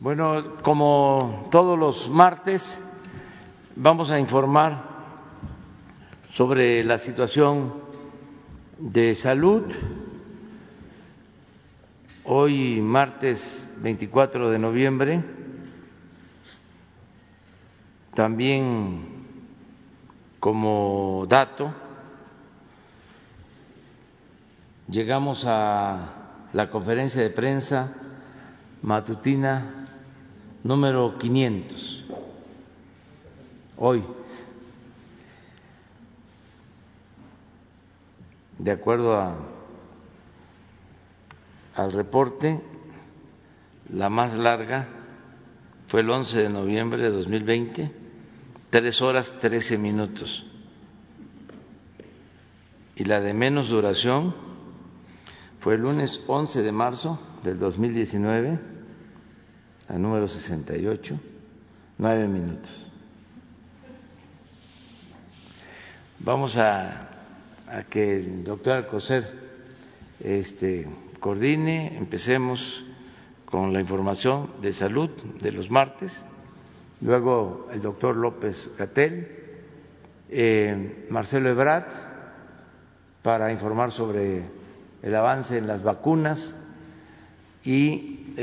Bueno, como todos los martes, vamos a informar sobre la situación de salud. Hoy, martes 24 de noviembre, también como dato, llegamos a la conferencia de prensa matutina número 500, hoy. De acuerdo al reporte, la más larga fue el 11 de noviembre de 2020, 3 horas 13 minutos. Y la de menos duración fue el lunes 11 de marzo del 2019, la número 68, 9 minutos. Vamos a que el doctor Alcocer coordine. Empecemos con la información de salud de los martes, luego el doctor López-Gatell, Marcelo Ebrard para informar sobre el avance en las vacunas y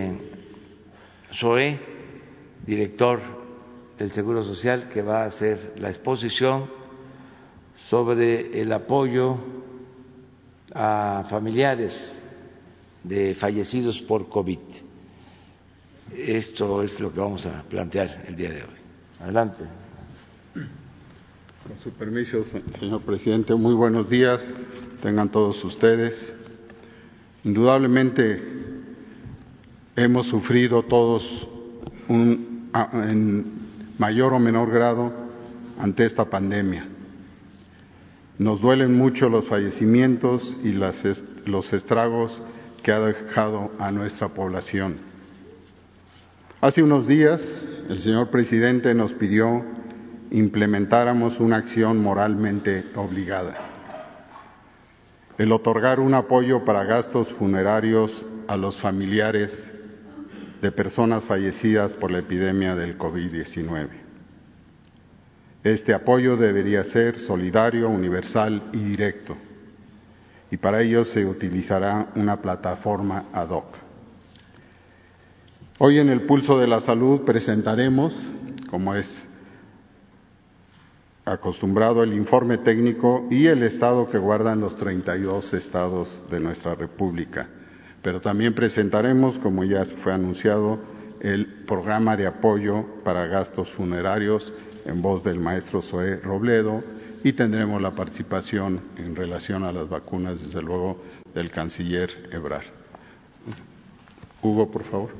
Zoé, director del Seguro Social, que va a hacer la exposición sobre el apoyo a familiares de fallecidos por COVID. Esto es lo que vamos a plantear el día de hoy. Adelante. Con su permiso, señor presidente, muy buenos días tengan todos ustedes. Indudablemente hemos sufrido todos en mayor o menor grado ante esta pandemia. Nos duelen mucho los fallecimientos y los estragos que ha dejado a nuestra población. Hace unos días el señor presidente nos pidió implementáramos una acción moralmente obligada: el otorgar un apoyo para gastos funerarios a los familiares de personas fallecidas por la epidemia del COVID-19. Este apoyo debería ser solidario, universal y directo, y para ello se utilizará una plataforma ad hoc. Hoy en el Pulso de la Salud presentaremos, como es acostumbrado, el informe técnico y el estado que guardan los 32 estados de nuestra República. Pero también presentaremos, como ya fue anunciado, el programa de apoyo para gastos funerarios en voz del maestro Zoé Robledo, y tendremos la participación en relación a las vacunas, desde luego, del canciller Ebrard. Hugo, por favor.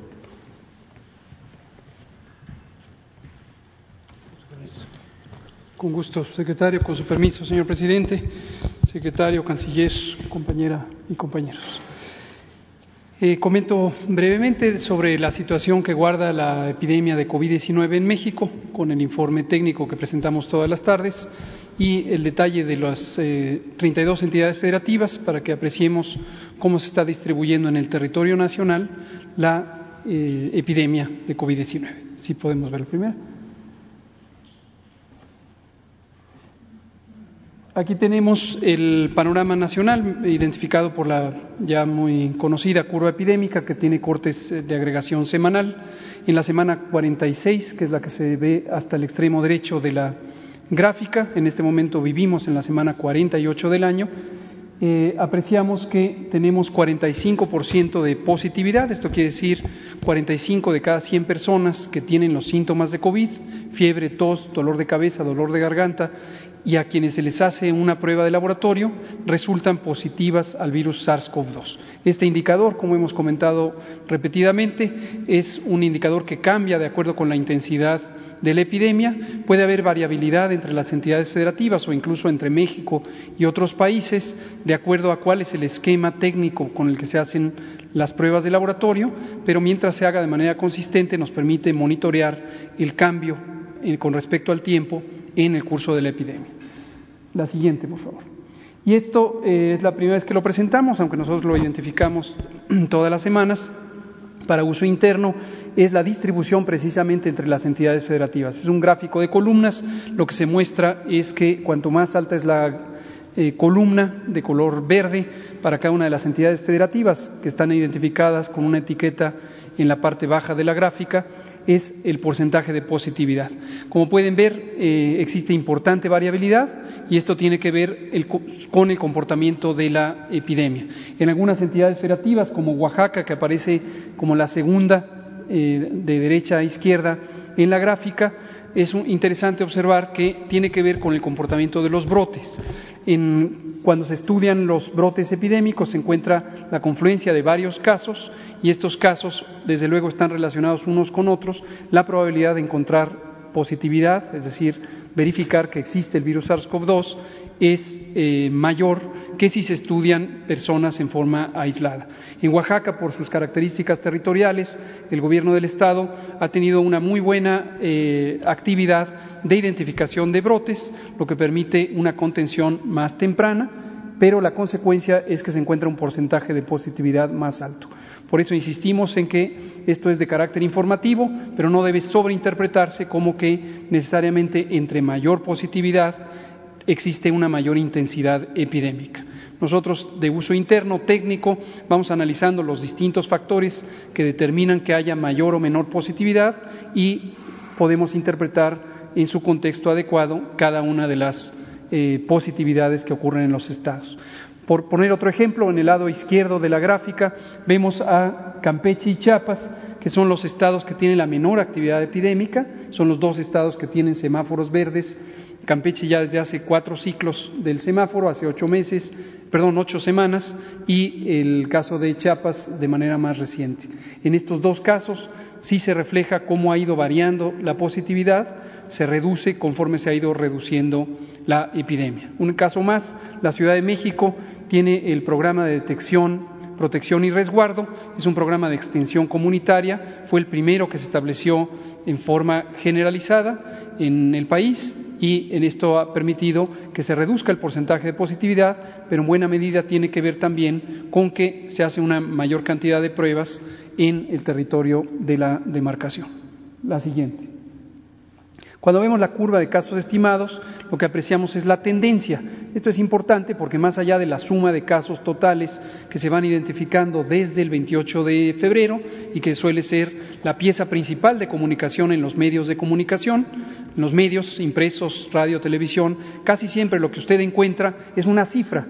Con gusto, secretario, con su permiso, señor presidente, secretario, canciller, compañera y compañeros. Comento brevemente sobre la situación que guarda la epidemia de COVID-19 en México, con el informe técnico que presentamos todas las tardes y el detalle de las 32 entidades federativas para que apreciemos cómo se está distribuyendo en el territorio nacional la epidemia de COVID-19. Si podemos ver la primera. Aquí tenemos el panorama nacional identificado por la ya muy conocida curva epidémica, que tiene cortes de agregación semanal. En la semana 46, que es la que se ve hasta el extremo derecho de la gráfica, en este momento vivimos en la semana 48 del año, apreciamos que tenemos 45% de positividad. Esto quiere decir 45 de cada 100 personas que tienen los síntomas de COVID, fiebre, tos, dolor de cabeza, dolor de garganta, y a quienes se les hace una prueba de laboratorio resultan positivas al virus SARS-CoV-2. Este indicador, como hemos comentado repetidamente, es un indicador que cambia de acuerdo con la intensidad de la epidemia. Puede haber variabilidad entre las entidades federativas o incluso entre México y otros países, de acuerdo a cuál es el esquema técnico con el que se hacen las pruebas de laboratorio, pero mientras se haga de manera consistente nos permite monitorear el cambio con respecto al tiempo en el curso de la epidemia. La siguiente, por favor. Y esto es la primera vez que lo presentamos, aunque nosotros lo identificamos todas las semanas, para uso interno es la distribución precisamente entre las entidades federativas. Es un gráfico de columnas. Lo que se muestra es que cuanto más alta es la columna de color verde para cada una de las entidades federativas que están identificadas con una etiqueta en la parte baja de la gráfica, es el porcentaje de positividad. Como pueden ver, existe importante variabilidad y esto tiene que ver con el comportamiento de la epidemia. En algunas entidades federativas, como Oaxaca, que aparece como la segunda de derecha a izquierda en la gráfica, es interesante observar que tiene que ver con el comportamiento de los brotes. Cuando se estudian los brotes epidémicos se encuentra la confluencia de varios casos y estos casos desde luego están relacionados unos con otros. La probabilidad de encontrar positividad, es decir, verificar que existe el virus SARS-CoV-2 es mayor que si se estudian personas en forma aislada. En Oaxaca, por sus características territoriales, el gobierno del estado ha tenido una muy buena actividad de identificación de brotes, lo que permite una contención más temprana, pero la consecuencia es que se encuentra un porcentaje de positividad más alto. Por eso insistimos en que esto es de carácter informativo, pero no debe sobreinterpretarse como que necesariamente entre mayor positividad existe una mayor intensidad epidémica. Nosotros, de uso interno, técnico, vamos analizando los distintos factores que determinan que haya mayor o menor positividad y podemos interpretar en su contexto adecuado cada una de las positividades que ocurren en los estados. Por poner otro ejemplo, en el lado izquierdo de la gráfica vemos a Campeche y Chiapas, que son los estados que tienen la menor actividad epidémica, son los dos estados que tienen semáforos verdes. Campeche ya desde hace 4 ciclos del semáforo, hace 8 semanas, y el caso de Chiapas de manera más reciente. En estos dos casos sí se refleja cómo ha ido variando la positividad, se reduce conforme se ha ido reduciendo la epidemia. Un caso más, la Ciudad de México tiene el programa de detección, protección y resguardo, es un programa de extensión comunitaria, fue el primero que se estableció en forma generalizada en el país y en esto ha permitido que se reduzca el porcentaje de positividad, pero en buena medida tiene que ver también con que se hace una mayor cantidad de pruebas en el territorio de la demarcación. La siguiente. Cuando vemos la curva de casos estimados, lo que apreciamos es la tendencia. Esto es importante porque más allá de la suma de casos totales que se van identificando desde el 28 de febrero y que suele ser la pieza principal de comunicación en los medios de comunicación, en los medios impresos, radio, televisión, casi siempre lo que usted encuentra es una cifra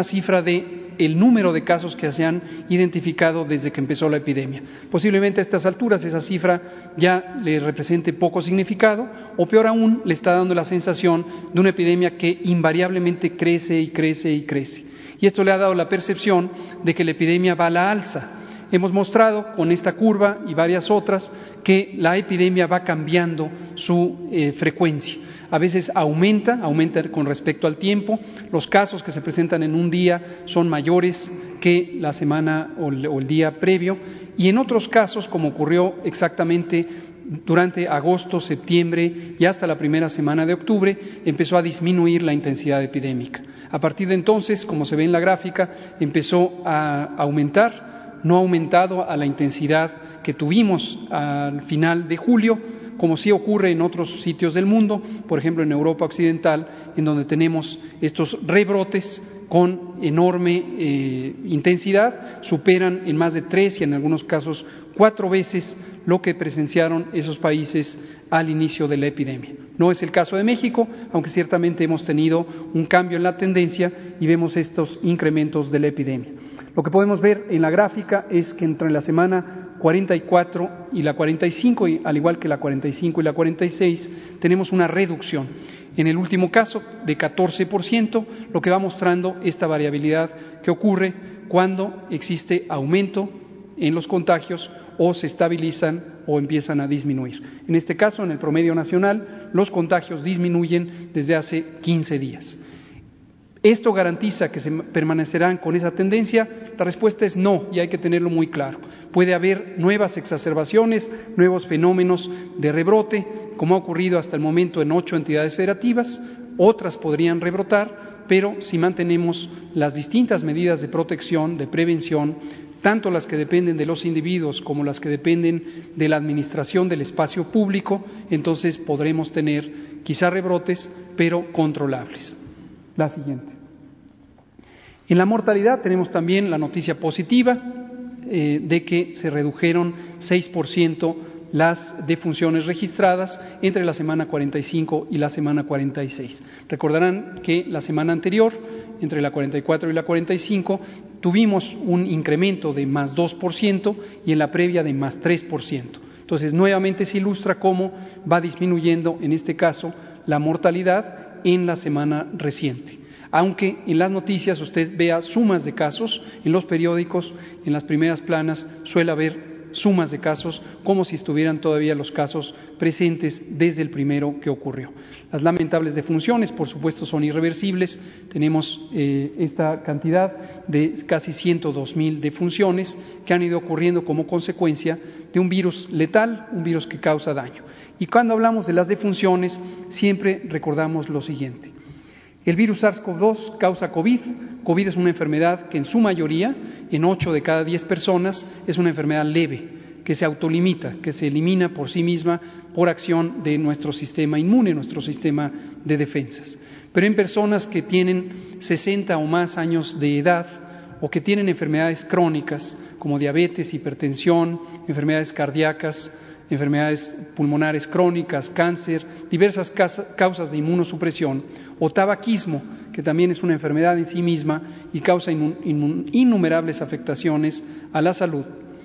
de el número de casos que se han identificado desde que empezó la epidemia. Posiblemente a estas alturas esa cifra ya le represente poco significado o peor aún le está dando la sensación de una epidemia que invariablemente crece y crece y crece. Y esto le ha dado la percepción de que la epidemia va a la alza. Hemos mostrado con esta curva y varias otras que la epidemia va cambiando su frecuencia. A veces aumenta con respecto al tiempo, los casos que se presentan en un día son mayores que la semana o el día previo y en otros casos, como ocurrió exactamente durante agosto, septiembre y hasta la primera semana de octubre, empezó a disminuir la intensidad epidémica. A partir de entonces, como se ve en la gráfica, empezó a aumentar, no ha aumentado a la intensidad que tuvimos al final de julio, como sí ocurre en otros sitios del mundo, por ejemplo en Europa Occidental, en donde tenemos estos rebrotes con enorme intensidad, superan en más de 3 y en algunos casos 4 veces lo que presenciaron esos países al inicio de la epidemia. No es el caso de México, aunque ciertamente hemos tenido un cambio en la tendencia y vemos estos incrementos de la epidemia. Lo que podemos ver en la gráfica es que entre la semana 44 y la 45, y al igual que la 45 y la 46, tenemos una reducción. En el último caso, de 14%, lo que va mostrando esta variabilidad que ocurre cuando existe aumento en los contagios o se estabilizan o empiezan a disminuir. En este caso, en el promedio nacional, los contagios disminuyen desde hace 15 días. ¿Esto garantiza que se permanecerán con esa tendencia? La respuesta es no, y hay que tenerlo muy claro. Puede haber nuevas exacerbaciones, nuevos fenómenos de rebrote, como ha ocurrido hasta el momento en 8 entidades federativas, otras podrían rebrotar, pero si mantenemos las distintas medidas de protección, de prevención, tanto las que dependen de los individuos como las que dependen de la administración del espacio público, entonces podremos tener quizá rebrotes, pero controlables. La siguiente. En la mortalidad tenemos también la noticia positiva de que se redujeron 6% las defunciones registradas entre la semana 45 y la semana 46. Recordarán que la semana anterior, entre la 44 y la 45, tuvimos un incremento de más 2% y en la previa de más 3%. Entonces, nuevamente se ilustra cómo va disminuyendo, en este caso, la mortalidad en la semana reciente. Aunque en las noticias usted vea sumas de casos, en los periódicos, en las primeras planas, suele haber sumas de casos como si estuvieran todavía los casos presentes desde el primero que ocurrió. Las lamentables defunciones, por supuesto, son irreversibles. Tenemos esta cantidad de casi 102,000 defunciones que han ido ocurriendo como consecuencia de un virus letal, un virus que causa daño. Y cuando hablamos de las defunciones, siempre recordamos lo siguiente. El virus SARS-CoV-2 causa COVID. COVID es una enfermedad que en su mayoría, en 8 de cada 10 personas, es una enfermedad leve, que se autolimita, que se elimina por sí misma por acción de nuestro sistema inmune, nuestro sistema de defensas. Pero en personas que tienen 60 o más años de edad o que tienen enfermedades crónicas como diabetes, hipertensión, enfermedades cardíacas, enfermedades pulmonares crónicas, cáncer, diversas causas de inmunosupresión o tabaquismo, que también es una enfermedad en sí misma y causa innumerables afectaciones a la salud.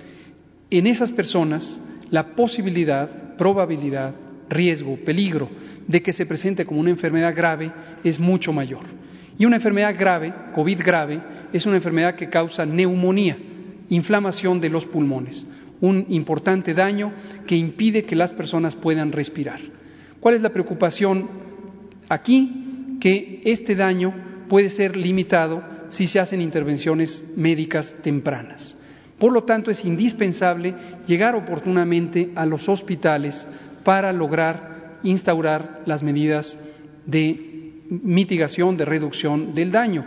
En esas personas, la posibilidad, probabilidad, riesgo, peligro de que se presente como una enfermedad grave es mucho mayor. Y una enfermedad grave, COVID grave, es una enfermedad que causa neumonía, inflamación de los pulmones, un importante daño que impide que las personas puedan respirar. ¿Cuál es la preocupación aquí? Que este daño puede ser limitado si se hacen intervenciones médicas tempranas. Por lo tanto, es indispensable llegar oportunamente a los hospitales para lograr instaurar las medidas de mitigación, de reducción del daño.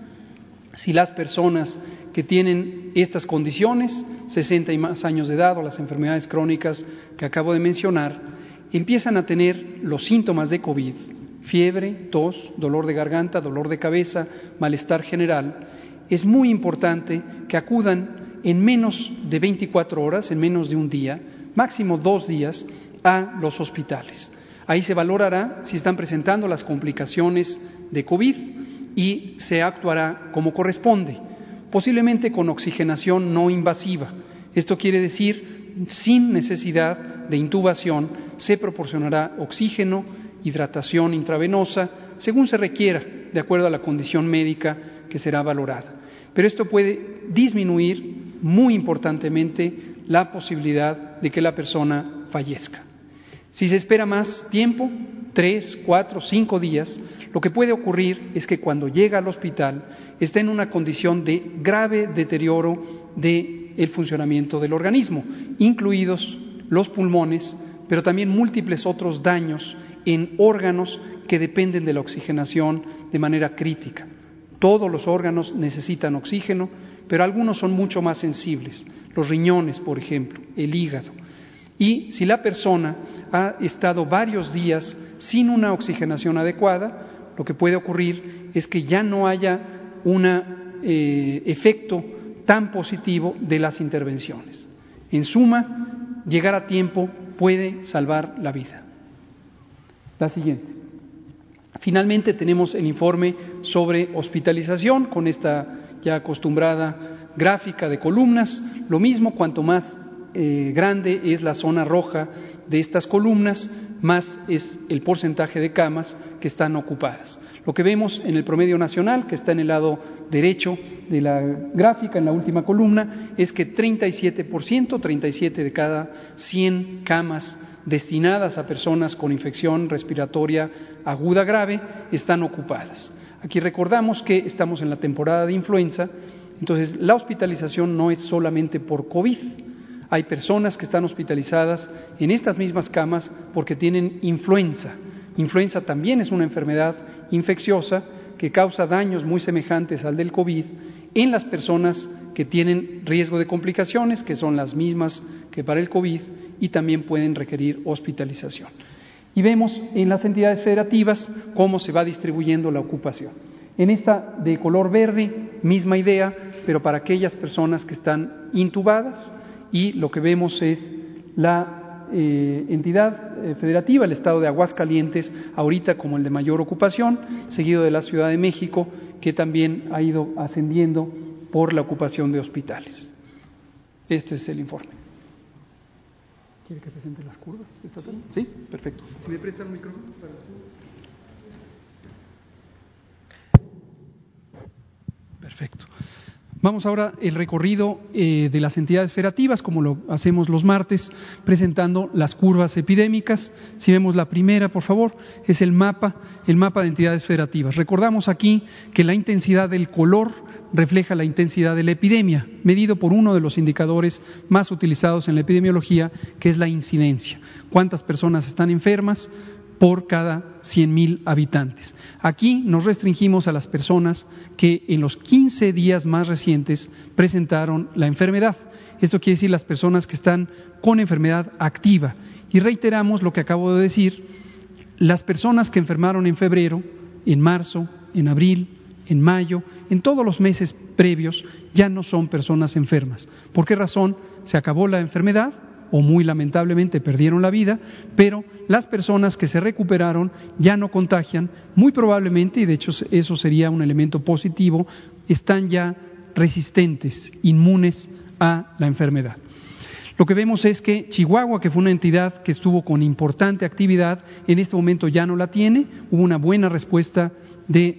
Si las personas que tienen estas condiciones, 60 y más años de edad o las enfermedades crónicas que acabo de mencionar, empiezan a tener los síntomas de COVID, fiebre, tos, dolor de garganta, dolor de cabeza, malestar general, es muy importante que acudan en menos de 24 horas, en menos de un día, máximo 2 días, a los hospitales. Ahí se valorará si están presentando las complicaciones de COVID y se actuará como corresponde, posiblemente con oxigenación no invasiva. Esto quiere decir, sin necesidad de intubación, se proporcionará oxígeno, hidratación intravenosa, según se requiera, de acuerdo a la condición médica que será valorada. Pero esto puede disminuir muy importantemente la posibilidad de que la persona fallezca. Si se espera más tiempo, 3, 4, 5 días, lo que puede ocurrir es que cuando llega al hospital está en una condición de grave deterioro del funcionamiento del organismo, incluidos los pulmones, pero también múltiples otros daños en órganos que dependen de la oxigenación de manera crítica. Todos los órganos necesitan oxígeno, pero algunos son mucho más sensibles, los riñones, por ejemplo, el hígado. Y si la persona ha estado varios días sin una oxigenación adecuada, lo que puede ocurrir es que ya no haya un efecto tan positivo de las intervenciones. En suma, llegar a tiempo puede salvar la vida. La siguiente. Finalmente tenemos el informe sobre hospitalización con esta ya acostumbrada gráfica de columnas. Lo mismo, cuanto más grande es la zona roja de estas columnas, más es el porcentaje de camas que están ocupadas. Lo que vemos en el promedio nacional, que está en el lado derecho de la gráfica, en la última columna, es que 37%, 37 de cada 100 camas destinadas a personas con infección respiratoria aguda grave están ocupadas. Aquí recordamos que estamos en la temporada de influenza, entonces la hospitalización no es solamente por COVID. Hay personas que están hospitalizadas en estas mismas camas porque tienen influenza. Influenza también es una enfermedad infecciosa que causa daños muy semejantes al del COVID en las personas que tienen riesgo de complicaciones, que son las mismas que para el COVID, y también pueden requerir hospitalización. Y vemos en las entidades federativas cómo se va distribuyendo la ocupación. En esta de color verde, misma idea, pero para aquellas personas que están intubadas, y lo que vemos es la entidad federativa, el estado de Aguascalientes, ahorita como el de mayor ocupación, seguido de la Ciudad de México, que también ha ido ascendiendo por la ocupación de hospitales. Este es el informe. ¿Quiere que presente las curvas estatales? Sí, perfecto. Si me prestan el micrófono para las curvas. Perfecto. Vamos ahora el recorrido de las entidades federativas, como lo hacemos los martes, presentando las curvas epidémicas. Si vemos la primera, por favor, es el mapa de entidades federativas. Recordamos aquí que la intensidad del color refleja la intensidad de la epidemia, medido por uno de los indicadores más utilizados en la epidemiología, que es la incidencia. ¿Cuántas personas están enfermas por cada 100,000 habitantes? Aquí nos restringimos a las personas que en los 15 días más recientes presentaron la enfermedad. Esto quiere decir las personas que están con enfermedad activa. Y reiteramos lo que acabo de decir: las personas que enfermaron en febrero, en marzo, en abril, en mayo, en todos los meses previos, ya no son personas enfermas. ¿Por qué razón? Se acabó la enfermedad, o muy lamentablemente perdieron la vida, pero las personas que se recuperaron ya no contagian, muy probablemente, y de hecho eso sería un elemento positivo, están ya resistentes, inmunes a la enfermedad. Lo que vemos es que Chihuahua, que fue una entidad que estuvo con importante actividad, en este momento ya no la tiene. Hubo una buena respuesta de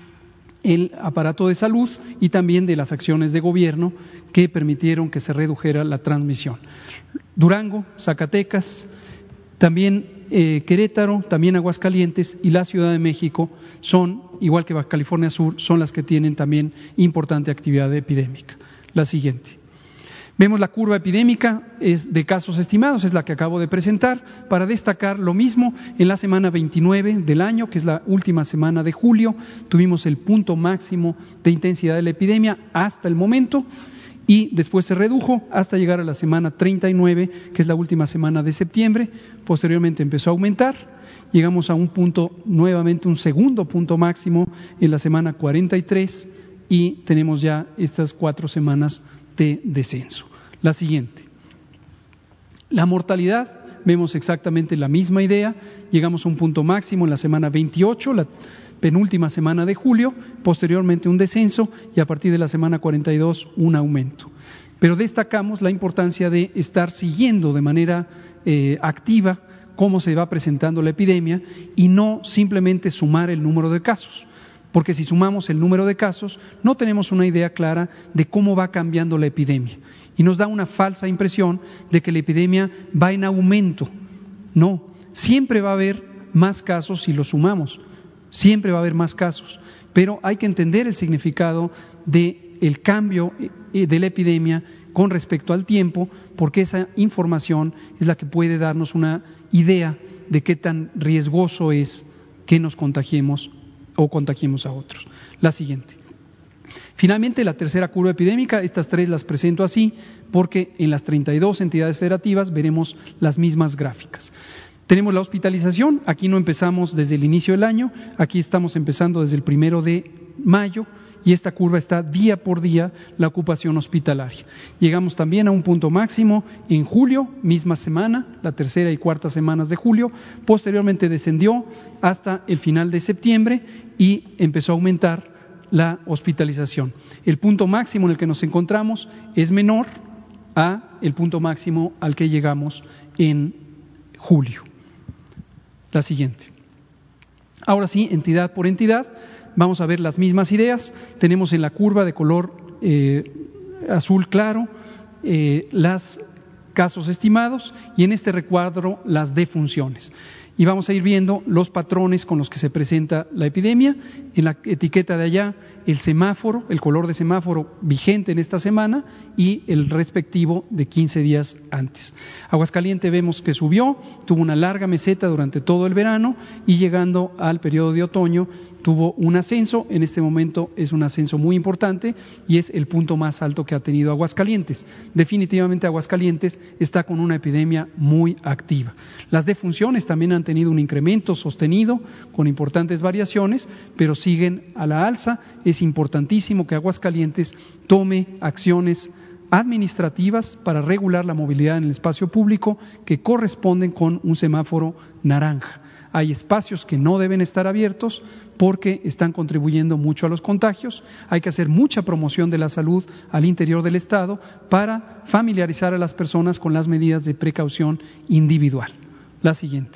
el aparato de salud y también de las acciones de gobierno que permitieron que se redujera la transmisión. Durango, Zacatecas, también Querétaro, también Aguascalientes y la Ciudad de México son, igual que Baja California Sur, son las que tienen también importante actividad epidémica. La siguiente. Vemos la curva epidémica es de casos estimados, es la que acabo de presentar, para destacar lo mismo. En la semana 29 del año, que es la última semana de julio, tuvimos el punto máximo de intensidad de la epidemia hasta el momento, y después se redujo hasta llegar a la semana 39, que es la última semana de septiembre. Posteriormente empezó a aumentar, llegamos a un punto, nuevamente un segundo punto máximo en la semana 43, y tenemos ya estas 4 semanas de descenso. La siguiente. La mortalidad, vemos exactamente la misma idea. Llegamos a un punto máximo en la semana 28, la penúltima semana de julio, posteriormente un descenso y a partir de la semana 42 un aumento. Pero destacamos la importancia de estar siguiendo de manera activa cómo se va presentando la epidemia y no simplemente sumar el número de casos. Porque si sumamos el número de casos, no tenemos una idea clara de cómo va cambiando la epidemia. Y nos da una falsa impresión de que la epidemia va en aumento. No, siempre va a haber más casos si lo sumamos. Siempre va a haber más casos. Pero hay que entender el significado del cambio de la epidemia con respecto al tiempo, porque esa información es la que puede darnos una idea de qué tan riesgoso es que nos contagiemos o contagiemos a otros. La siguiente. Finalmente, la tercera curva epidémica, estas 3 las presento así porque en las 32 entidades federativas veremos las mismas gráficas. Tenemos la hospitalización, aquí no empezamos desde el inicio del año, aquí estamos empezando desde el 1 de mayo y esta curva está día por día la ocupación hospitalaria. Llegamos también a un punto máximo en julio, misma semana, la tercera y cuarta semanas de julio, posteriormente descendió hasta el final de septiembre y empezó a aumentar la hospitalización. El punto máximo en el que nos encontramos es menor a el punto máximo al que llegamos en julio. La siguiente. Ahora sí, entidad por entidad, vamos a ver las mismas ideas. Tenemos en la curva de color azul claro los casos estimados y en este recuadro las defunciones. Y vamos a ir viendo los patrones con los que se presenta la epidemia. En la etiqueta de allá, el semáforo, el color de semáforo vigente en esta semana y el respectivo de 15 días antes. Aguascalientes vemos que subió, tuvo una larga meseta durante todo el verano y llegando al periodo de otoño tuvo un ascenso. En este momento es un ascenso muy importante y es el punto más alto que ha tenido Aguascalientes. Definitivamente Aguascalientes está con una epidemia muy activa. Las defunciones también han tenido un incremento sostenido con importantes variaciones, pero siguen a la alza. Es importantísimo que Aguascalientes tome acciones administrativas para regular la movilidad en el espacio público que corresponden con un semáforo naranja. Hay espacios que no deben estar abiertos porque están contribuyendo mucho a los contagios. Hay que hacer mucha promoción de la salud al interior del Estado para familiarizar a las personas con las medidas de precaución individual. La siguiente.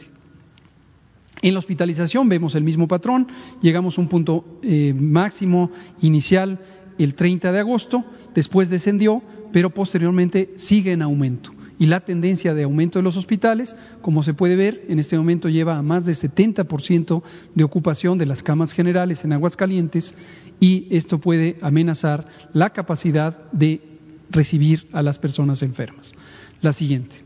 En la hospitalización vemos el mismo patrón. Llegamos a un punto máximo inicial el 30 de agosto, después descendió, pero posteriormente sigue en aumento. Y la tendencia de aumento de los hospitales, como se puede ver, en este momento lleva a más de 70% de ocupación de las camas generales en Aguascalientes y esto puede amenazar la capacidad de recibir a las personas enfermas. La siguiente.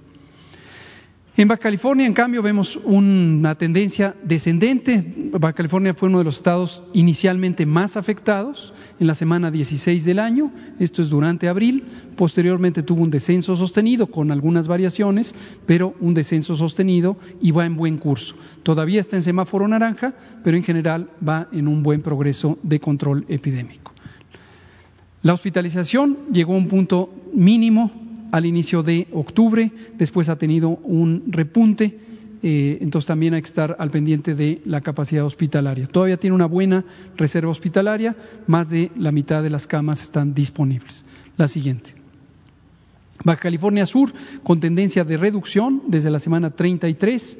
En Baja California, en cambio, vemos una tendencia descendente. Baja California fue uno de los estados inicialmente más afectados en la semana 16 del año, esto es durante abril. Posteriormente tuvo un descenso sostenido con algunas variaciones, pero un descenso sostenido y va en buen curso. Todavía está en semáforo naranja, pero en general va en un buen progreso de control epidémico. La hospitalización llegó a un punto mínimo al inicio de octubre, después ha tenido un repunte, entonces también hay que estar al pendiente de la capacidad hospitalaria. Todavía tiene una buena reserva hospitalaria, más de la mitad de las camas están disponibles. La siguiente. Baja California Sur, con tendencia de reducción desde la semana 32,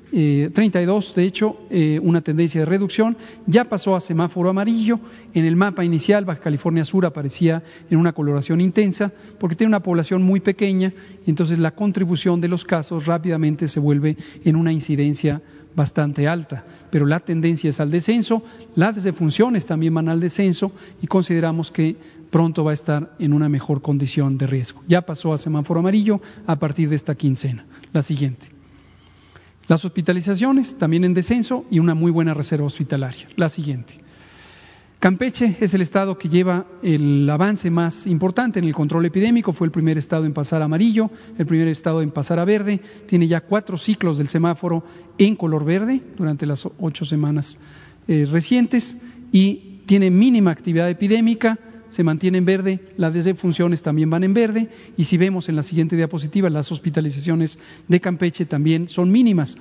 de hecho, una tendencia de reducción, ya pasó a semáforo amarillo. En el mapa inicial, Baja California Sur aparecía en una coloración intensa porque tiene una población muy pequeña y entonces la contribución de los casos rápidamente se vuelve en una incidencia bastante alta, pero la tendencia es al descenso, las defunciones también van al descenso y consideramos que pronto va a estar en una mejor condición de riesgo. Ya pasó a semáforo amarillo a partir de esta quincena. La siguiente. Las hospitalizaciones también en descenso y una muy buena reserva hospitalaria. La siguiente. Campeche es el estado que lleva el avance más importante en el control epidémico, fue el primer estado en pasar a amarillo, el primer estado en pasar a verde, tiene ya 4 ciclos del semáforo en color verde durante las 8 semanas recientes y tiene mínima actividad epidémica, se mantiene en verde, las defunciones también van en verde y si vemos en la siguiente diapositiva las hospitalizaciones de Campeche también son mínimas,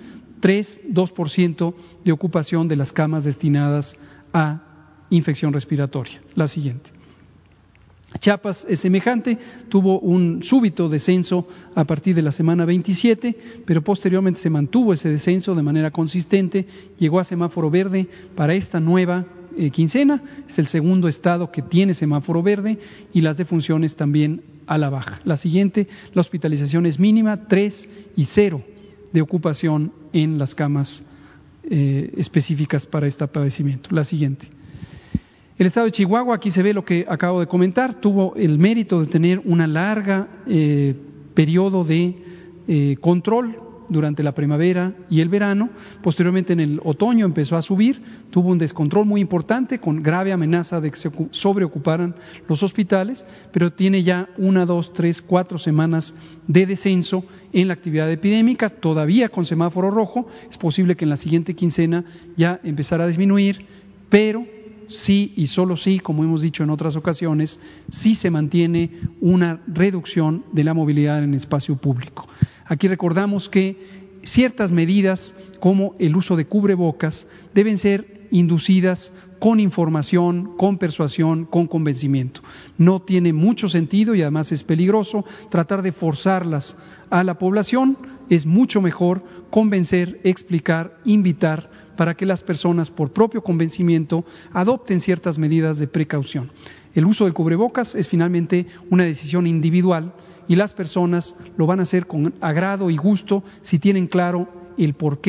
2% de ocupación de las camas destinadas a infección respiratoria. La siguiente. Chiapas es semejante, tuvo un súbito descenso a partir de la semana 27, pero posteriormente se mantuvo ese descenso de manera consistente, llegó a semáforo verde para esta nueva quincena, es el segundo estado que tiene semáforo verde y las defunciones también a la baja. La siguiente, la hospitalización es mínima, 3 y 0 de ocupación en las camas específicas para este padecimiento. La siguiente. El estado de Chihuahua, aquí se ve lo que acabo de comentar, tuvo el mérito de tener una larga periodo de control durante la primavera y el verano, posteriormente en el otoño empezó a subir, tuvo un descontrol muy importante con grave amenaza de que se sobreocuparan los hospitales, pero tiene ya 1, 2, 3, 4 semanas de descenso en la actividad epidémica, todavía con semáforo rojo, es posible que en la siguiente quincena ya empezara a disminuir, pero sí y solo sí, como hemos dicho en otras ocasiones, sí se mantiene una reducción de la movilidad en el espacio público. Aquí recordamos que ciertas medidas como el uso de cubrebocas deben ser inducidas con información, con persuasión, con convencimiento. No tiene mucho sentido y además es peligroso tratar de forzarlas a la población, es mucho mejor convencer, explicar, invitar para que las personas por propio convencimiento adopten ciertas medidas de precaución. El uso del cubrebocas es finalmente una decisión individual y las personas lo van a hacer con agrado y gusto si tienen claro el por qué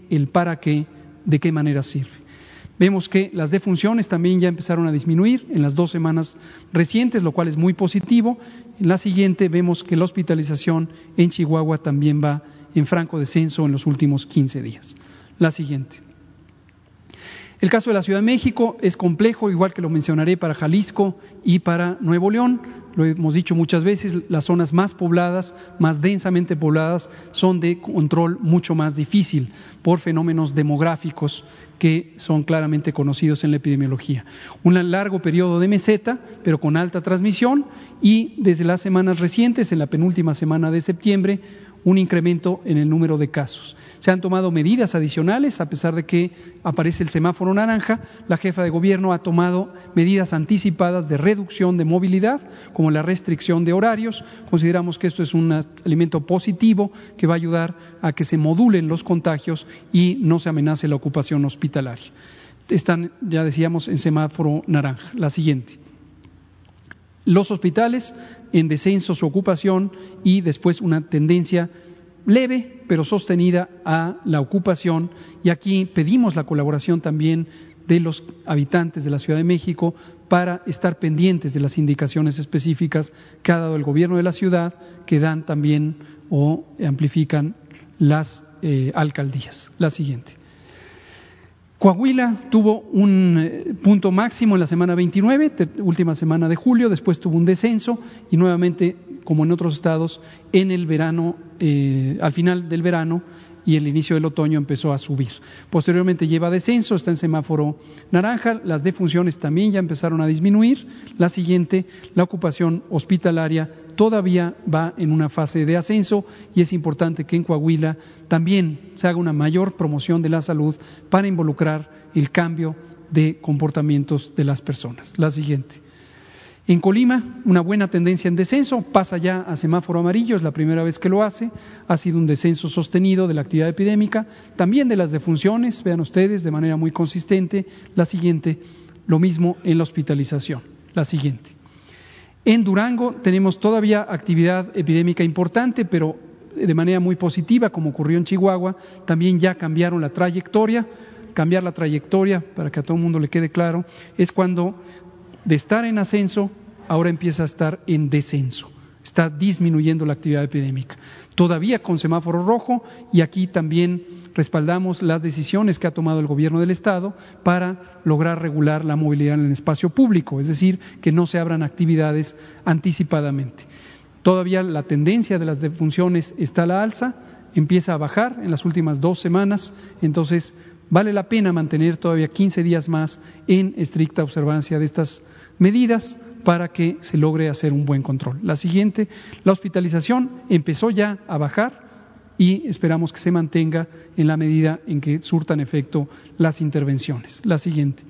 el para qué, de qué manera sirve. Vemos que las defunciones también ya empezaron a disminuir en las 2 semanas recientes, lo cual es muy positivo. En la siguiente vemos que la hospitalización en Chihuahua también va en franco descenso en los últimos 15 días. La siguiente. El caso de la Ciudad de México es complejo, igual que lo mencionaré para Jalisco y para Nuevo León. Lo hemos dicho muchas veces, las zonas más pobladas, más densamente pobladas, son de control mucho más difícil por fenómenos demográficos que son claramente conocidos en la epidemiología. Un largo periodo de meseta, pero con alta transmisión, y desde las semanas recientes, en la penúltima semana de septiembre, un incremento en el número de casos. Se han tomado medidas adicionales, a pesar de que aparece el semáforo naranja. La jefa de gobierno ha tomado medidas anticipadas de reducción de movilidad, como la restricción de horarios. Consideramos que esto es un elemento positivo que va a ayudar a que se modulen los contagios y no se amenace la ocupación hospitalaria. Están, ya decíamos, en semáforo naranja. La siguiente. Los hospitales en descenso su ocupación y después una tendencia leve pero sostenida a la ocupación, y aquí pedimos la colaboración también de los habitantes de la Ciudad de México para estar pendientes de las indicaciones específicas que ha dado el gobierno de la ciudad, que dan también o amplifican las alcaldías. La siguiente. Coahuila tuvo un punto máximo en la semana 29, última semana de julio, después tuvo un descenso y nuevamente, como en otros estados, en el verano, al final del verano y el inicio del otoño empezó a subir. Posteriormente lleva descenso, está en semáforo naranja, las defunciones también ya empezaron a disminuir. La siguiente, la ocupación hospitalaria todavía va en una fase de ascenso y es importante que en Coahuila también se haga una mayor promoción de la salud para involucrar el cambio de comportamientos de las personas. La siguiente. En Colima, una buena tendencia en descenso, pasa ya a semáforo amarillo, es la primera vez que lo hace, ha sido un descenso sostenido de la actividad epidémica, también de las defunciones, vean ustedes, de manera muy consistente. La siguiente, lo mismo en la hospitalización. La siguiente. En Durango tenemos todavía actividad epidémica importante, pero de manera muy positiva, como ocurrió en Chihuahua, también ya cambiaron la trayectoria. Cambiar la trayectoria, para que a todo el mundo le quede claro, es cuando de estar en ascenso, ahora empieza a estar en descenso. Está disminuyendo la actividad epidémica. Todavía con semáforo rojo, y aquí también respaldamos las decisiones que ha tomado el gobierno del Estado para lograr regular la movilidad en el espacio público, es decir, que no se abran actividades anticipadamente. Todavía la tendencia de las defunciones está a la alza, empieza a bajar en las últimas 2 semanas, entonces vale la pena mantener todavía 15 días más en estricta observancia de estas medidas para que se logre hacer un buen control. La siguiente, la hospitalización empezó ya a bajar y esperamos que se mantenga en la medida en que surtan efecto las intervenciones. La siguiente.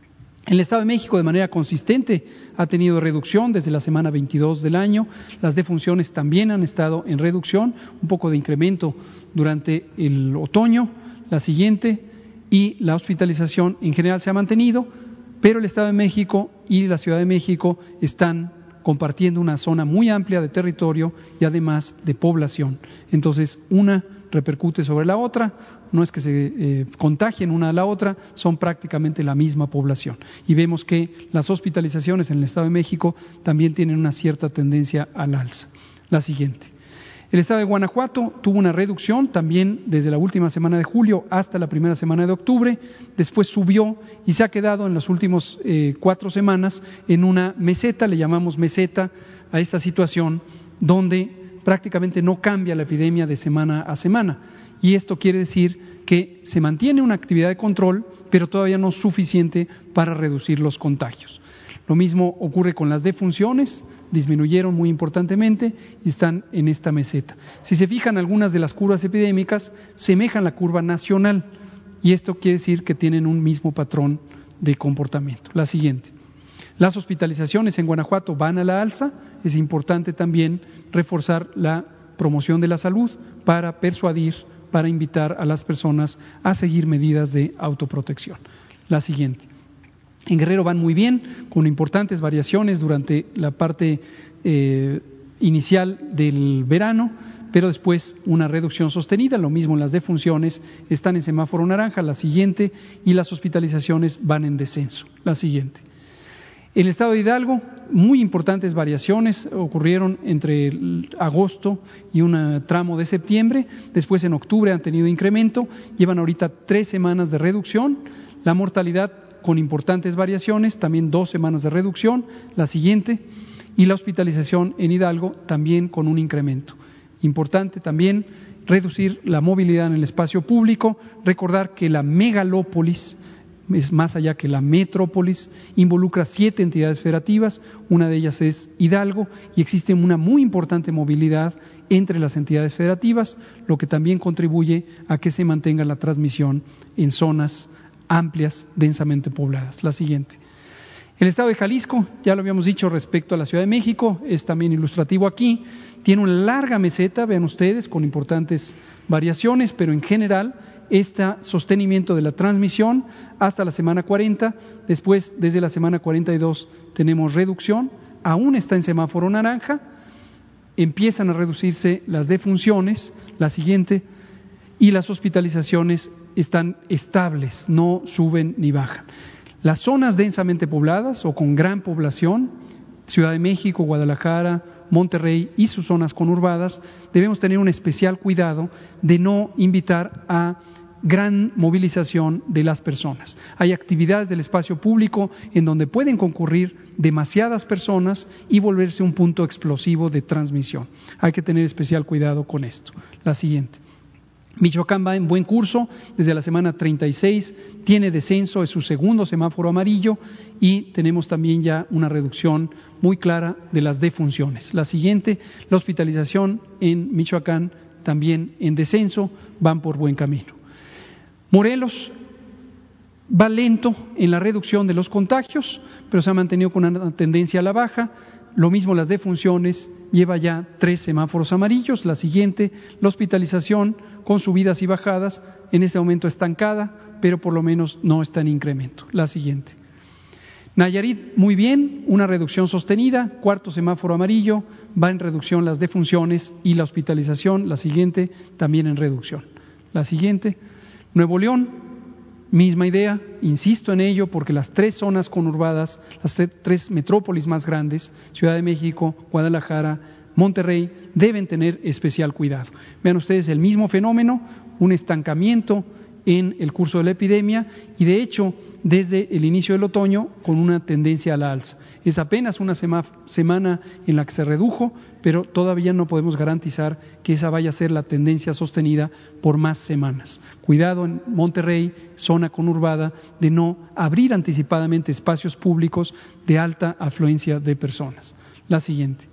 El Estado de México, de manera consistente, ha tenido reducción desde la semana 22 del año. Las defunciones también han estado en reducción, un poco de incremento durante el otoño. La siguiente. Y la hospitalización en general se ha mantenido, pero el Estado de México y la Ciudad de México están compartiendo una zona muy amplia de territorio y además de población. Entonces, una repercute sobre la otra, no es que se contagien una a la otra, son prácticamente la misma población. Y vemos que las hospitalizaciones en el Estado de México también tienen una cierta tendencia al alza. La siguiente. El Estado de Guanajuato tuvo una reducción también desde la última semana de julio hasta la primera semana de octubre, después subió y se ha quedado en las últimas 4 semanas en una meseta, le llamamos meseta a esta situación, donde prácticamente no cambia la epidemia de semana a semana. Y esto quiere decir que se mantiene una actividad de control, pero todavía no suficiente para reducir los contagios. Lo mismo ocurre con las defunciones, disminuyeron muy importantemente y están en esta meseta. Si se fijan, algunas de las curvas epidémicas semejan la curva nacional y esto quiere decir que tienen un mismo patrón de comportamiento. La siguiente. Las hospitalizaciones en Guanajuato van a la alza, es importante también reforzar la promoción de la salud para persuadir, para invitar a las personas a seguir medidas de autoprotección. La siguiente. En Guerrero van muy bien, con importantes variaciones durante la parte inicial del verano. pero después una reducción sostenida. Lo mismo las defunciones están en semáforo naranja, la siguiente, y las hospitalizaciones van en descenso, la siguiente. En el estado de Hidalgo, muy importantes variaciones ocurrieron entre agosto y un tramo de septiembre. Después en octubre han tenido incremento, llevan ahorita 3 semanas de reducción. La mortalidad con importantes variaciones, también 2 semanas de reducción, la siguiente. Y la hospitalización en Hidalgo también con un incremento. Importante también reducir la movilidad en el espacio público, recordar que la megalópolis es más allá que la metrópolis, involucra 7 entidades federativas, una de ellas es Hidalgo, y existe una muy importante movilidad entre las entidades federativas, lo que también contribuye a que se mantenga la transmisión en zonas amplias, densamente pobladas. La siguiente. El estado de Jalisco, ya lo habíamos dicho respecto a la Ciudad de México, es también ilustrativo aquí, tiene una larga meseta, vean ustedes, con importantes variaciones, pero en general este sostenimiento de la transmisión hasta la semana 40, después desde la semana 42 tenemos reducción, aún está en semáforo naranja, empiezan a reducirse las defunciones, la siguiente, y las hospitalizaciones están estables, no suben ni bajan. Las zonas densamente pobladas o con gran población, Ciudad de México, Guadalajara, Monterrey y sus zonas conurbadas, debemos tener un especial cuidado de no invitar a gran movilización de las personas. Hay actividades del espacio público en donde pueden concurrir demasiadas personas y volverse un punto explosivo de transmisión. Hay que tener especial cuidado con esto. La siguiente. Michoacán va en buen curso, desde la semana 36 tiene descenso, es su segundo semáforo amarillo y tenemos también ya una reducción muy clara de las defunciones. La siguiente, la hospitalización en Michoacán también en descenso, van por buen camino. Morelos va lento en la reducción de los contagios, pero se ha mantenido con una tendencia a la baja. Lo mismo las defunciones, lleva ya 3 semáforos amarillos. La siguiente, la hospitalización con subidas y bajadas, en este momento estancada, pero por lo menos no está en incremento. La siguiente. Nayarit, muy bien, una reducción sostenida, 4º semáforo amarillo, va en reducción las defunciones y la hospitalización, la siguiente, también en reducción. La siguiente. Nuevo León, misma idea, insisto en ello porque las 3 zonas conurbadas, las 3 metrópolis más grandes, Ciudad de México, Guadalajara, Monterrey, deben tener especial cuidado. Vean ustedes el mismo fenómeno, un estancamiento en el curso de la epidemia y de hecho desde el inicio del otoño con una tendencia a la alza. Es apenas una semana en la que se redujo, pero todavía no podemos garantizar que esa vaya a ser la tendencia sostenida por más semanas. Cuidado en Monterrey, zona conurbada, de no abrir anticipadamente espacios públicos de alta afluencia de personas. La siguiente.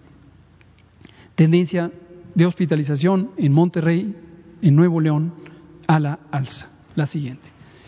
Tendencia de hospitalización en Monterrey, en Nuevo León, a la alza. La siguiente.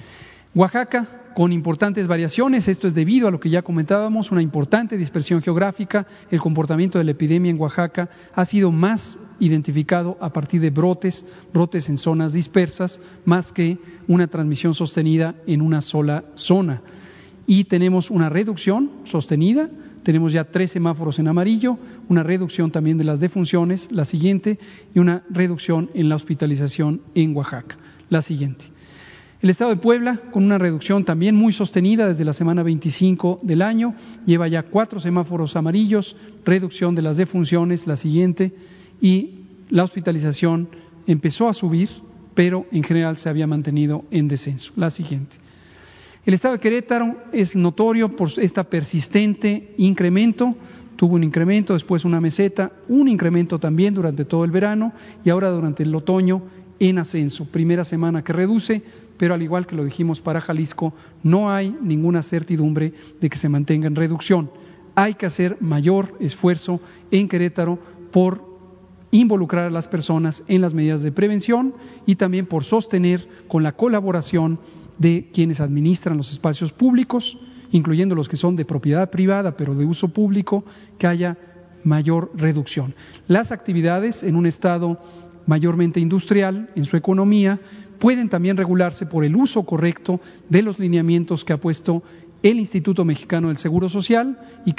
Oaxaca, con importantes variaciones, esto es debido a lo que ya comentábamos, una importante dispersión geográfica. El comportamiento de la epidemia en Oaxaca ha sido más identificado a partir de brotes en zonas dispersas, más que una transmisión sostenida en una sola zona. Y tenemos una reducción sostenida, tenemos ya 3 semáforos en amarillo, una reducción también de las defunciones, la siguiente, y una reducción en la hospitalización en Oaxaca. La siguiente. El estado de Puebla, con una reducción también muy sostenida desde la semana 25 del año, lleva ya 4 semáforos amarillos, reducción de las defunciones, la siguiente, y la hospitalización empezó a subir, pero en general se había mantenido en descenso. La siguiente. El estado de Querétaro es notorio por esta persistente incremento, tuvo un incremento, después una meseta, un incremento también durante todo el verano y ahora durante el otoño en ascenso. Primera semana que reduce, pero al igual que lo dijimos para Jalisco, no hay ninguna certidumbre de que se mantenga en reducción. Hay que hacer mayor esfuerzo en Querétaro por involucrar a las personas en las medidas de prevención y también por sostener con la colaboración de quienes administran los espacios públicos, incluyendo los que son de propiedad privada pero de uso público, que haya mayor reducción. Las actividades en un estado mayormente industrial en su economía pueden también regularse por el uso correcto de los lineamientos que ha puesto el Instituto Mexicano del Seguro Social y que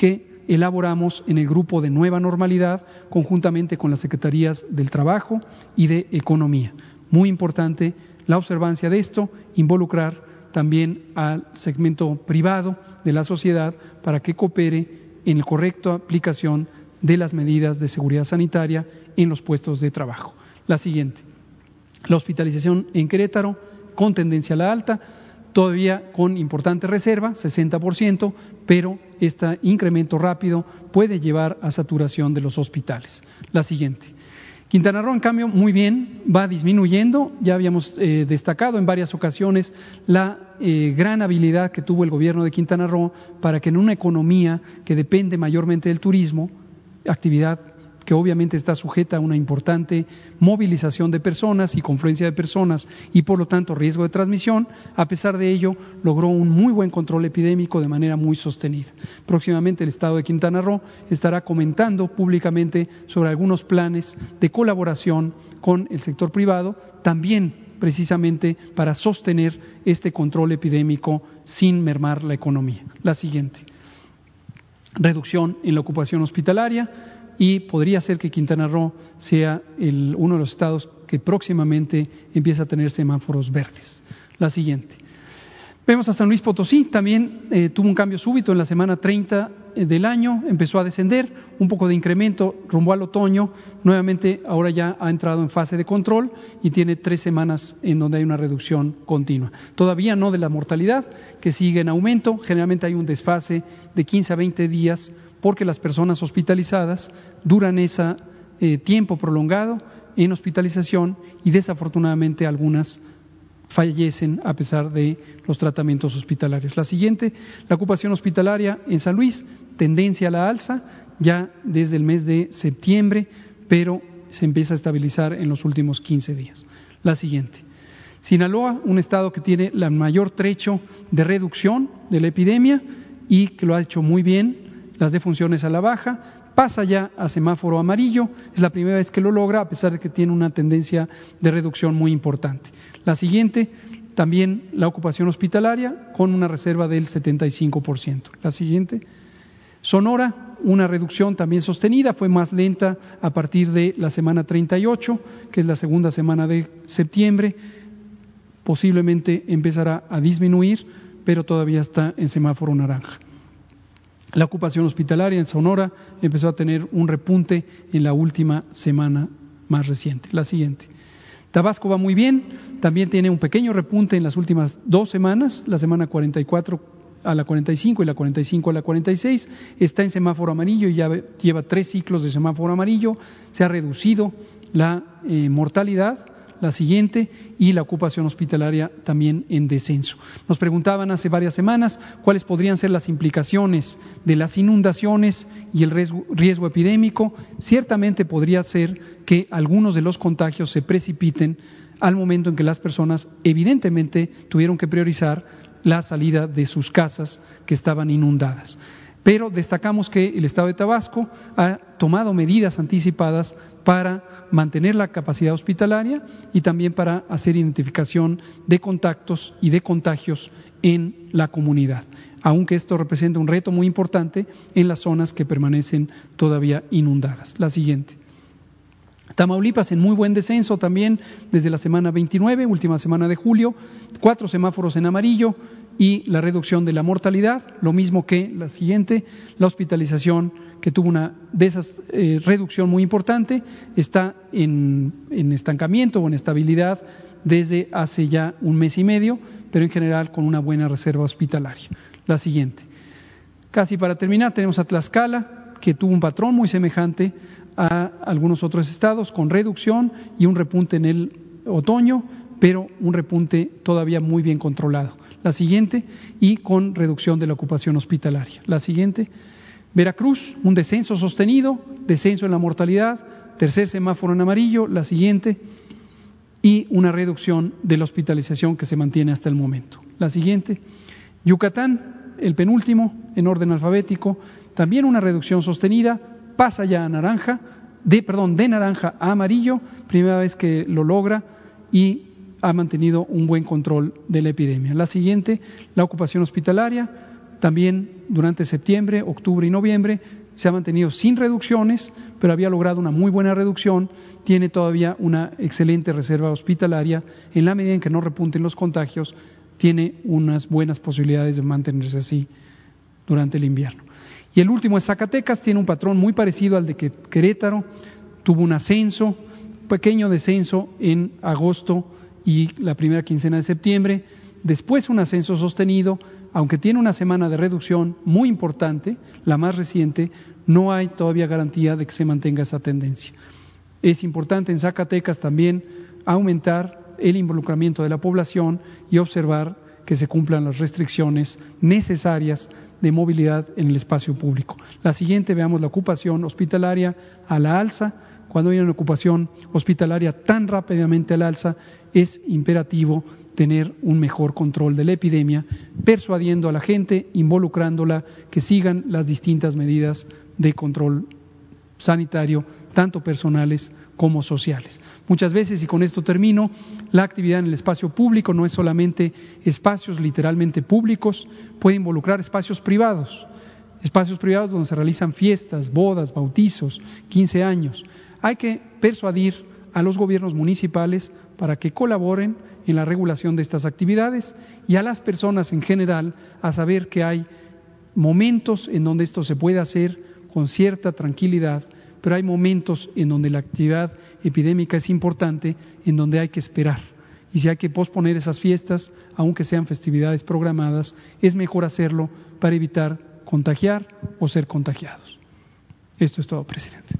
elaboramos en el grupo de Nueva Normalidad conjuntamente con las Secretarías del Trabajo y de Economía. Muy importante la observancia de esto, involucrar también al segmento privado de la sociedad para que coopere en la correcta aplicación de las medidas de seguridad sanitaria en los puestos de trabajo. La siguiente, la hospitalización en Querétaro con tendencia a la alta, todavía con importante reserva, 60%, pero este incremento rápido puede llevar a saturación de los hospitales. La siguiente. Quintana Roo, en cambio, muy bien, va disminuyendo. Ya habíamos destacado en varias ocasiones la gran habilidad que tuvo el gobierno de Quintana Roo para que en una economía que depende mayormente del turismo, actividad que obviamente está sujeta a una importante movilización de personas y confluencia de personas y por lo tanto riesgo de transmisión, a pesar de ello logró un muy buen control epidémico de manera muy sostenida. Próximamente el Estado de Quintana Roo estará comentando públicamente sobre algunos planes de colaboración con el sector privado, también precisamente para sostener este control epidémico sin mermar la economía. La siguiente, reducción en la ocupación hospitalaria, y podría ser que Quintana Roo sea uno de los estados que próximamente empieza a tener semáforos verdes. La siguiente. Vemos a San Luis Potosí, también tuvo un cambio súbito en la semana 30 del año, empezó a descender, un poco de incremento rumbo al otoño, nuevamente ahora ya ha entrado en fase de control y tiene 3 semanas en donde hay una reducción continua. Todavía no de la mortalidad, que sigue en aumento, generalmente hay un desfase de 15 a 20 días porque las personas hospitalizadas duran ese tiempo prolongado en hospitalización y desafortunadamente algunas fallecen a pesar de los tratamientos hospitalarios. La siguiente, la ocupación hospitalaria en San Luis, tendencia a la alza ya desde el mes de septiembre, pero se empieza a estabilizar en los últimos 15 días. La siguiente. Sinaloa, un estado que tiene el mayor trecho de reducción de la epidemia y que lo ha hecho muy bien, las defunciones a la baja, pasa ya a semáforo amarillo, es la primera vez que lo logra a pesar de que tiene una tendencia de reducción muy importante. La siguiente, también la ocupación hospitalaria con una reserva del 75%. La siguiente, Sonora, una reducción también sostenida, fue más lenta a partir de la semana 38, que es la segunda semana de septiembre, posiblemente empezará a disminuir, pero todavía está en semáforo naranja. La ocupación hospitalaria en Sonora empezó a tener un repunte en la última semana más reciente. La siguiente. Tabasco va muy bien, también tiene un pequeño repunte en las últimas 2 semanas, la semana 44 a la 45 y la 45 a la 46, está en semáforo amarillo y ya lleva 3 ciclos de semáforo amarillo, se ha reducido la mortalidad, la siguiente, y la ocupación hospitalaria también en descenso. Nos preguntaban hace varias semanas cuáles podrían ser las implicaciones de las inundaciones y el riesgo epidémico. Ciertamente podría ser que algunos de los contagios se precipiten al momento en que las personas evidentemente tuvieron que priorizar la salida de sus casas que estaban inundadas. Pero destacamos que el Estado de Tabasco ha tomado medidas anticipadas para mantener la capacidad hospitalaria y también para hacer identificación de contactos y de contagios en la comunidad, aunque esto representa un reto muy importante en las zonas que permanecen todavía inundadas. La siguiente. Tamaulipas en muy buen descenso también desde la semana 29, última semana de julio, 4 semáforos en amarillo y la reducción de la mortalidad, lo mismo que la siguiente, la hospitalización que tuvo una de esas reducción muy importante, está en estancamiento o en estabilidad desde hace ya 1 mes y medio, pero en general con una buena reserva hospitalaria. La siguiente. Casi para terminar tenemos a Tlaxcala, que tuvo un patrón muy semejante a algunos otros estados, con reducción y un repunte en el otoño, pero un repunte todavía muy bien controlado. La siguiente, y con reducción de la ocupación hospitalaria. La siguiente, Veracruz, un descenso sostenido, descenso en la mortalidad, 3er semáforo en amarillo. La siguiente, y una reducción de la hospitalización que se mantiene hasta el momento. La siguiente, Yucatán, el penúltimo, en orden alfabético, también una reducción sostenida, pasa ya a naranja, de naranja a amarillo, primera vez que lo logra y ha mantenido un buen control de la epidemia. La siguiente, la ocupación hospitalaria, También durante septiembre, octubre y noviembre se ha mantenido sin reducciones, pero había logrado una muy buena reducción. Tiene todavía una excelente reserva hospitalaria. En la medida en que no repunten los contagios, tiene unas buenas posibilidades de mantenerse así durante el invierno. Y el último es Zacatecas, tiene un patrón muy parecido al de Querétaro, tuvo un ascenso, pequeño descenso en agosto y la primera quincena de septiembre, después un ascenso sostenido, aunque tiene una semana de reducción muy importante, la más reciente, no hay todavía garantía de que se mantenga esa tendencia. Es importante en Zacatecas también aumentar el involucramiento de la población y observar que se cumplan las restricciones necesarias de movilidad en el espacio público. La siguiente, veamos la ocupación hospitalaria a la alza. Cuando hay una ocupación hospitalaria tan rápidamente al alza, es imperativo tener un mejor control de la epidemia, persuadiendo a la gente, involucrándola, que sigan las distintas medidas de control sanitario, tanto personales como sociales. Muchas veces, y con esto termino, la actividad en el espacio público no es solamente espacios literalmente públicos, puede involucrar espacios privados donde se realizan fiestas, bodas, bautizos, 15 años. Hay que persuadir a los gobiernos municipales para que colaboren en la regulación de estas actividades y a las personas en general a saber que hay momentos en donde esto se puede hacer con cierta tranquilidad, pero hay momentos en donde la actividad epidémica es importante, en donde hay que esperar. Y si hay que posponer esas fiestas, aunque sean festividades programadas, es mejor hacerlo para evitar contagiar o ser contagiados. Esto es todo, presidente.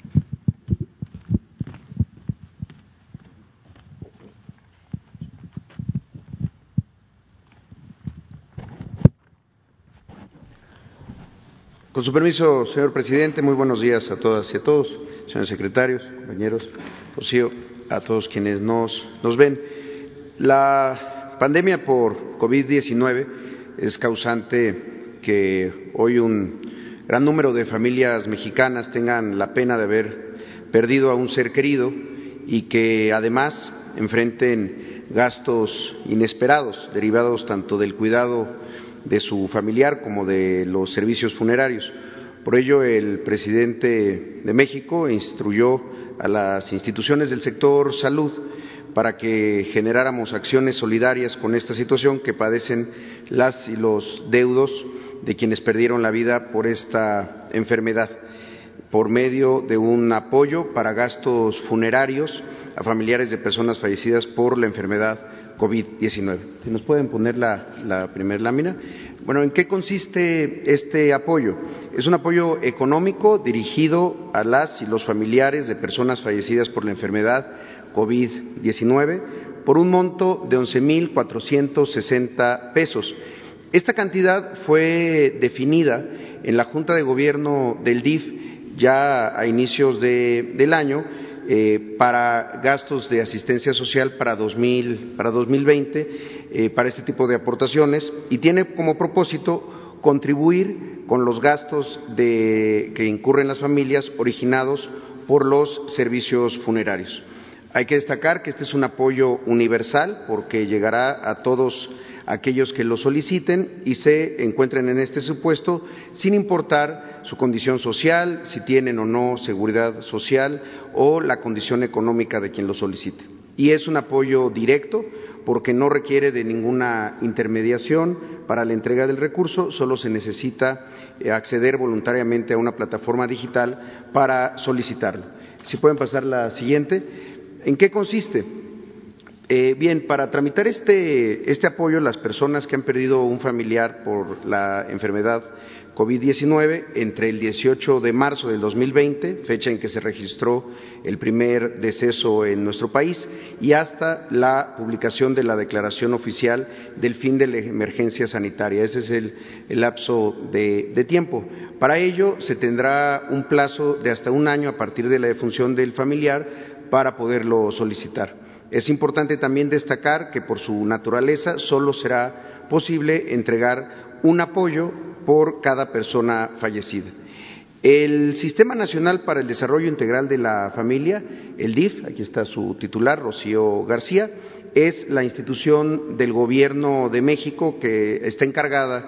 Con su permiso, señor presidente, muy buenos días a todas y a todos, señores secretarios, compañeros, Rocío, a todos quienes nos ven. La pandemia por COVID-19 es causante que hoy un gran número de familias mexicanas tengan la pena de haber perdido a un ser querido y que además enfrenten gastos inesperados derivados tanto del cuidado de su familiar como de los servicios funerarios. Por ello, el presidente de México instruyó a las instituciones del sector salud para que generáramos acciones solidarias con esta situación que padecen las y los deudos de quienes perdieron la vida por esta enfermedad, por medio de un apoyo para gastos funerarios a familiares de personas fallecidas por la enfermedad COVID-19. Si nos pueden poner la primera lámina. Bueno, ¿en qué consiste este apoyo? Es un apoyo económico dirigido a las y los familiares de personas fallecidas por la enfermedad COVID-19 por un monto de 11,460 pesos. Esta cantidad fue definida en la Junta de Gobierno del DIF ya a inicios del año para gastos de asistencia social para 2020, para este tipo de aportaciones, y tiene como propósito contribuir con los gastos que incurren las familias originados por los servicios funerarios. Hay que destacar que este es un apoyo universal porque llegará a todos aquellos que lo soliciten y se encuentren en este supuesto sin importar su condición social, si tienen o no seguridad social o la condición económica de quien lo solicite. Y es un apoyo directo porque no requiere de ninguna intermediación para la entrega del recurso, solo se necesita acceder voluntariamente a una plataforma digital para solicitarlo. Si pueden pasar la siguiente. ¿En qué consiste? Bien, para tramitar este apoyo, las personas que han perdido un familiar por la enfermedad COVID-19 entre el 18 de marzo del 2020, fecha en que se registró el primer deceso en nuestro país, y hasta la publicación de la declaración oficial del fin de la emergencia sanitaria. Ese es el lapso de tiempo. Para ello se tendrá un plazo de hasta un año a partir de la defunción del familiar para poderlo solicitar. Es importante también destacar que por su naturaleza solo será posible entregar un apoyo por cada persona fallecida. El Sistema Nacional para el Desarrollo Integral de la Familia, el DIF, aquí está su titular, Rocío García, es la institución del Gobierno de México que está encargada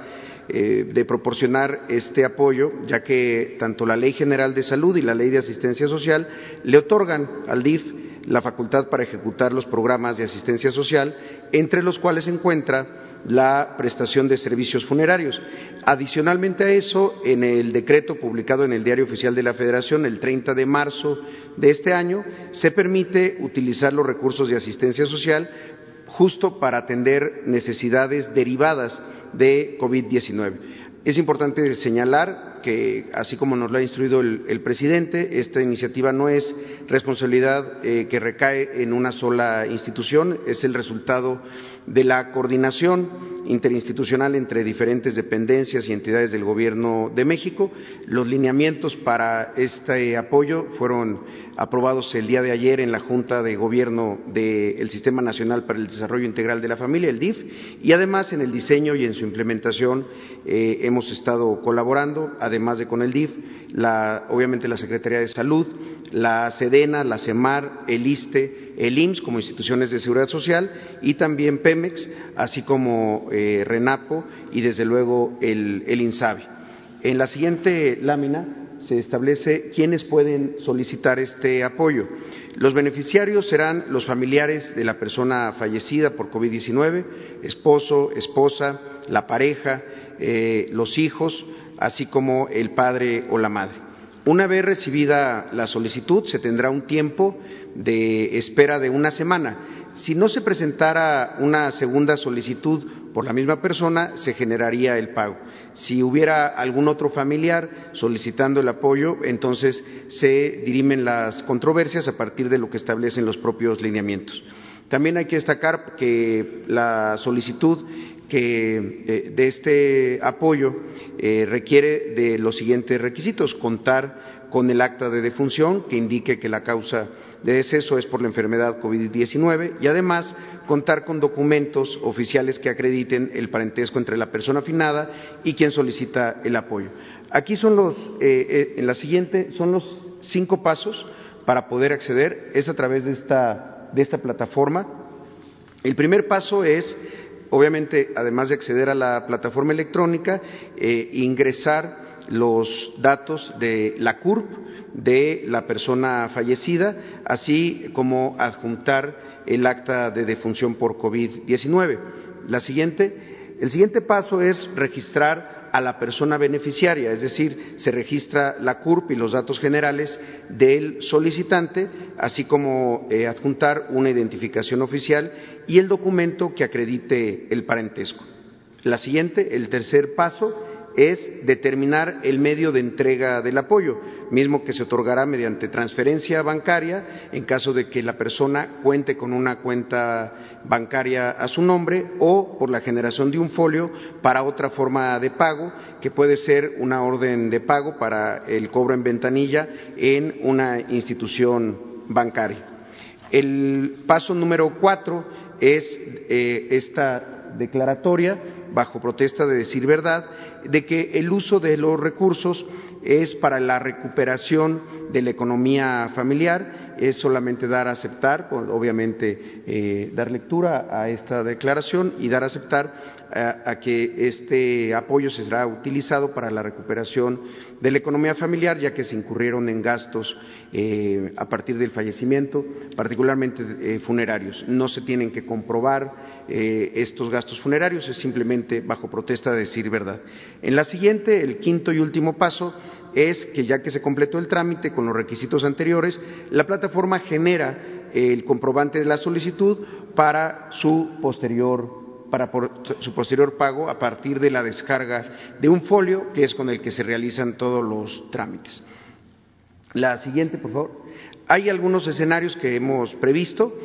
de proporcionar este apoyo, ya que tanto la Ley General de Salud y la Ley de Asistencia Social le otorgan al DIF la facultad para ejecutar los programas de asistencia social, entre los cuales se encuentra la prestación de servicios funerarios. Adicionalmente a eso, en el decreto publicado en el Diario Oficial de la Federación el 30 de marzo de este año, se permite utilizar los recursos de asistencia social justo para atender necesidades derivadas de COVID-19. Es importante señalar que, así como nos lo ha instruido el presidente, esta iniciativa no es responsabilidad que recae en una sola institución, es el resultado de la coordinación interinstitucional entre diferentes dependencias y entidades del Gobierno de México. Los lineamientos para este apoyo fueron aprobados el día de ayer en la Junta de Gobierno del Sistema Nacional para el Desarrollo Integral de la Familia, el DIF, y además en el diseño y en su implementación hemos estado colaborando, además de con el DIF, obviamente la Secretaría de Salud, la SEDENA, la CEMAR, el ISSSTE, el IMSS como instituciones de seguridad social y también Pemex, así como RENAPO y desde luego el INSABI. En la siguiente lámina se establece quiénes pueden solicitar este apoyo. Los beneficiarios serán los familiares de la persona fallecida por COVID-19, esposo, esposa, la pareja, los hijos, así como el padre o la madre. Una vez recibida la solicitud, se tendrá un tiempo de espera de una semana. Si no se presentara una segunda solicitud por la misma persona, se generaría el pago. Si hubiera algún otro familiar solicitando el apoyo, entonces se dirimen las controversias a partir de lo que establecen los propios lineamientos. También hay que destacar que la solicitud de este apoyo requiere de los siguientes requisitos: contar con el acta de defunción que indique que la causa de deceso es por la enfermedad COVID-19 y además contar con documentos oficiales que acrediten el parentesco entre la persona finada y quien solicita el apoyo. Aquí son en la siguiente, son los 5 pasos para poder acceder, es a través de esta plataforma. El primer paso es, obviamente, además de acceder a la plataforma electrónica, ingresar los datos de la CURP de la persona fallecida, así como adjuntar el acta de defunción por COVID-19. El siguiente paso es registrar a la persona beneficiaria, es decir, se registra la CURP y los datos generales del solicitante, así como adjuntar una identificación oficial y el documento que acredite el parentesco. El tercer paso es determinar el medio de entrega del apoyo, mismo que se otorgará mediante transferencia bancaria en caso de que la persona cuente con una cuenta bancaria a su nombre, o por la generación de un folio para otra forma de pago, que puede ser una orden de pago para el cobro en ventanilla en una institución bancaria. El paso número 4 es esta declaratoria bajo protesta de decir verdad, de que el uso de los recursos es para la recuperación de la economía familiar. Es solamente dar a aceptar, obviamente dar lectura a esta declaración y dar a aceptar a que este apoyo será utilizado para la recuperación de la economía familiar, ya que se incurrieron en gastos a partir del fallecimiento, particularmente funerarios. No se tienen que comprobar estos gastos funerarios, es simplemente bajo protesta de decir verdad. En la siguiente, el quinto y último paso es que, ya que se completó el trámite con los requisitos anteriores, la plataforma genera el comprobante de la solicitud para su posterior pago a partir de la descarga de un folio, que es con el que se realizan todos los trámites. La siguiente, por favor. Hay algunos escenarios que hemos previsto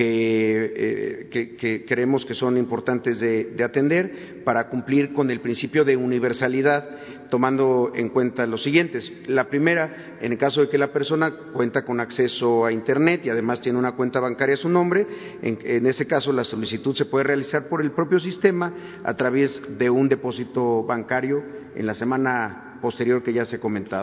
que creemos que son importantes de atender para cumplir con el principio de universalidad, tomando en cuenta los siguientes. La primera, en el caso de que la persona cuenta con acceso a Internet y además tiene una cuenta bancaria a su nombre, en ese caso la solicitud se puede realizar por el propio sistema a través de un depósito bancario en la semana posterior que ya se ha comentado.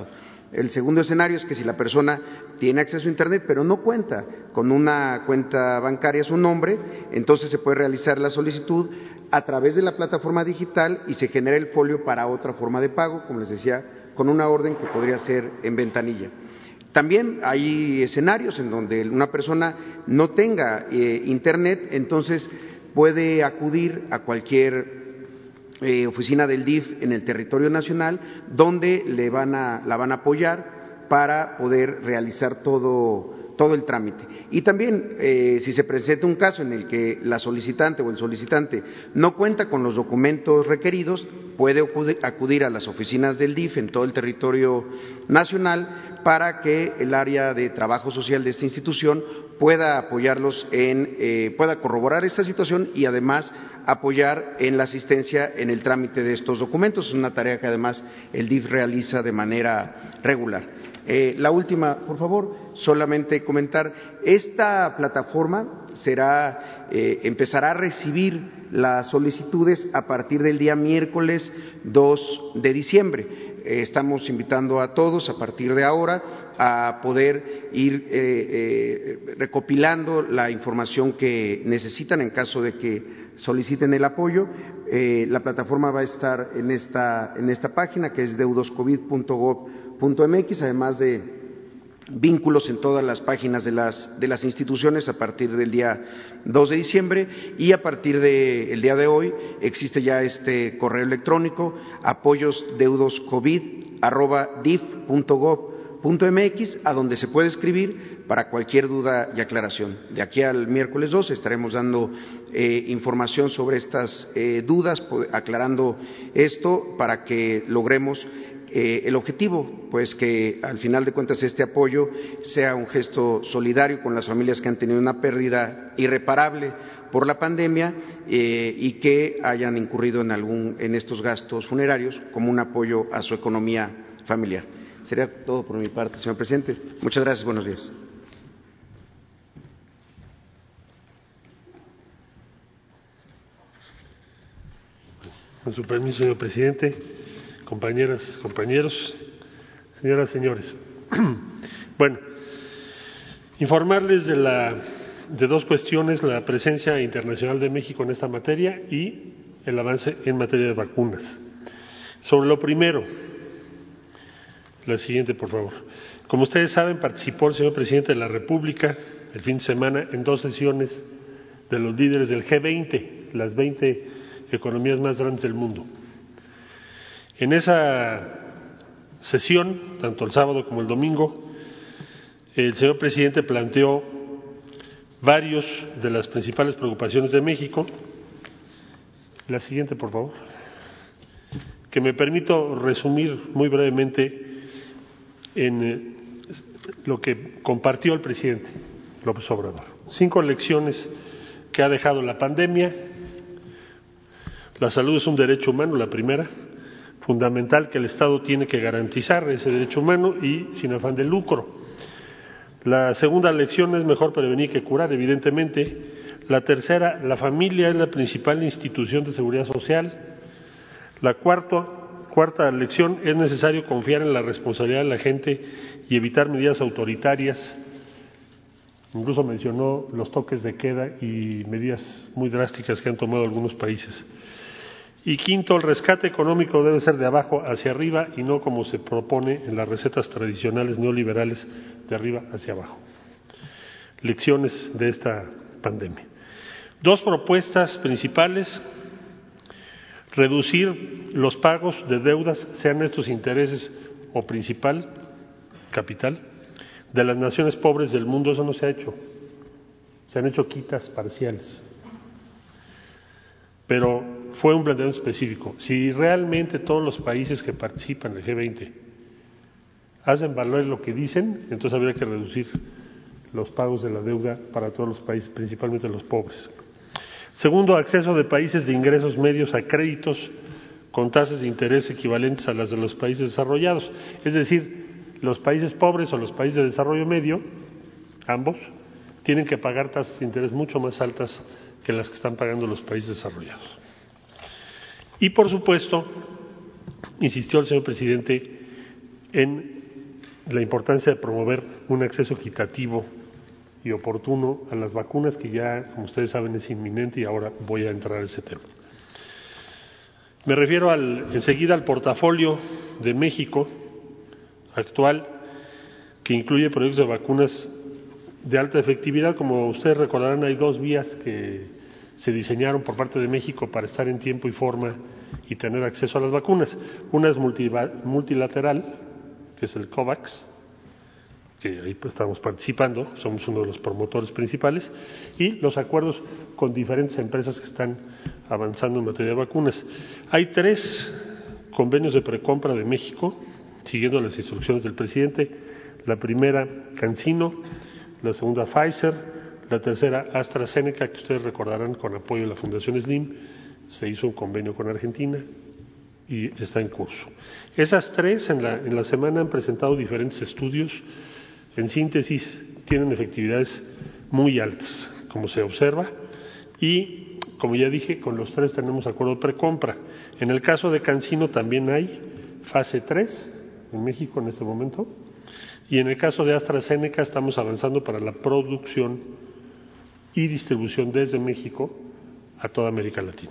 El segundo escenario es que si la persona tiene acceso a Internet pero no cuenta con una cuenta bancaria a su nombre, entonces se puede realizar la solicitud a través de la plataforma digital y se genera el folio para otra forma de pago, como les decía, con una orden que podría ser en ventanilla. También hay escenarios en donde una persona no tenga Internet, entonces puede acudir a cualquier oficina del DIF en el territorio nacional, donde la van a apoyar para poder realizar todo el trámite. Y también, si se presenta un caso en el que la solicitante o el solicitante no cuenta con los documentos requeridos, puede acudir a las oficinas del DIF en todo el territorio nacional para que el área de trabajo social de esta institución pueda apoyarlos pueda corroborar esta situación y además apoyar en la asistencia en el trámite de estos documentos. Es una tarea que además el DIF realiza de manera regular. La última, por favor, solamente comentar, esta plataforma empezará a recibir las solicitudes a partir del día miércoles 2 de diciembre. Estamos invitando a todos a partir de ahora a poder ir recopilando la información que necesitan en caso de que soliciten el apoyo. La plataforma va a estar en esta página que es deudoscovid.gov.mx, además de vínculos en todas las páginas de las instituciones a partir del día 2 de diciembre y a partir del día de hoy existe ya este correo electrónico apoyosdeudoscovid@dif.gov.mx, a donde se puede escribir para cualquier duda y aclaración. De aquí al miércoles 2 estaremos dando información sobre estas dudas, aclarando esto para que logremos el objetivo, pues que al final de cuentas este apoyo sea un gesto solidario con las familias que han tenido una pérdida irreparable por la pandemia y que hayan incurrido en estos gastos funerarios como un apoyo a su economía familiar. Sería todo por mi parte, señor presidente. Muchas gracias, buenos días. Con su permiso, señor presidente, compañeras, compañeros, señoras, señores. Bueno, informarles de dos cuestiones: la presencia internacional de México en esta materia y el avance en materia de vacunas. Sobre lo primero, la siguiente, por favor. Como ustedes saben, participó el señor presidente de la República el fin de semana en 2 sesiones de los líderes del G20, las 20 economías más grandes del mundo. En esa sesión, tanto el sábado como el domingo, el señor presidente planteó varios de las principales preocupaciones de México. La siguiente, por favor, que me permito resumir muy brevemente en lo que compartió el presidente López Obrador. 5 lecciones que ha dejado la pandemia. La salud es un derecho humano, la primera, fundamental, que el Estado tiene que garantizar ese derecho humano y sin afán de lucro. La segunda lección es mejor prevenir que curar, evidentemente. La tercera, la familia es la principal institución de seguridad social. La cuarta lección, es necesario confiar en la responsabilidad de la gente y evitar medidas autoritarias. Incluso mencionó los toques de queda y medidas muy drásticas que han tomado algunos países. Y quinto, el rescate económico debe ser de abajo hacia arriba y no como se propone en las recetas tradicionales neoliberales, de arriba hacia abajo. Lecciones de esta pandemia. 2 propuestas principales: reducir los pagos de deudas, sean estos intereses o principal, capital, de las naciones pobres del mundo. Eso no se ha hecho. Se han hecho quitas parciales. Pero fue un planteamiento específico. Si realmente todos los países que participan en el G20 hacen valer lo que dicen, entonces habría que reducir los pagos de la deuda para todos los países, principalmente los pobres. Segundo, acceso de países de ingresos medios a créditos con tasas de interés equivalentes a las de los países desarrollados. Es decir, los países pobres o los países de desarrollo medio, ambos, tienen que pagar tasas de interés mucho más altas que las que están pagando los países desarrollados. Y por supuesto, insistió el señor presidente en la importancia de promover un acceso equitativo y oportuno a las vacunas, que ya, como ustedes saben, es inminente, y ahora voy a entrar a ese tema. Me refiero enseguida al portafolio de México actual, que incluye proyectos de vacunas de alta efectividad. Como ustedes recordarán, hay 2 vías que se diseñaron por parte de México para estar en tiempo y forma y tener acceso a las vacunas. Una es multilateral, que es el COVAX, que ahí pues estamos participando, somos uno de los promotores principales, y los acuerdos con diferentes empresas que están avanzando en materia de vacunas. Hay 3 convenios de precompra de México, siguiendo las instrucciones del presidente. La primera, CanSino; la segunda, Pfizer; la tercera, AstraZeneca, que ustedes recordarán, con apoyo de la Fundación Slim, se hizo un convenio con Argentina y está en curso. Esas 3 en la semana han presentado diferentes estudios. En síntesis, tienen efectividades muy altas, como se observa, y como ya dije, con los 3 tenemos acuerdo de precompra. En el caso de CanSino también hay fase 3 en México en este momento, y en el caso de AstraZeneca estamos avanzando para la producción y distribución desde México a toda América Latina.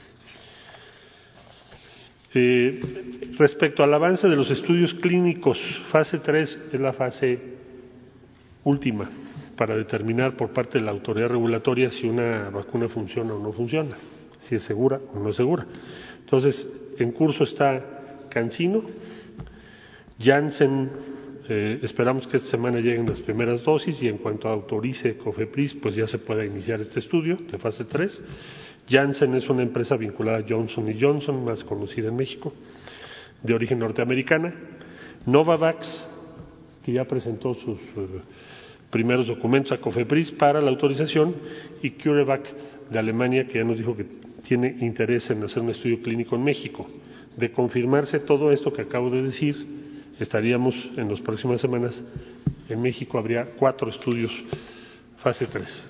Respecto al avance de los estudios clínicos, fase 3 es la fase última para determinar por parte de la autoridad regulatoria si una vacuna funciona o no funciona, si es segura o no es segura. Entonces, en curso está CanSino, Janssen, esperamos que esta semana lleguen las primeras dosis, y en cuanto autorice COFEPRIS, pues ya se pueda iniciar este estudio de fase 3. Janssen es una empresa vinculada a Johnson & Johnson, más conocida en México, de origen norteamericana. Novavax, que ya presentó sus primeros documentos a COFEPRIS para la autorización, y CureVac de Alemania, que ya nos dijo que tiene interés en hacer un estudio clínico en México. De confirmarse todo esto que acabo de decir, estaríamos en las próximas semanas, en México habría 4 estudios fase 3.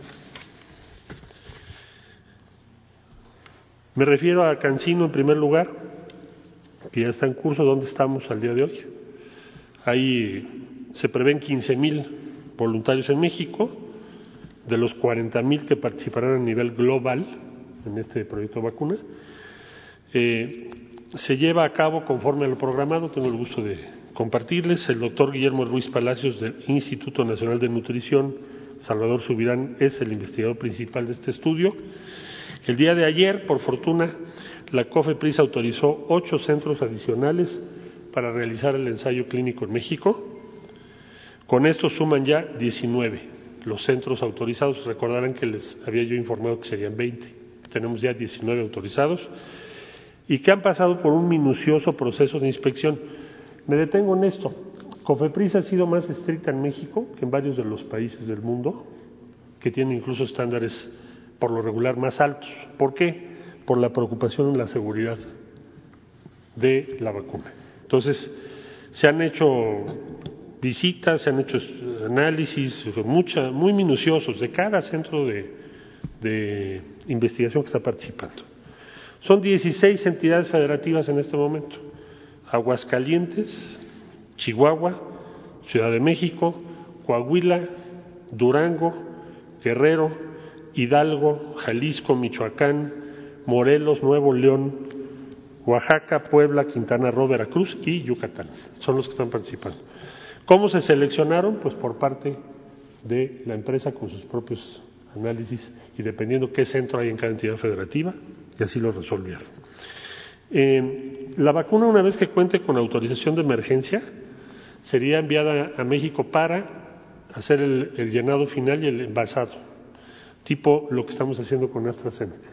Me refiero a CanSino en primer lugar, que ya está en curso. ¿Dónde estamos al día de hoy? Ahí se prevén 15,000 voluntarios en México, de los 40,000 que participarán a nivel global en este proyecto de vacuna. Se lleva a cabo conforme a lo programado. Tengo el gusto de compartirles. El doctor Guillermo Ruiz Palacios, del Instituto Nacional de Nutrición Salvador Subirán, es el investigador principal de este estudio. El día de ayer, por fortuna, la COFEPRIS autorizó 8 centros adicionales para realizar el ensayo clínico en México. Con esto suman ya 19 los centros autorizados. Recordarán que les había yo informado que serían 20. Tenemos ya 19 autorizados y que han pasado por un minucioso proceso de inspección. Me detengo en esto. COFEPRIS ha sido más estricta en México que en varios de los países del mundo, que tienen incluso estándares por lo regular más altos. ¿Por qué? Por la preocupación en la seguridad de la vacuna. Entonces, se han hecho visitas, se han hecho análisis muy minuciosos de cada centro de investigación que está participando. Son 16 entidades federativas en este momento: Aguascalientes, Chihuahua, Ciudad de México, Coahuila, Durango, Guerrero, Hidalgo, Jalisco, Michoacán, Morelos, Nuevo León, Oaxaca, Puebla, Quintana Roo, Veracruz y Yucatán. Son los que están participando. ¿Cómo se seleccionaron? Pues por parte de la empresa, con sus propios análisis y dependiendo qué centro hay en cada entidad federativa, y así lo resolvieron. La vacuna, una vez que cuente con autorización de emergencia, sería enviada a México para hacer el llenado final y el envasado, tipo lo que estamos haciendo con AstraZeneca.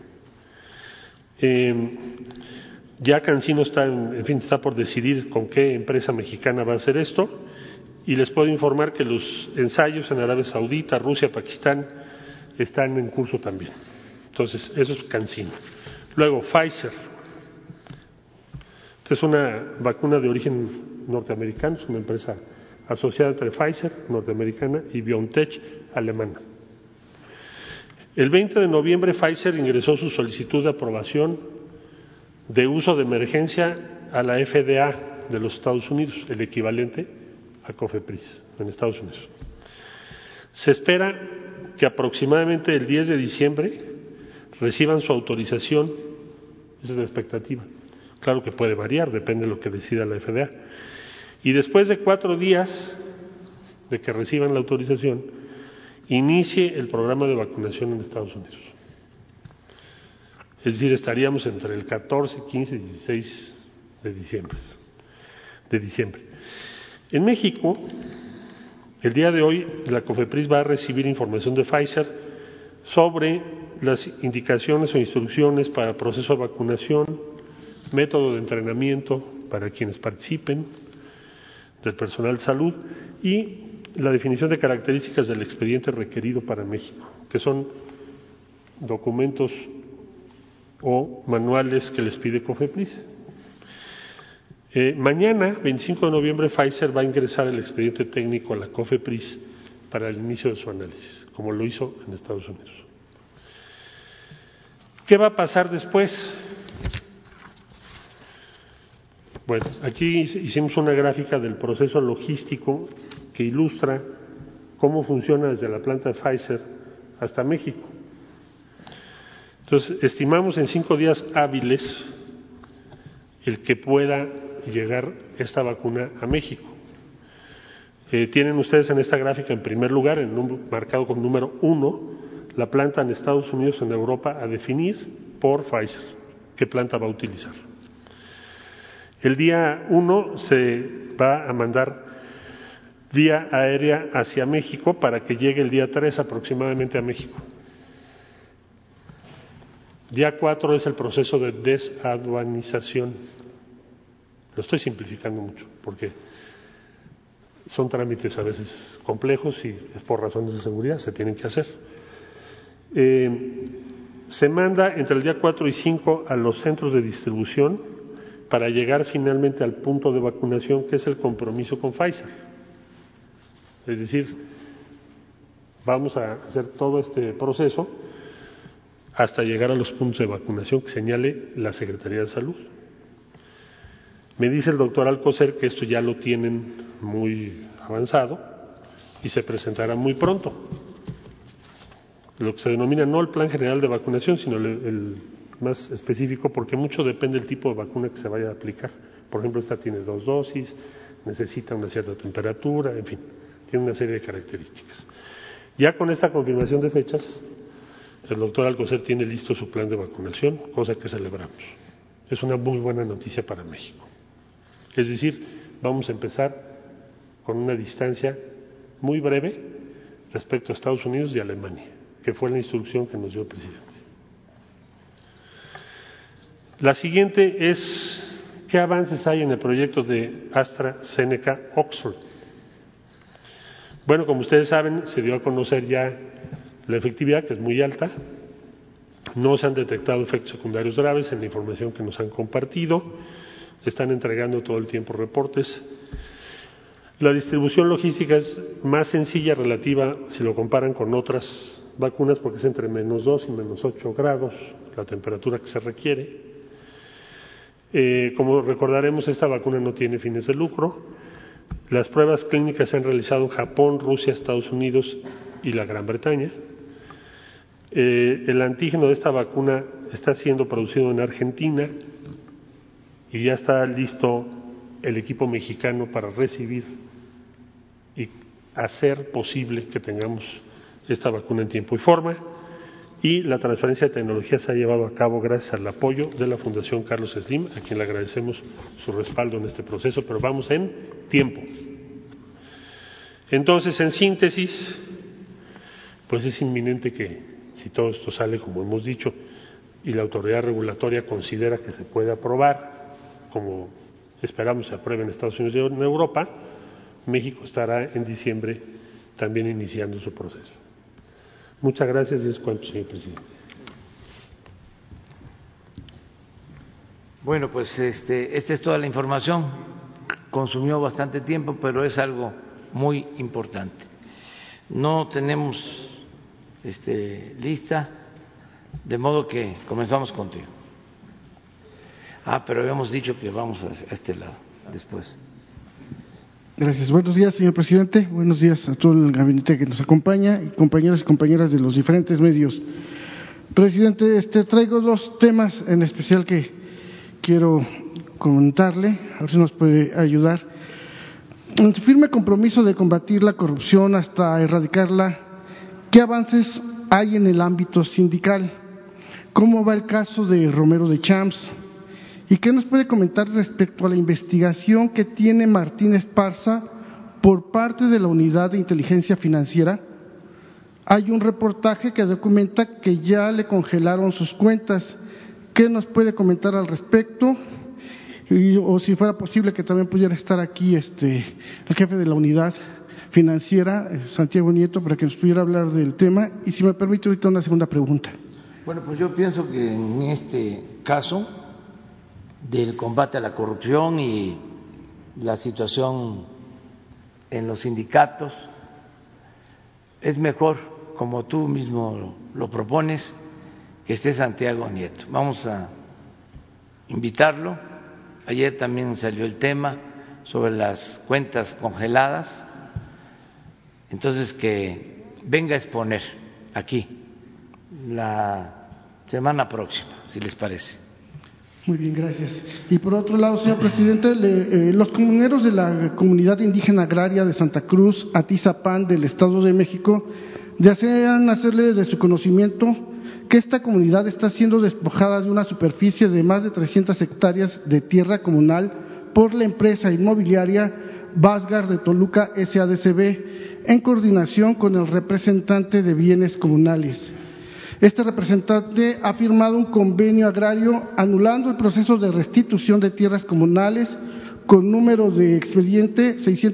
Ya CanSino está por decidir con qué empresa mexicana va a hacer esto, y les puedo informar que los ensayos en Arabia Saudita, Rusia, Pakistán están en curso también. Entonces, eso es CanSino. Luego, Pfizer. Esta es una vacuna de origen norteamericano, es una empresa asociada entre Pfizer, norteamericana, y BioNTech, alemana. El 20 de noviembre Pfizer ingresó su solicitud de aprobación de uso de emergencia a la FDA de los Estados Unidos, el equivalente a COFEPRIS en Estados Unidos. Se espera que aproximadamente el 10 de diciembre reciban su autorización, esa es la expectativa. Claro que puede variar, depende de lo que decida la FDA. Y después de 4 días de que reciban la autorización, inicie el programa de vacunación en Estados Unidos. Es decir, estaríamos entre el 14, 15 y 16 de diciembre. En México, el día de hoy, la COFEPRIS va a recibir información de Pfizer sobre las indicaciones o instrucciones para el proceso de vacunación, método de entrenamiento para quienes participen, del personal de salud y la definición de características del expediente requerido para México, que son documentos o manuales que les pide COFEPRIS. Mañana, 25 de noviembre, Pfizer va a ingresar el expediente técnico a la COFEPRIS para el inicio de su análisis, como lo hizo en Estados Unidos. ¿Qué va a pasar después? Bueno, aquí hicimos una gráfica del proceso logístico que ilustra cómo funciona desde la planta de Pfizer hasta México. Entonces, estimamos en 5 días hábiles el que pueda llegar esta vacuna a México. Tienen ustedes en esta gráfica, en primer lugar, marcado con número 1, la planta en Estados Unidos, en Europa, a definir por Pfizer qué planta va a utilizar. El día 1 se va a mandar vía aérea hacia México para que llegue el día 3 aproximadamente a México. Día 4 es el proceso de desaduanización. Lo estoy simplificando mucho porque son trámites a veces complejos y es por razones de seguridad, se tienen que hacer. Se manda entre el día 4 y 5 a los centros de distribución para llegar finalmente al punto de vacunación, que es el compromiso con Pfizer. Es decir, vamos a hacer todo este proceso hasta llegar a los puntos de vacunación que señale la Secretaría de Salud. Me dice el doctor Alcocer que esto ya lo tienen muy avanzado y se presentará muy pronto. Lo que se denomina no el plan general de vacunación, sino el más específico, porque mucho depende del tipo de vacuna que se vaya a aplicar. Por ejemplo, esta tiene 2 dosis, necesita una cierta temperatura, en fin, tiene una serie de características. Ya con esta confirmación de fechas, el doctor Alcocer tiene listo su plan de vacunación, cosa que celebramos. Es una muy buena noticia para México. Es decir, vamos a empezar con una distancia muy breve respecto a Estados Unidos y Alemania, que fue la instrucción que nos dio el presidente. La siguiente es, ¿qué avances hay en el proyecto de AstraZeneca Oxford? Bueno, como ustedes saben, se dio a conocer ya la efectividad, que es muy alta. No se han detectado efectos secundarios graves en la información que nos han compartido. Están entregando todo el tiempo reportes. La distribución logística es más sencilla relativa, si lo comparan con otras vacunas, porque es entre -2 y -8 grados la temperatura que se requiere. Como recordaremos, esta vacuna no tiene fines de lucro. Las pruebas clínicas se han realizado en Japón, Rusia, Estados Unidos y la Gran Bretaña. El antígeno de esta vacuna está siendo producido en Argentina y ya está listo el equipo mexicano para recibir y hacer posible que tengamos esta vacuna en tiempo y forma. Y la transferencia de tecnología se ha llevado a cabo gracias al apoyo de la Fundación Carlos Slim, a quien le agradecemos su respaldo en este proceso, pero vamos en tiempo. Entonces, en síntesis, pues es inminente que, si todo esto sale como hemos dicho, y la autoridad regulatoria considera que se puede aprobar, como esperamos se apruebe en Estados Unidos y en Europa, México estará en diciembre también iniciando su proceso. Muchas gracias y es cuanto, señor presidente. Bueno, pues esta es toda la información. Consumió bastante tiempo, pero es algo muy importante. No tenemos lista, de modo que comenzamos contigo. Pero habíamos dicho que vamos a este lado después. Gracias. Buenos días, señor presidente. Buenos días a todo el gabinete que nos acompaña y compañeros y compañeras de los diferentes medios. Presidente, traigo dos temas en especial que quiero comentarle, a ver si nos puede ayudar. En su firme compromiso de combatir la corrupción hasta erradicarla, ¿qué avances hay en el ámbito sindical? ¿Cómo va el caso de Romero de Champs? ¿Y qué nos puede comentar respecto a la investigación que tiene Martín Esparza por parte de la Unidad de Inteligencia Financiera? Hay un reportaje que documenta que ya le congelaron sus cuentas. ¿Qué nos puede comentar al respecto? O si fuera posible que también pudiera estar aquí el jefe de la Unidad Financiera, Santiago Nieto, para que nos pudiera hablar del tema. Y si me permite ahorita una segunda pregunta. Bueno, pues yo pienso que en este caso del combate a la corrupción y la situación en los sindicatos, es mejor, como tú mismo lo propones, que esté Santiago Nieto. Vamos a invitarlo. Ayer también salió el tema sobre las cuentas congeladas, entonces que venga a exponer aquí la semana próxima, si les parece. Muy bien, gracias. Y por otro lado, señor presidente, los comuneros de la comunidad indígena agraria de Santa Cruz, Atizapán, del Estado de México, desean hacerle de su conocimiento que esta comunidad está siendo despojada de una superficie de más de 300 hectáreas de tierra comunal por la empresa inmobiliaria Vásgar de Toluca SADCB, en coordinación con el representante de bienes comunales. Este representante ha firmado un convenio agrario anulando el proceso de restitución de tierras comunales con número de expediente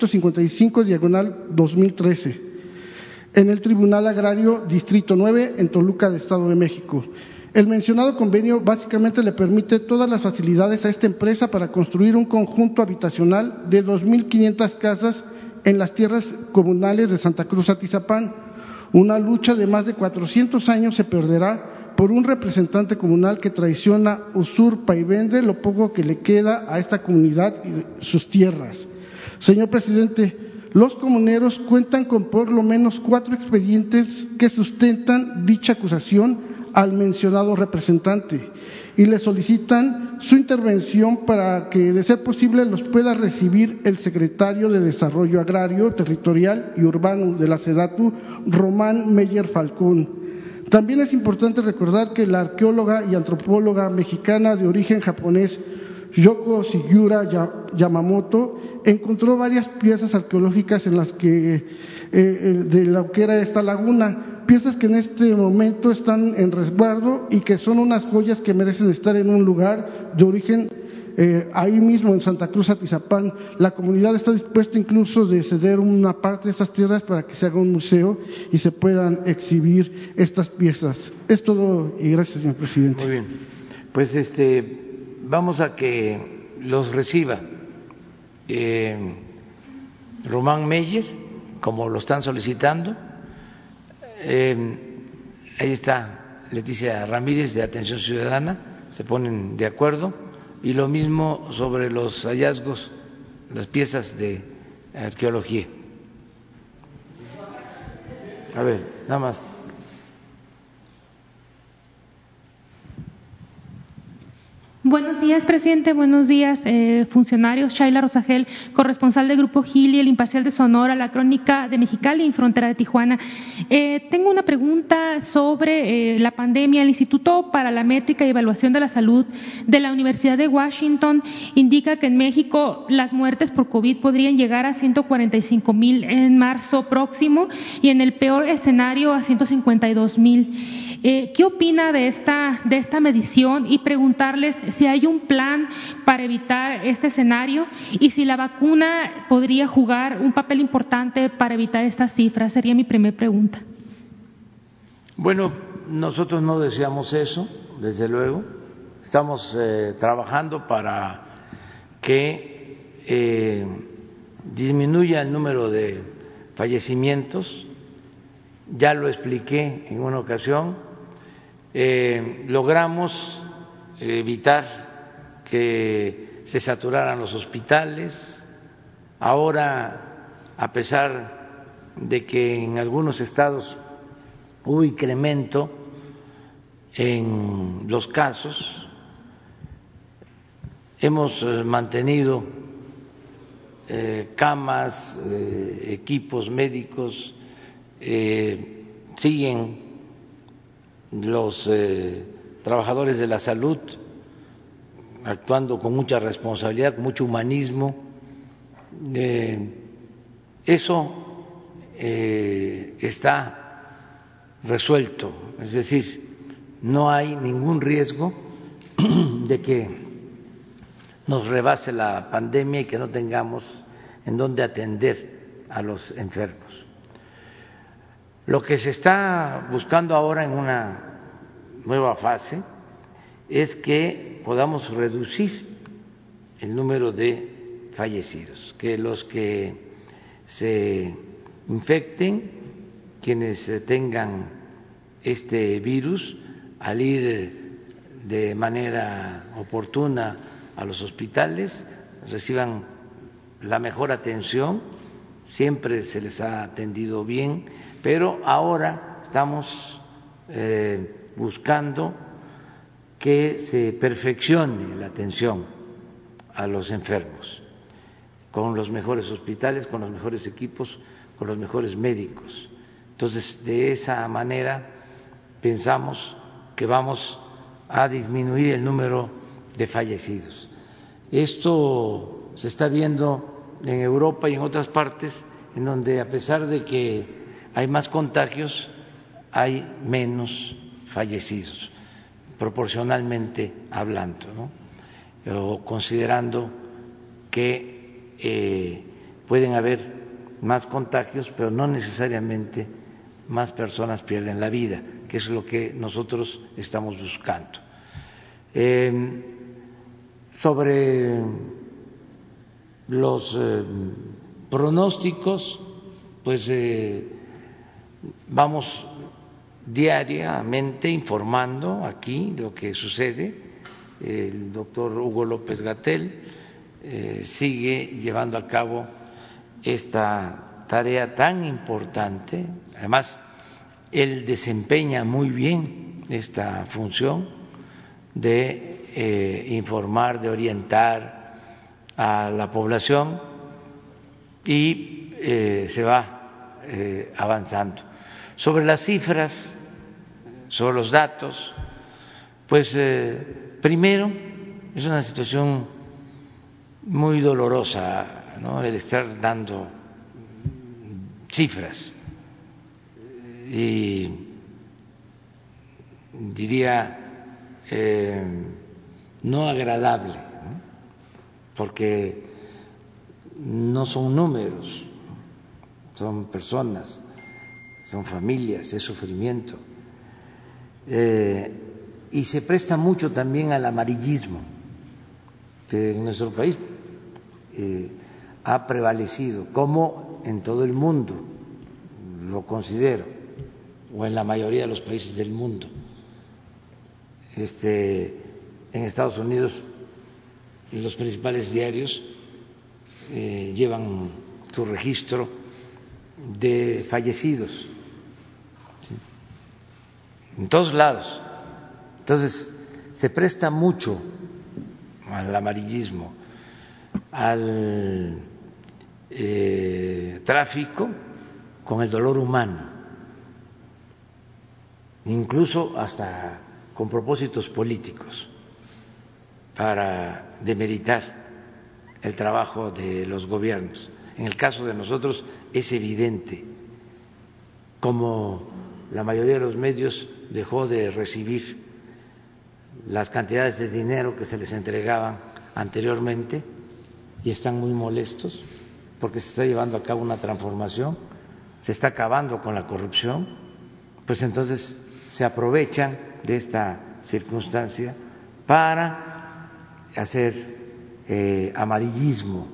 655/2013 en el Tribunal Agrario Distrito 9 en Toluca, de Estado de México. El mencionado convenio básicamente le permite todas las facilidades a esta empresa para construir un conjunto habitacional de 2.500 casas en las tierras comunales de Santa Cruz Atizapán. Una lucha de más de 400 años se perderá por un representante comunal que traiciona, usurpa y vende lo poco que le queda a esta comunidad y sus tierras. Señor presidente, los comuneros cuentan con por lo menos 4 expedientes que sustentan dicha acusación al mencionado representante y le solicitan su intervención para que, de ser posible, los pueda recibir el secretario de Desarrollo Agrario, Territorial y Urbano de la SEDATU, Román Meyer Falcón. También es importante recordar que la arqueóloga y antropóloga mexicana de origen japonés Yoko Shigyura Yamamoto encontró varias piezas arqueológicas en las que de lo que era esta laguna, piezas que en este momento están en resguardo y que son unas joyas que merecen estar en un lugar de origen ahí mismo en Santa Cruz Atizapán. La comunidad está dispuesta incluso de ceder una parte de estas tierras para que se haga un museo y se puedan exhibir estas piezas. Es todo y gracias, señor presidente. Muy bien, pues vamos a que los reciba Román Meyer, como lo están solicitando. Ahí está Leticia Ramírez de Atención Ciudadana, se ponen de acuerdo, y lo mismo sobre los hallazgos, las piezas de arqueología. A ver, nada más. Buenos días, presidente. Buenos días, funcionarios. Shaila Rosagel, corresponsal del Grupo Gili, El Imparcial de Sonora, La Crónica de Mexicali y Frontera de Tijuana. Tengo una pregunta sobre la pandemia. El Instituto para la Métrica y Evaluación de la Salud de la Universidad de Washington indica que en México las muertes por COVID podrían llegar a 145,000 en marzo próximo y en el peor escenario a 152,000. ¿Qué opina de esta medición? Y preguntarles si hay un plan para evitar este escenario y si la vacuna podría jugar un papel importante para evitar estas cifras. Sería mi primera pregunta. Bueno, nosotros no deseamos eso, desde luego. Estamos trabajando para que disminuya el número de fallecimientos. Ya lo expliqué en una ocasión. Logramos evitar que se saturaran los hospitales, Ahora, a pesar de que en algunos estados hubo incremento en los casos, hemos mantenido camas, equipos médicos, siguen los trabajadores de la salud actuando con mucha responsabilidad, con mucho humanismo. Eso está resuelto, es decir, no hay ningún riesgo de que nos rebase la pandemia y que no tengamos en dónde atender a los enfermos. Lo que se está buscando ahora en una nueva fase es que podamos reducir el número de fallecidos, que los que se infecten, quienes tengan este virus, al ir de manera oportuna a los hospitales, reciban la mejor atención, siempre se les ha atendido bien, pero ahora estamos buscando que se perfeccione la atención a los enfermos, con los mejores hospitales, con los mejores equipos, con los mejores médicos. Entonces, de esa manera pensamos que vamos a disminuir el número de fallecidos. Esto se está viendo en Europa y en otras partes, en donde a pesar de que hay más contagios, hay menos fallecidos, proporcionalmente hablando, ¿no? O considerando que pueden haber más contagios, pero no necesariamente más personas pierden la vida, que es lo que nosotros estamos buscando. Sobre los pronósticos, pues vamos diariamente informando aquí lo que sucede. El doctor Hugo López-Gatell sigue llevando a cabo esta tarea tan importante. Además, él desempeña muy bien esta función de informar, de orientar a la población y se va avanzando. Sobre las cifras, sobre los datos, pues primero es una situación muy dolorosa, ¿no?, el estar dando cifras, y diría no agradable, ¿no?, porque no son números, son personas, son familias, es sufrimiento, y se presta mucho también al amarillismo, que en nuestro país ha prevalecido, como en todo el mundo, lo considero, o en la mayoría de los países del mundo. En Estados Unidos los principales diarios llevan su registro de fallecidos, ¿sí?, en todos lados. Entonces se presta mucho al amarillismo, al tráfico con el dolor humano, incluso hasta con propósitos políticos, para demeritar el trabajo de los gobiernos. En el caso de nosotros es evidente, como la mayoría de los medios dejó de recibir las cantidades de dinero que se les entregaban anteriormente y están muy molestos porque se está llevando a cabo una transformación, se está acabando con la corrupción, pues entonces se aprovechan de esta circunstancia para hacer amarillismo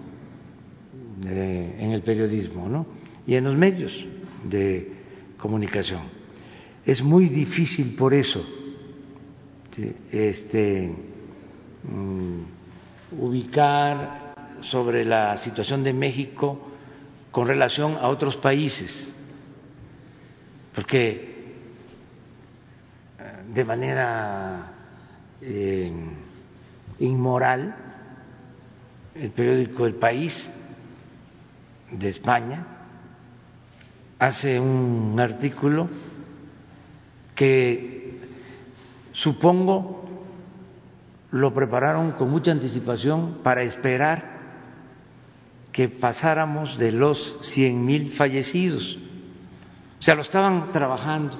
en el periodismo, ¿no?, y en los medios de comunicación. Es muy difícil por eso ubicar sobre la situación de México con relación a otros países, porque de manera inmoral el periódico El País de España hace un artículo que supongo lo prepararon con mucha anticipación para esperar que pasáramos de los 100,000 fallecidos. O sea, lo estaban trabajando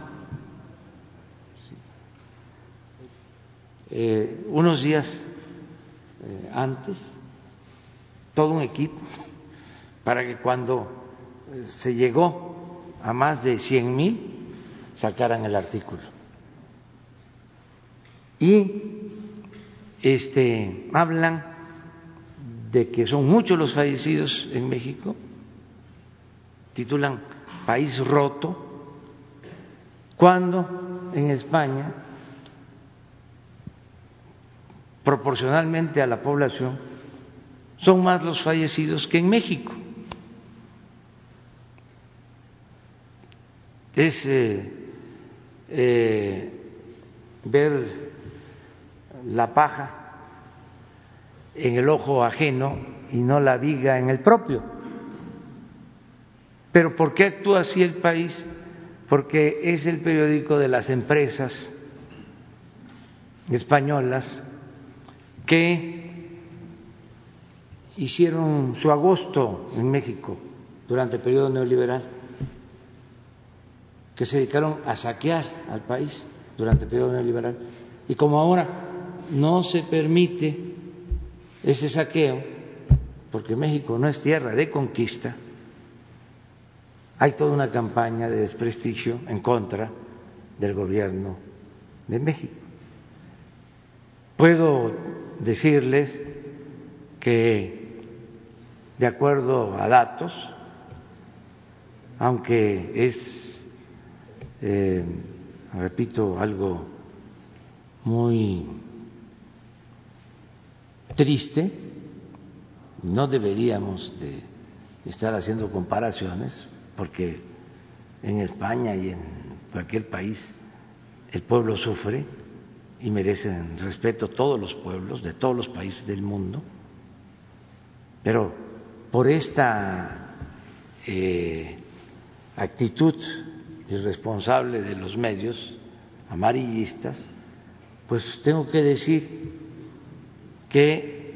unos días antes, todo un equipo, para que cuando se llegó a más de 100,000 sacaran el artículo. Y hablan de que son muchos los fallecidos en México, titulan País roto, cuando en España, proporcionalmente a la población, son más los fallecidos que en México. Es ver la paja en el ojo ajeno y no la viga en el propio. ¿Pero por qué actúa así El País? Porque es el periódico de las empresas españolas que hicieron su agosto en México durante el periodo neoliberal, que se dedicaron a saquear al país durante el periodo neoliberal. Y como ahora no se permite ese saqueo, porque México no es tierra de conquista, hay toda una campaña de desprestigio en contra del gobierno de México. Puedo decirles que, de acuerdo a datos, aunque es, repito, algo muy triste, no deberíamos de estar haciendo comparaciones, porque en España y en cualquier país el pueblo sufre y merecen respeto todos los pueblos de todos los países del mundo, pero por esta actitud irresponsable de los medios amarillistas, pues tengo que decir que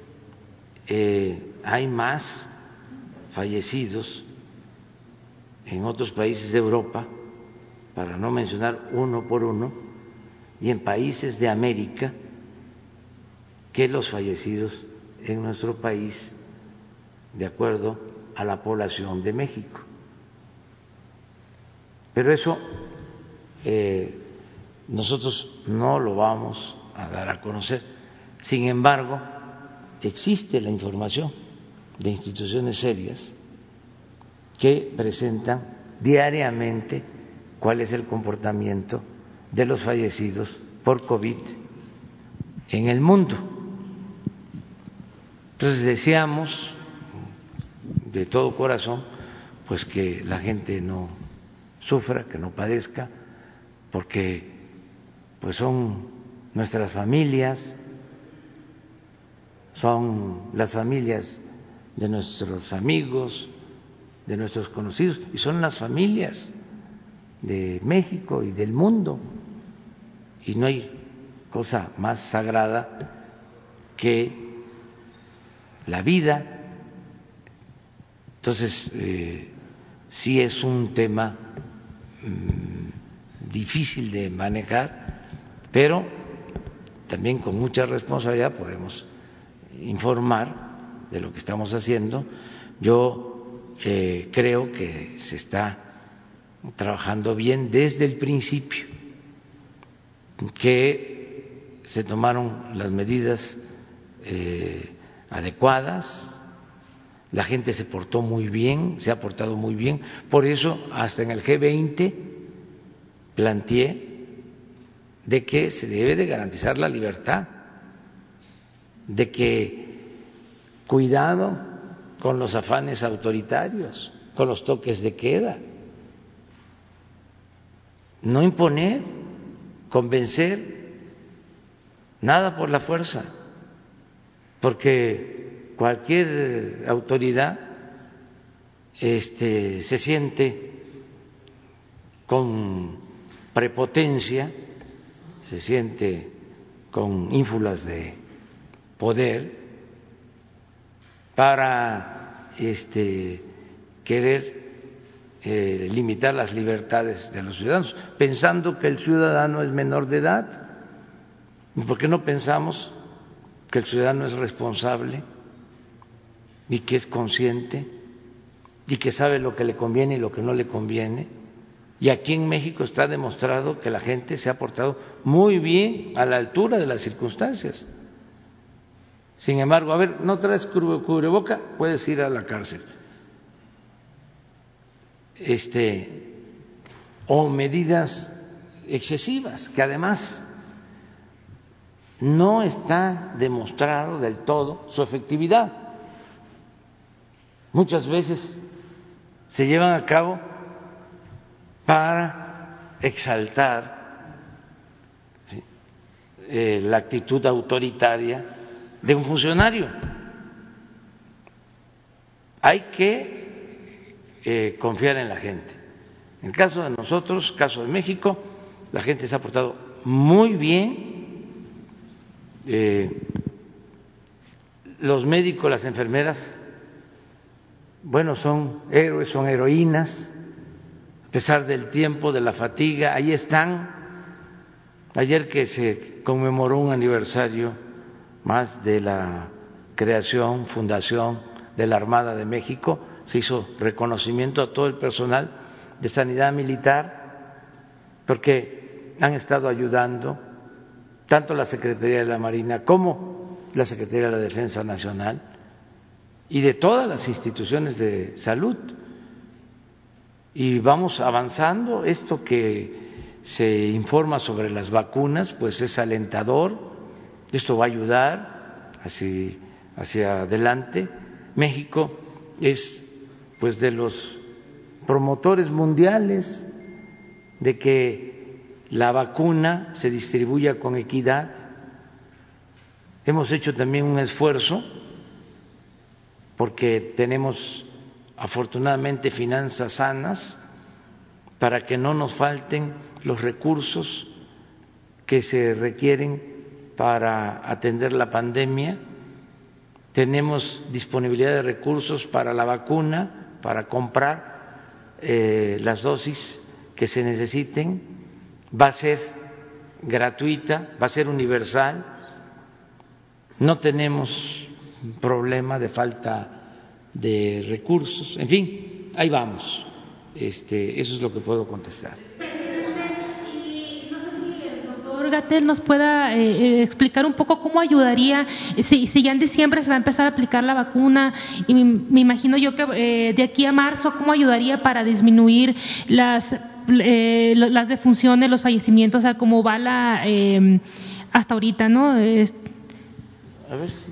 hay más fallecidos en otros países de Europa, para no mencionar uno por uno, y en países de América, que los fallecidos en nuestro país, de acuerdo a la población de México. Pero eso nosotros no lo vamos a dar a conocer. Sin embargo, existe la información de instituciones serias que presentan diariamente cuál es el comportamiento de los fallecidos por COVID en el mundo. Entonces deseamos de todo corazón pues que la gente no sufra, que no padezca, porque pues son nuestras familias, son las familias de nuestros amigos, de nuestros conocidos, y son las familias de México y del mundo, y no hay cosa más sagrada que la vida. Entonces sí es un tema difícil de manejar, pero también con mucha responsabilidad podemos informar de lo que estamos haciendo. Yo creo que se está trabajando bien desde el principio, que se tomaron las medidas adecuadas, la gente se portó muy bien, se ha portado muy bien, por eso hasta en el G20 planteé de que se debe de garantizar la libertad, de que cuidado con los afanes autoritarios, con los toques de queda. No imponer, convencer, nada por la fuerza, porque cualquier autoridad se siente con prepotencia, se siente con ínfulas de poder para querer limitar las libertades de los ciudadanos, pensando que el ciudadano es menor de edad. ¿Por qué no pensamos que el ciudadano es responsable y que es consciente y que sabe lo que le conviene y lo que no le conviene? Y aquí en México está demostrado que la gente se ha portado muy bien, a la altura de las circunstancias. Sin embargo, a ver, no traes cubreboca, puedes ir a la cárcel. O medidas excesivas, que además no está demostrado del todo su efectividad. Muchas veces se llevan a cabo para exaltar la actitud autoritaria de un funcionario. Hay que confiar en la gente. En el caso de nosotros, caso de México, la gente se ha portado muy bien. Los médicos, las enfermeras, bueno, son héroes, son heroínas, a pesar del tiempo, de la fatiga, ahí están. Ayer que se conmemoró un aniversario más de la creación, fundación de la Armada de México, se hizo reconocimiento a todo el personal de sanidad militar, porque han estado ayudando tanto la Secretaría de la Marina como la Secretaría de la Defensa Nacional y de todas las instituciones de salud. Y vamos avanzando. Esto que se informa sobre las vacunas, pues es alentador. Esto va a ayudar hacia adelante. México es pues de los promotores mundiales de que la vacuna se distribuya con equidad. Hemos hecho también un esfuerzo porque tenemos afortunadamente finanzas sanas para que no nos falten los recursos que se requieren para atender la pandemia. Tenemos disponibilidad de recursos para la vacuna, para comprar las dosis que se necesiten. Va a ser gratuita, va a ser universal. No tenemos problema de falta de recursos. En fin, ahí vamos. Eso es lo que puedo contestar. Y no sé si el doctor Gatell nos pueda explicar un poco cómo ayudaría, si ya en diciembre se va a empezar a aplicar la vacuna, y me imagino yo que de aquí a marzo, cómo ayudaría para disminuir las defunciones, los fallecimientos, o sea, cómo va hasta ahorita, ¿no? A ver si.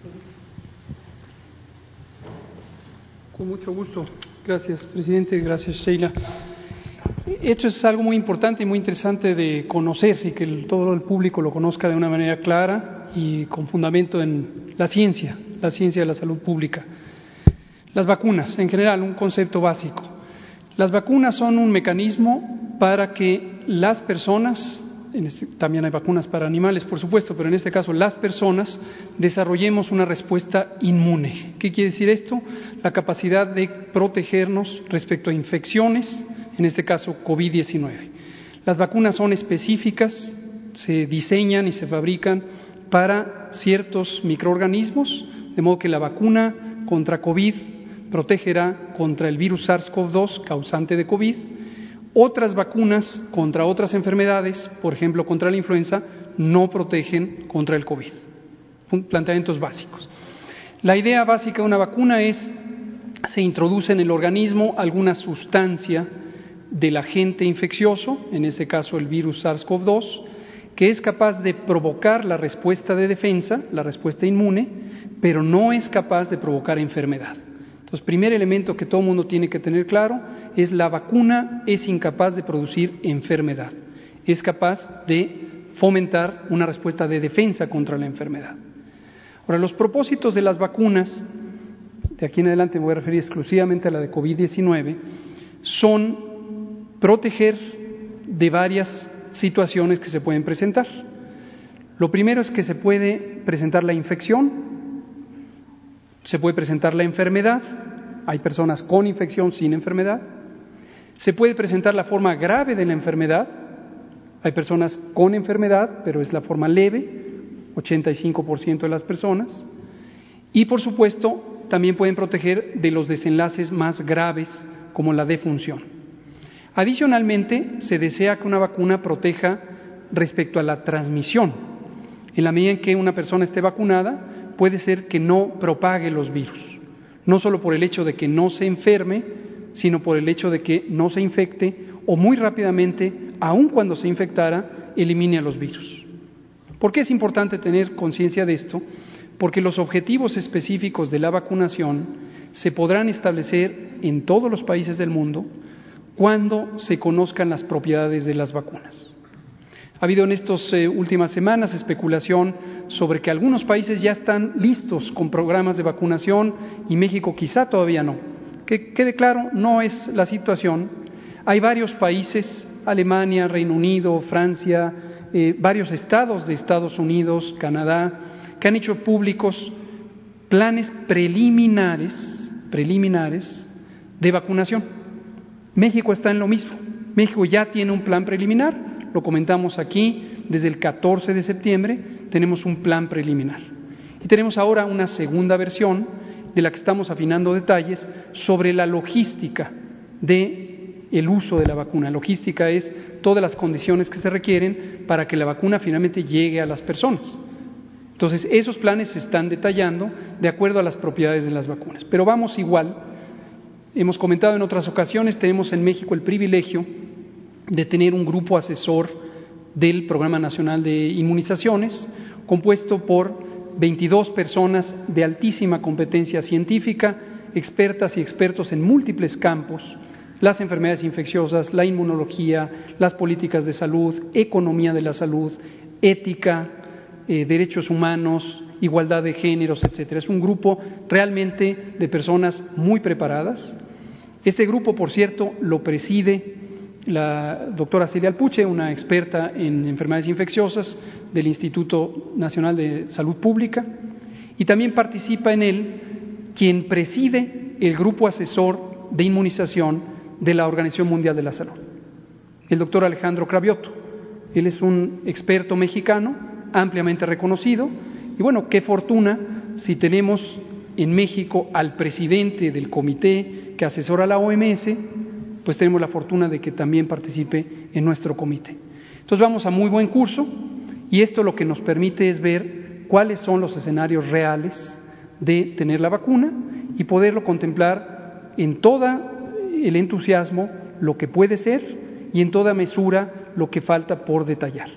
Con mucho gusto. Gracias, presidente. Gracias, Sheila. Esto es algo muy importante y muy interesante de conocer y que todo el público lo conozca de una manera clara y con fundamento en la ciencia de la salud pública. Las vacunas, en general, un concepto básico. Las vacunas son un mecanismo para que las personas, también hay vacunas para animales, por supuesto, pero en este caso las personas desarrollemos una respuesta inmune. ¿Qué quiere decir esto? La capacidad de protegernos respecto a infecciones, en este caso COVID-19. Las vacunas son específicas, se diseñan y se fabrican para ciertos microorganismos, de modo que la vacuna contra COVID protegerá contra el virus SARS-CoV-2 causante de COVID. Otras vacunas contra otras enfermedades, por ejemplo contra la influenza, no protegen contra el COVID. Planteamientos básicos. La idea básica de una vacuna es: se introduce en el organismo alguna sustancia del agente infeccioso, en este caso el virus SARS-CoV-2, que es capaz de provocar la respuesta de defensa, la respuesta inmune, pero no es capaz de provocar enfermedad. Entonces, primer elemento que todo el mundo tiene que tener claro es la vacuna es incapaz de producir enfermedad, es capaz de fomentar una respuesta de defensa contra la enfermedad. Ahora, los propósitos de las vacunas, de aquí en adelante me voy a referir exclusivamente a la de COVID-19, son proteger de varias situaciones que se pueden presentar. Lo primero es que se puede presentar la infección, se puede presentar la enfermedad, hay personas con infección sin enfermedad, se puede presentar la forma grave de la enfermedad, hay personas con enfermedad, pero es la forma leve, 85% de las personas, y por supuesto también pueden proteger de los desenlaces más graves como la defunción. Adicionalmente, se desea que una vacuna proteja respecto a la transmisión. En la medida en que una persona esté vacunada, puede ser que no propague los virus, no solo por el hecho de que no se enferme, sino por el hecho de que no se infecte o muy rápidamente, aun cuando se infectara, elimine a los virus. ¿Por qué es importante tener conciencia de esto? Porque los objetivos específicos de la vacunación se podrán establecer en todos los países del mundo cuando se conozcan las propiedades de las vacunas. Ha habido en estas últimas semanas especulación sobre que algunos países ya están listos con programas de vacunación y México quizá todavía no. Que quede claro, no es la situación. Hay varios países, Alemania, Reino Unido, Francia, varios estados de Estados Unidos, Canadá, que han hecho públicos planes preliminares de vacunación. México está en lo mismo. México ya tiene un plan preliminar, lo comentamos aquí, desde el 14 de septiembre tenemos un plan preliminar. Y tenemos ahora una segunda versión de la que estamos afinando detalles sobre la logística del uso de la vacuna. Logística es todas las condiciones que se requieren para que la vacuna finalmente llegue a las personas. Entonces, esos planes se están detallando de acuerdo a las propiedades de las vacunas. Pero vamos igual, hemos comentado en otras ocasiones, tenemos en México el privilegio de tener un grupo asesor del Programa Nacional de Inmunizaciones, compuesto por 22 personas de altísima competencia científica, expertas y expertos en múltiples campos: las enfermedades infecciosas, la inmunología, las políticas de salud, economía de la salud, ética, derechos humanos, igualdad de géneros, etcétera. Es un grupo realmente de personas muy preparadas. Este grupo, por cierto, lo preside la doctora Celia Alpuche, una experta en enfermedades infecciosas del Instituto Nacional de Salud Pública, y también participa en él quien preside el grupo asesor de inmunización de la Organización Mundial de la Salud, el doctor Alejandro Cravioto. Él es un experto mexicano ampliamente reconocido, y bueno, qué fortuna si tenemos en México al presidente del comité que asesora a la OMS, pues tenemos la fortuna de que también participe en nuestro comité. Entonces vamos a muy buen curso, y esto lo que nos permite es ver cuáles son los escenarios reales de tener la vacuna y poderlo contemplar en todo el entusiasmo lo que puede ser y en toda mesura lo que falta por detallar.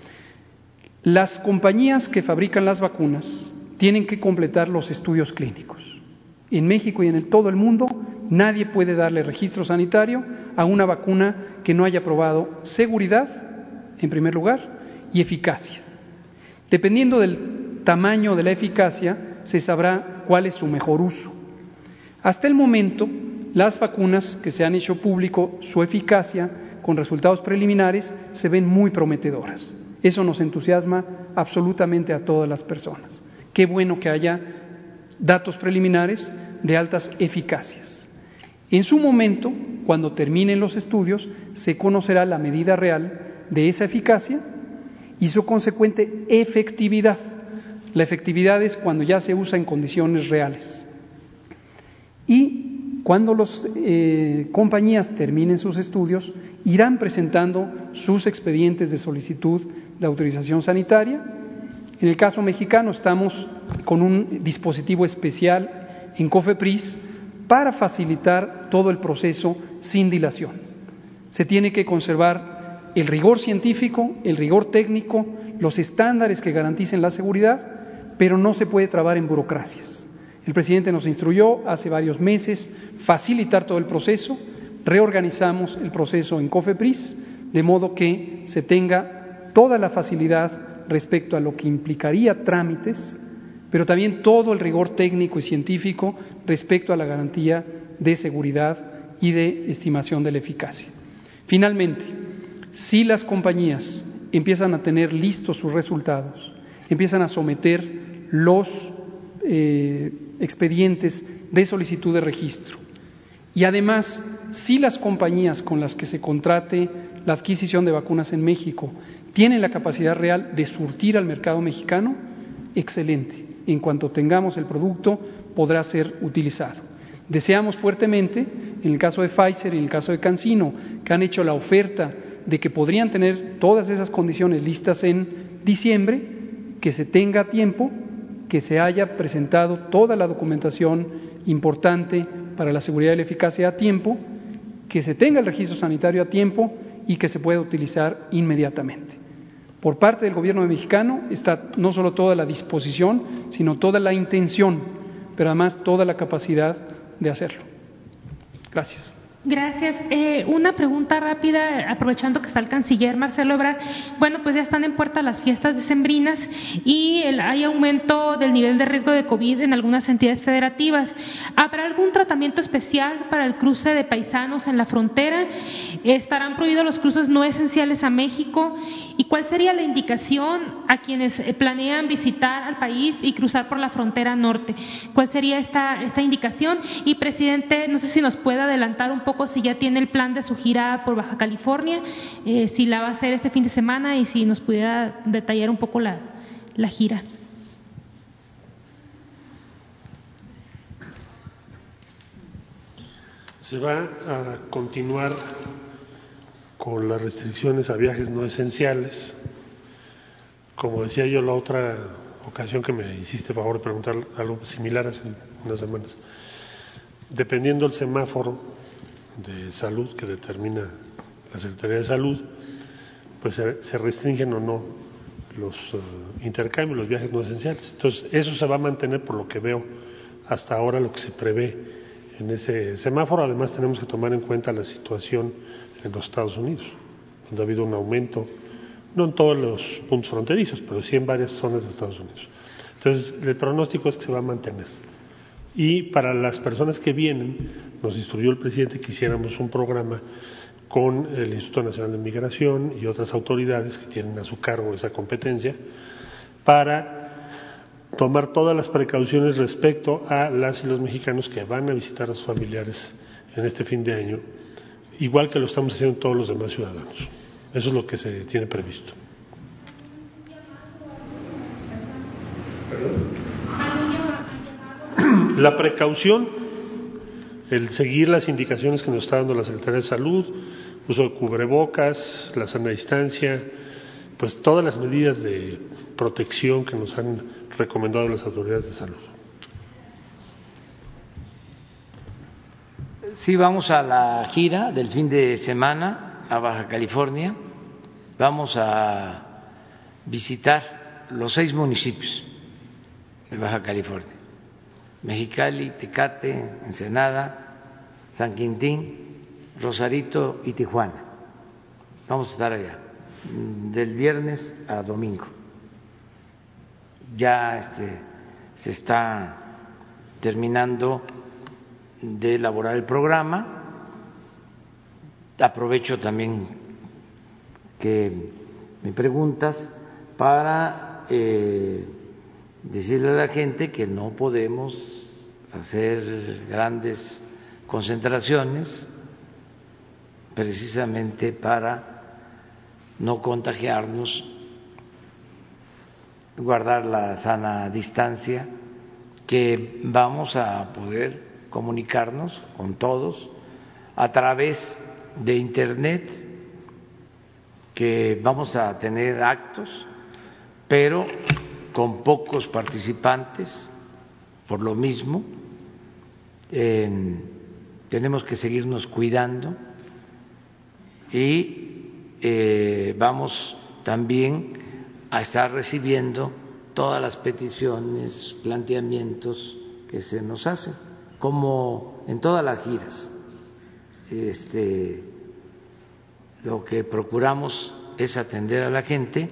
Las compañías que fabrican las vacunas tienen que completar los estudios clínicos. En México y en todo el mundo nadie puede darle registro sanitario a una vacuna que no haya probado seguridad, en primer lugar, y eficacia. Dependiendo del tamaño de la eficacia, se sabrá cuál es su mejor uso. Hasta el momento, las vacunas que se han hecho público, su eficacia, con resultados preliminares, se ven muy prometedoras. Eso nos entusiasma absolutamente a todas las personas. Qué bueno que haya datos preliminares de altas eficacias. En su momento, cuando terminen los estudios, se conocerá la medida real de esa eficacia y su consecuente efectividad. La efectividad es cuando ya se usa en condiciones reales. Y cuando las compañías terminen sus estudios, irán presentando sus expedientes de solicitud de autorización sanitaria. En el caso mexicano estamos con un dispositivo especial en COFEPRIS para facilitar todo el proceso sin dilación. Se tiene que conservar el rigor científico, el rigor técnico, los estándares que garanticen la seguridad, pero no se puede trabar en burocracias. El presidente nos instruyó hace varios meses facilitar todo el proceso, reorganizamos el proceso en COFEPRIS, de modo que se tenga toda la facilidad respecto a lo que implicaría trámites, pero también todo el rigor técnico y científico respecto a la garantía de seguridad y de estimación de la eficacia. Finalmente, si las compañías empiezan a tener listos sus resultados, empiezan a someter los expedientes de solicitud de registro, y además, si las compañías con las que se contrate la adquisición de vacunas en México tienen la capacidad real de surtir al mercado mexicano, excelente. En cuanto tengamos el producto, podrá ser utilizado. Deseamos fuertemente, en el caso de Pfizer y en el caso de CanSino, que han hecho la oferta de que podrían tener todas esas condiciones listas en diciembre, que se tenga tiempo, que se haya presentado toda la documentación importante para la seguridad y la eficacia a tiempo, que se tenga el registro sanitario a tiempo y que se pueda utilizar inmediatamente. Por parte del gobierno mexicano está no solo toda la disposición, sino toda la intención, pero además toda la capacidad de hacerlo. Gracias. Gracias. Una pregunta rápida, aprovechando que está el canciller Marcelo Ebrard. Bueno, pues ya están en puerta las fiestas decembrinas y hay aumento del nivel de riesgo de COVID en algunas entidades federativas. ¿Habrá algún tratamiento especial para el cruce de paisanos en la frontera? ¿Estarán prohibidos los cruces no esenciales a México? ¿Y cuál sería la indicación a quienes planean visitar al país y cruzar por la frontera norte? ¿Cuál sería esta indicación? Y, presidente, no sé si nos puede adelantar un poco si ya tiene el plan de su gira por Baja California, si la va a hacer este fin de semana y si nos pudiera detallar un poco la gira. Se va a continuar con las restricciones a viajes no esenciales. Como decía yo la otra ocasión que me hiciste favor de preguntar algo similar hace unas semanas, dependiendo del semáforo de salud que determina la Secretaría de Salud, pues se restringen o no los intercambios, los viajes no esenciales. Entonces, eso se va a mantener por lo que veo hasta ahora, lo que se prevé en ese semáforo. Además, tenemos que tomar en cuenta la situación en los Estados Unidos, donde ha habido un aumento, no en todos los puntos fronterizos, pero sí en varias zonas de Estados Unidos. Entonces, el pronóstico es que se va a mantener. Y para las personas que vienen, nos instruyó el presidente que hiciéramos un programa con el Instituto Nacional de Migración y otras autoridades que tienen a su cargo esa competencia para tomar todas las precauciones respecto a las y los mexicanos que van a visitar a sus familiares en este fin de año, igual que lo estamos haciendo todos los demás ciudadanos. Eso es lo que se tiene previsto. La precaución, el seguir las indicaciones que nos está dando la Secretaría de Salud, uso de cubrebocas, la sana distancia, pues todas las medidas de protección que nos han recomendado las autoridades de salud. Sí, vamos a la gira del fin de semana a Baja California. Vamos a visitar los 6 municipios de Baja California: Mexicali, Tecate, Ensenada, San Quintín, Rosarito y Tijuana. Vamos a estar allá del viernes a domingo. Ya se está terminando de elaborar el programa. Aprovecho también que me preguntas para decirle a la gente que no podemos hacer grandes concentraciones precisamente para no contagiarnos, guardar la sana distancia, que vamos a poder comunicarnos con todos a través de Internet, que vamos a tener actos, pero con pocos participantes. Por lo mismo, tenemos que seguirnos cuidando y vamos también a estar recibiendo todas las peticiones, planteamientos que se nos hacen, como en todas las giras. Lo que procuramos es atender a la gente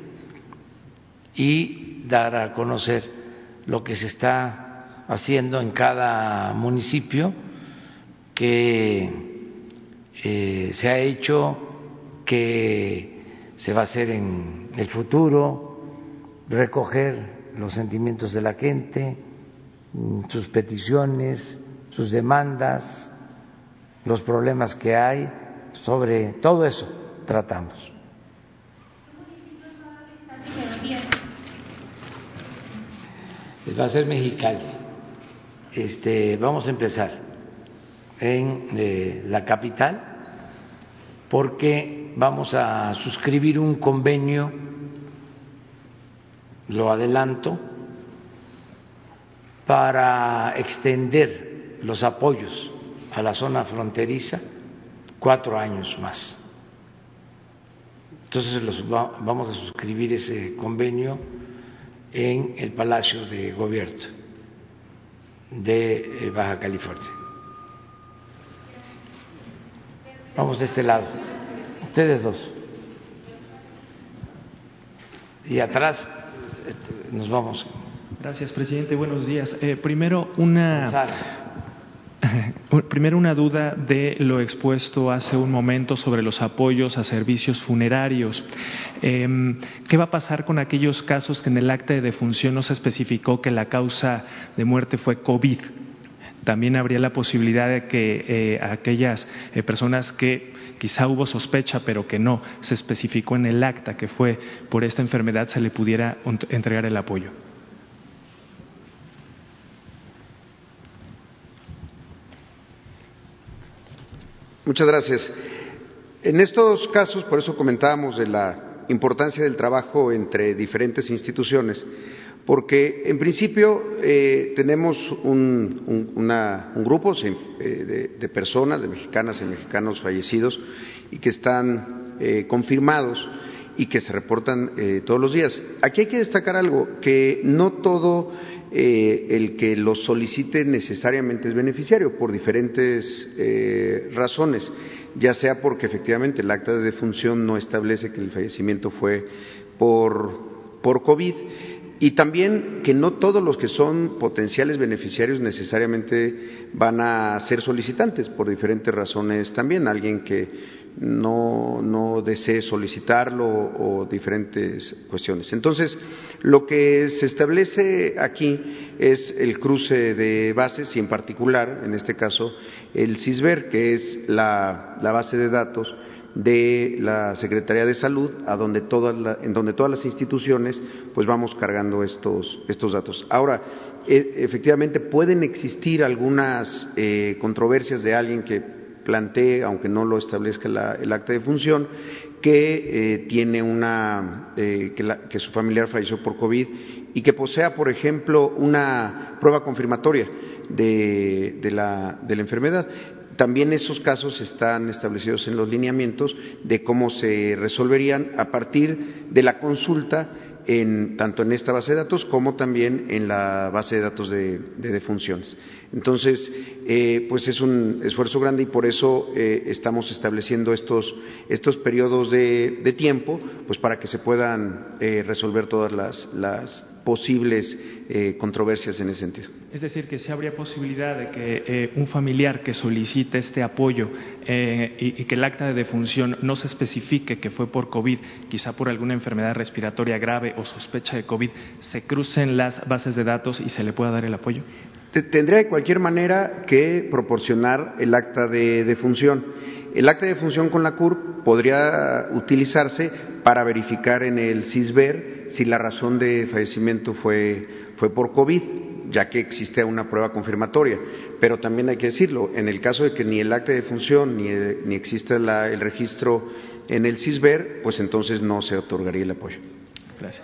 y dar a conocer lo que se está haciendo en cada municipio, que se ha hecho, que se va a hacer en el futuro, recoger los sentimientos de la gente, sus peticiones, sus demandas, los problemas que hay. Sobre todo eso tratamos. Va a ser Mexicali. Vamos a empezar en la capital, porque vamos a suscribir un convenio, lo adelanto, para extender los apoyos a la zona fronteriza 4 años más. Entonces vamos a suscribir ese convenio en el Palacio de Gobierno de Baja California. Vamos de este lado, ustedes dos. Y atrás nos vamos. Gracias, presidente. Buenos días. Primero una duda de lo expuesto hace un momento sobre los apoyos a servicios funerarios. ¿Qué va a pasar con aquellos casos que en el acta de defunción no se especificó que la causa de muerte fue COVID? También habría la posibilidad de que aquellas personas que quizá hubo sospecha pero que no se especificó en el acta que fue por esta enfermedad se le pudiera entregar el apoyo. Muchas gracias. En estos casos, por eso comentábamos de la importancia del trabajo entre diferentes instituciones, porque en principio tenemos un grupo de personas, de mexicanas y mexicanos fallecidos y que están confirmados y que se reportan todos los días. Aquí hay que destacar algo, que no todo el que lo solicite necesariamente es beneficiario, por diferentes razones, ya sea porque efectivamente el acta de defunción no establece que el fallecimiento fue por COVID, y también que no todos los que son potenciales beneficiarios necesariamente van a ser solicitantes, por diferentes razones también, alguien que no desee solicitarlo o diferentes cuestiones. Entonces, lo que se establece aquí es el cruce de bases y en particular, en este caso, el CISBER, que es la base de datos de la Secretaría de Salud, en donde todas las instituciones pues vamos cargando estos datos. Ahora, efectivamente pueden existir algunas controversias de alguien que plantee, aunque no lo establezca el acta de función, que tiene que su familiar falleció por COVID y que posea, por ejemplo, una prueba confirmatoria de la enfermedad. También esos casos están establecidos en los lineamientos de cómo se resolverían a partir de la consulta tanto en esta base de datos como también en la base de datos de defunciones. Entonces, pues es un esfuerzo grande y por eso estamos estableciendo estos periodos de tiempo, pues para que se puedan resolver todas las posibles controversias en ese sentido. Es decir, que sí habría posibilidad de que un familiar que solicite este apoyo y que el acta de defunción no se especifique que fue por COVID, quizá por alguna enfermedad respiratoria grave o sospecha de COVID, se crucen las bases de datos y se le pueda dar el apoyo. Tendría de cualquier manera que proporcionar el acta de defunción. El acta de defunción con la CURP podría utilizarse para verificar en el CISBER si la razón de fallecimiento fue por COVID, ya que existe una prueba confirmatoria. Pero también hay que decirlo, en el caso de que ni el acta de defunción ni exista el registro en el CISBER, pues entonces no se otorgaría el apoyo. Gracias.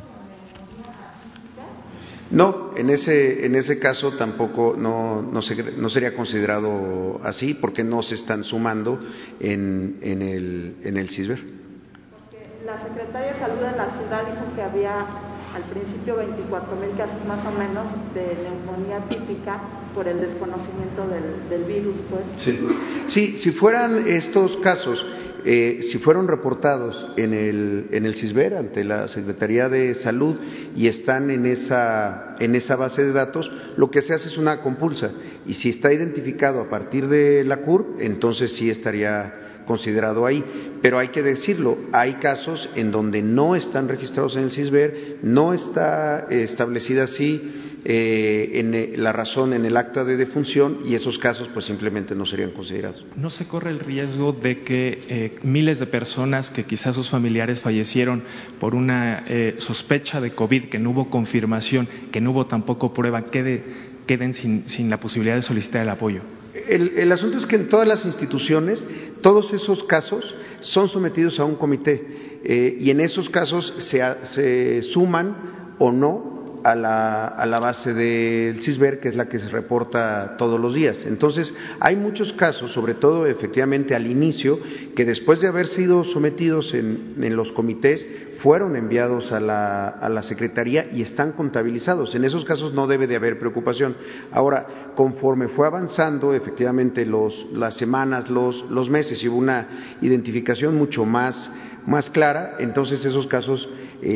No, en ese caso tampoco no sería considerado así porque no se están sumando en el CISBER. Porque la Secretaría de Salud de la ciudad dijo que había al principio 24,000 casos más o menos de neumonía típica por el desconocimiento del virus, pues. Sí, si fueran estos casos, si fueron reportados en el CISBER ante la Secretaría de Salud y están en esa base de datos, lo que se hace es una compulsa, y si está identificado a partir de la CURP, entonces sí estaría considerado ahí. Pero hay que decirlo, hay casos en donde no están registrados en el CISBER, no está establecida así la razón en el acta de defunción, y esos casos pues simplemente no serían considerados. ¿No se corre el riesgo de que miles de personas que quizás sus familiares fallecieron por una sospecha de COVID, que no hubo confirmación, que no hubo tampoco prueba, queden sin la posibilidad de solicitar el apoyo? El asunto es que en todas las instituciones, todos esos casos son sometidos a un comité, y en esos casos se suman o no a la base del CISBER, que es la que se reporta todos los días. Entonces, hay muchos casos, sobre todo efectivamente al inicio, que después de haber sido sometidos en los comités, fueron enviados a la Secretaría y están contabilizados. En esos casos no debe de haber preocupación. Ahora, conforme fue avanzando efectivamente las semanas, los meses, y hubo una identificación mucho más clara, entonces esos casos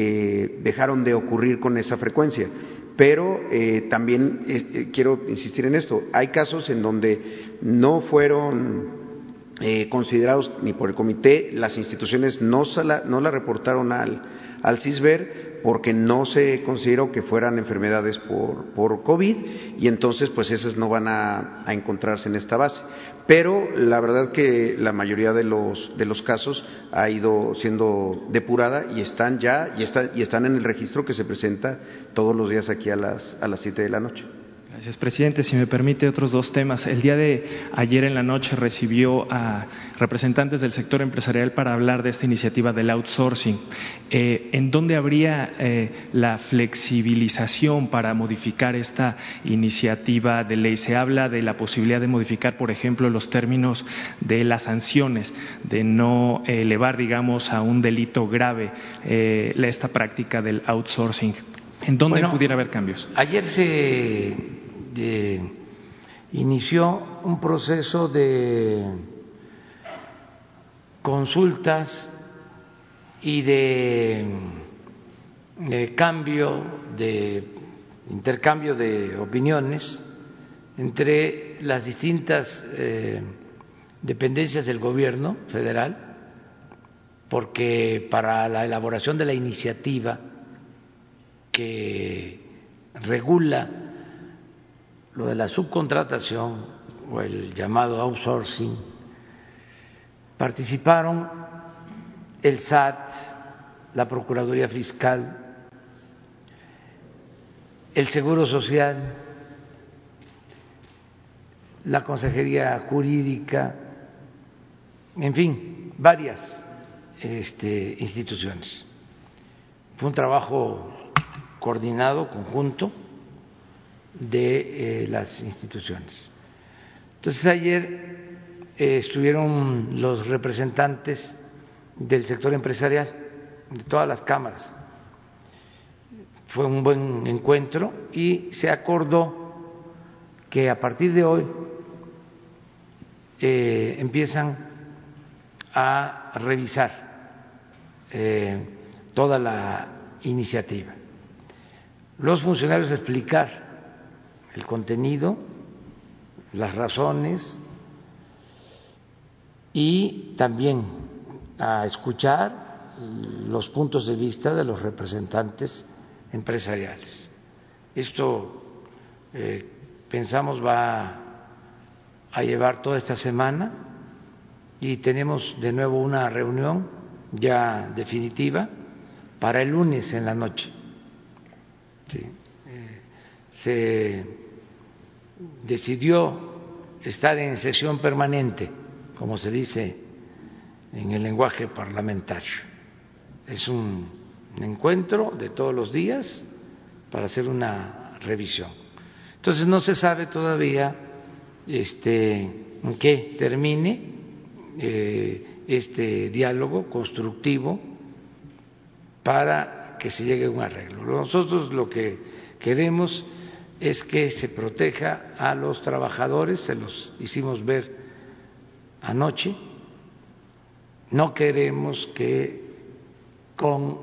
dejaron de ocurrir con esa frecuencia. Pero también quiero insistir en esto, hay casos en donde no fueron considerados ni por el comité, las instituciones no la reportaron al CISBER porque no se consideró que fueran enfermedades por COVID, y entonces pues esas no van a encontrarse en esta base. Pero la verdad que la mayoría de los casos ha ido siendo depurada y están en el registro que se presenta todos los días aquí a las 7 de la noche. Gracias, presidente. Si me permite, otros dos temas. El día de ayer en la noche recibió a representantes del sector empresarial para hablar de esta iniciativa del outsourcing. ¿En dónde habría la flexibilización para modificar esta iniciativa de ley? Se habla de la posibilidad de modificar, por ejemplo, los términos de las sanciones, de no elevar, digamos, a un delito grave esta práctica del outsourcing. ¿En dónde pudiera haber cambios? Ayer se inició un proceso de consultas y de intercambio de opiniones entre las distintas dependencias del gobierno federal, porque para la elaboración de la iniciativa que regula lo de la subcontratación o el llamado outsourcing, participaron el SAT, la Procuraduría Fiscal, el Seguro Social, la Consejería Jurídica, en fin, varias instituciones. Fue un trabajo coordinado, conjunto de las instituciones. Entonces ayer estuvieron los representantes del sector empresarial, de todas las cámaras. Fue un buen encuentro y se acordó que a partir de hoy empiezan a revisar toda la iniciativa. Los funcionarios a explicar el contenido, las razones, y también a escuchar los puntos de vista de los representantes empresariales. Esto pensamos va a llevar toda esta semana y tenemos de nuevo una reunión ya definitiva para el lunes en la noche. Sí. Se decidió estar en sesión permanente, como se dice en el lenguaje parlamentario. Es un encuentro de todos los días para hacer una revisión. Entonces no se sabe todavía en qué termine este diálogo constructivo para que se llegue a un arreglo. Nosotros lo que queremos es que se proteja a los trabajadores, se los hicimos ver anoche. No queremos que con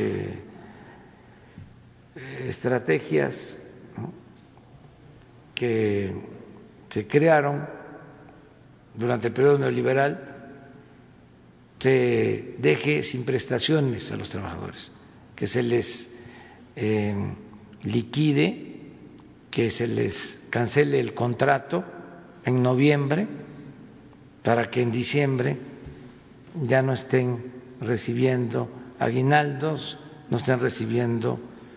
estrategias, ¿no?, que se crearon durante el periodo neoliberal se deje sin prestaciones a los trabajadores, que se les liquide, que se les cancele el contrato en noviembre para que en diciembre ya no estén recibiendo aguinaldos, no estén recibiendo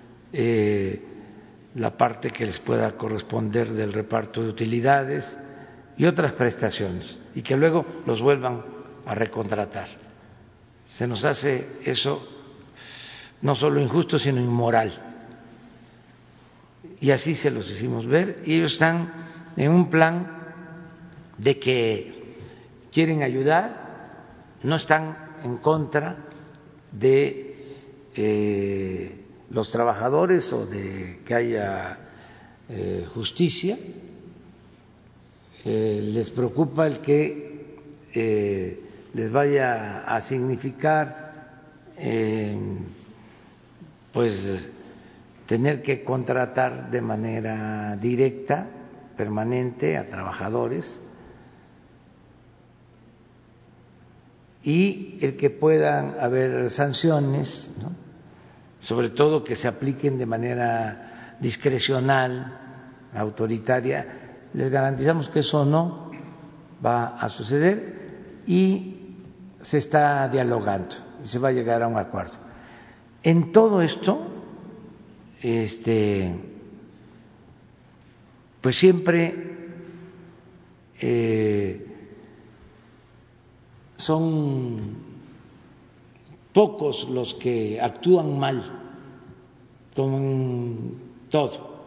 la parte que les pueda corresponder del reparto de utilidades y otras prestaciones, y que luego los vuelvan a recontratar. Se nos hace eso no solo injusto, sino inmoral. Y así se los hicimos ver, y ellos están en un plan de que quieren ayudar, no están en contra de los trabajadores o de que haya justicia. Les preocupa el que les vaya a significar pues tener que contratar de manera directa, permanente, a trabajadores, y el que puedan haber sanciones, ¿no?, sobre todo que se apliquen de manera discrecional, autoritaria. Les garantizamos que eso no va a suceder y se está dialogando y se va a llegar a un acuerdo. En todo esto, pues siempre son pocos los que actúan mal con todo.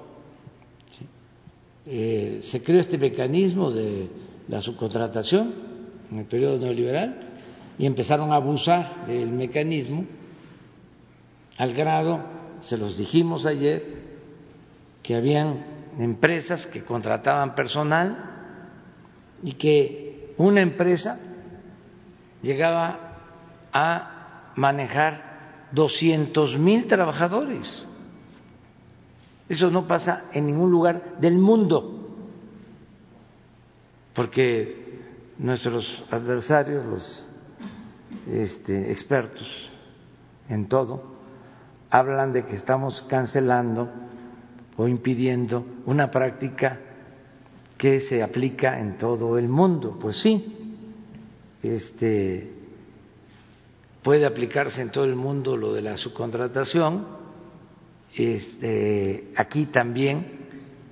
Se creó este mecanismo de la subcontratación en el periodo neoliberal y empezaron a abusar del mecanismo al grado, se los dijimos ayer, que habían empresas que contrataban personal y que una empresa llegaba a manejar 200,000 trabajadores. Eso no pasa en ningún lugar del mundo, porque nuestros adversarios, los expertos en todo, hablan de que estamos cancelando o impidiendo una práctica que se aplica en todo el mundo. Pues sí, puede aplicarse en todo el mundo lo de la subcontratación. Aquí también,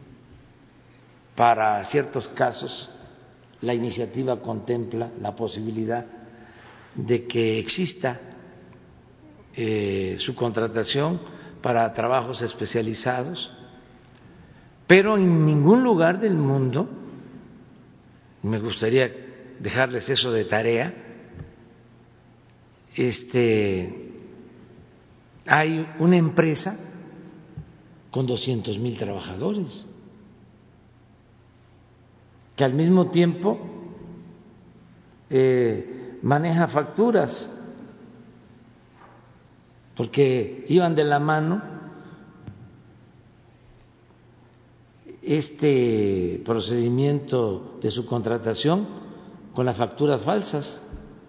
para ciertos casos, la iniciativa contempla la posibilidad de que exista subcontratación para trabajos especializados, pero en ningún lugar del mundo, me gustaría dejarles eso de tarea, hay una empresa con 200,000 trabajadores que al mismo tiempo maneja facturas, porque iban de la mano este procedimiento de subcontratación con las facturas falsas,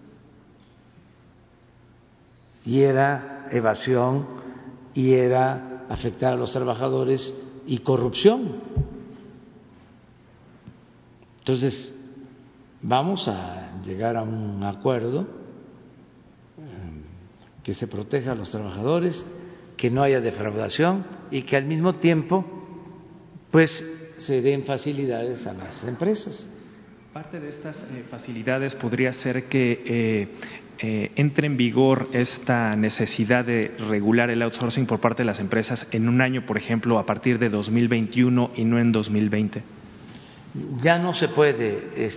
y era evasión y era afectar a los trabajadores y corrupción. Entonces, vamos a llegar a un acuerdo que se proteja a los trabajadores, que no haya defraudación y que al mismo tiempo pues se den facilidades a las empresas. Parte de estas facilidades podría ser que entre en vigor esta necesidad de regular el outsourcing por parte de las empresas en un año, por ejemplo, a partir de 2021 y no en 2020. Ya no se puede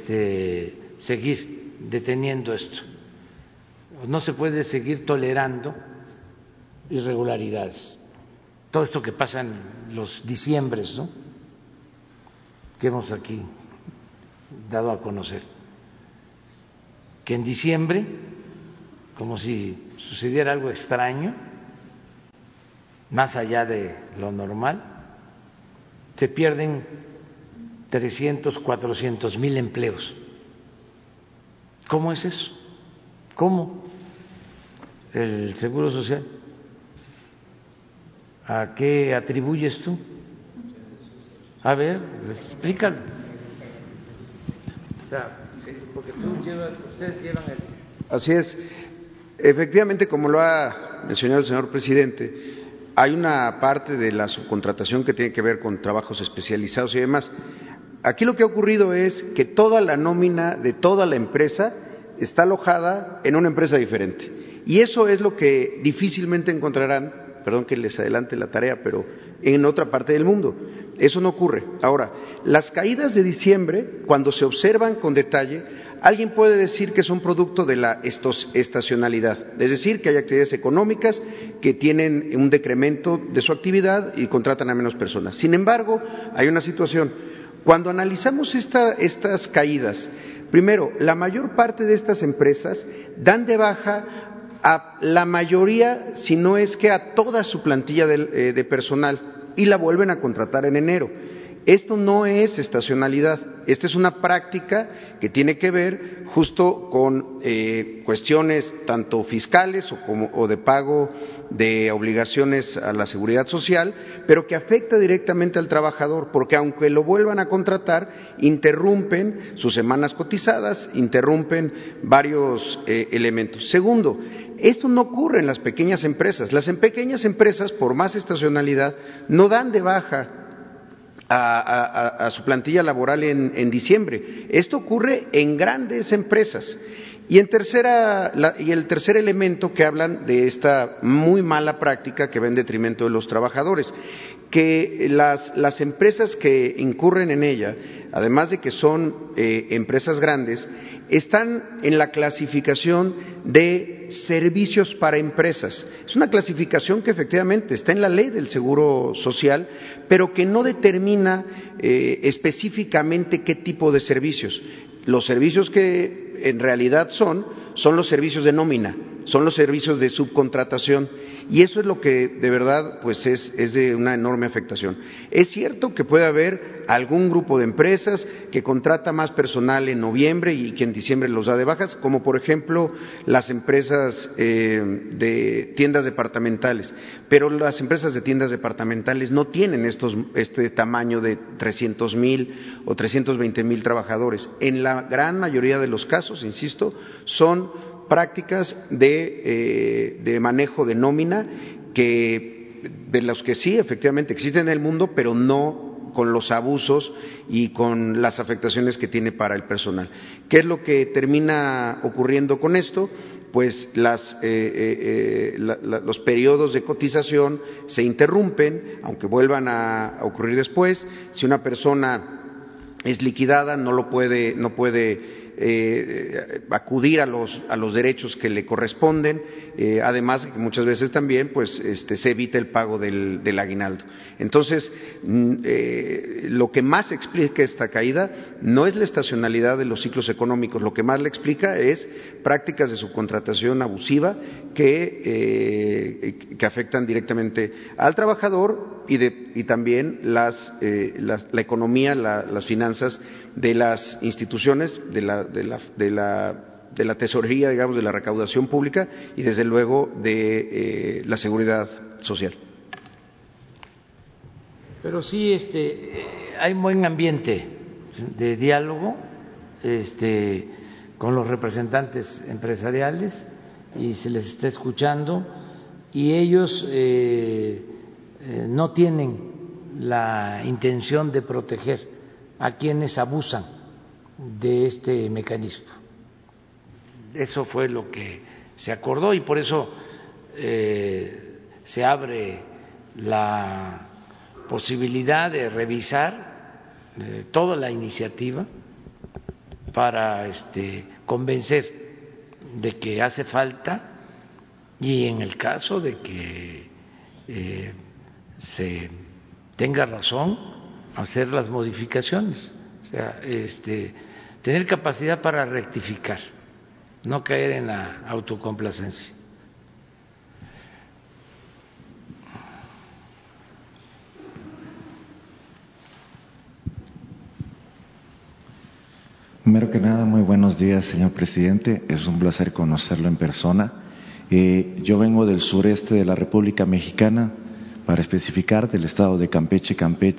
seguir deteniendo esto, no se puede seguir tolerando irregularidades. Todo esto que pasa en los diciembres, ¿no?, que hemos aquí dado a conocer, que en diciembre, como si sucediera algo extraño, más allá de lo normal, se pierden 300, 400 mil empleos. ¿Cómo es eso? ¿Cómo? El Seguro Social, ¿a qué atribuyes tú? A ver, explícalo. O sea, porque ustedes llevan el... Así es. Efectivamente, como lo ha mencionado el señor presidente, hay una parte de la subcontratación que tiene que ver con trabajos especializados y demás. Aquí lo que ha ocurrido es que toda la nómina de toda la empresa está alojada en una empresa diferente. Y eso es lo que difícilmente encontrarán, perdón que les adelante la tarea, pero en otra parte del mundo. Eso no ocurre. Ahora, las caídas de diciembre, cuando se observan con detalle, alguien puede decir que son producto de la estacionalidad, es decir, que hay actividades económicas que tienen un decremento de su actividad y contratan a menos personas. Sin embargo, hay una situación. Cuando analizamos estas caídas, primero, la mayor parte de estas empresas dan de baja a la mayoría, si no es que a toda su plantilla de personal, y la vuelven a contratar en enero. Esto no es estacionalidad, esta es una práctica que tiene que ver justo con cuestiones tanto fiscales o de pago de obligaciones a la seguridad social, pero que afecta directamente al trabajador, porque aunque lo vuelvan a contratar, interrumpen sus semanas cotizadas, interrumpen varios elementos. Segundo, esto no ocurre en las pequeñas empresas. Las pequeñas empresas, por más estacionalidad, no dan de baja a su plantilla laboral en diciembre. Esto ocurre en grandes empresas. Y el tercer elemento que hablan de esta muy mala práctica que va en detrimento de los trabajadores, que las empresas que incurren en ella, además de que son empresas grandes, están en la clasificación de servicios para empresas. Es una clasificación que efectivamente está en la ley del Seguro Social, pero que no determina específicamente qué tipo de servicios. Los servicios que en realidad son los servicios de nómina, son los servicios de subcontratación, y eso es lo que de verdad pues es de una enorme afectación. Es cierto que puede haber algún grupo de empresas que contrata más personal en noviembre y que en diciembre los da de bajas, como por ejemplo las empresas de tiendas departamentales, pero las empresas de tiendas departamentales no tienen este tamaño de 300,000 o 320,000 trabajadores. En la gran mayoría de los casos, insisto, son prácticas de manejo de nómina de los que sí efectivamente existen en el mundo, pero no con los abusos y con las afectaciones que tiene para el personal. ¿Qué es lo que termina ocurriendo con esto? Pues los periodos de cotización se interrumpen, aunque vuelvan a ocurrir después. Si una persona es liquidada, no puede acudir a los derechos que le corresponden, además que muchas veces también pues se evita el pago del aguinaldo. Entonces, lo que más explica esta caída no es la estacionalidad de los ciclos económicos, lo que más le explica es prácticas de subcontratación abusiva que afectan directamente al trabajador y también la economía, las finanzas de las instituciones, de la tesorería, digamos, de la recaudación pública y desde luego de la seguridad social. Pero sí, hay un buen ambiente de diálogo con los representantes empresariales y se les está escuchando y ellos no tienen la intención de proteger a quienes abusan de este mecanismo. Eso fue lo que se acordó y por eso se abre la posibilidad de revisar toda la iniciativa para convencer de que hace falta y en el caso de que se tenga razón, hacer las modificaciones, o sea, tener capacidad para rectificar, no caer en la autocomplacencia. Primero que nada, muy buenos días, señor presidente. Es un placer conocerlo en persona. Yo vengo del sureste de la República Mexicana, para especificar, del estado de Campeche.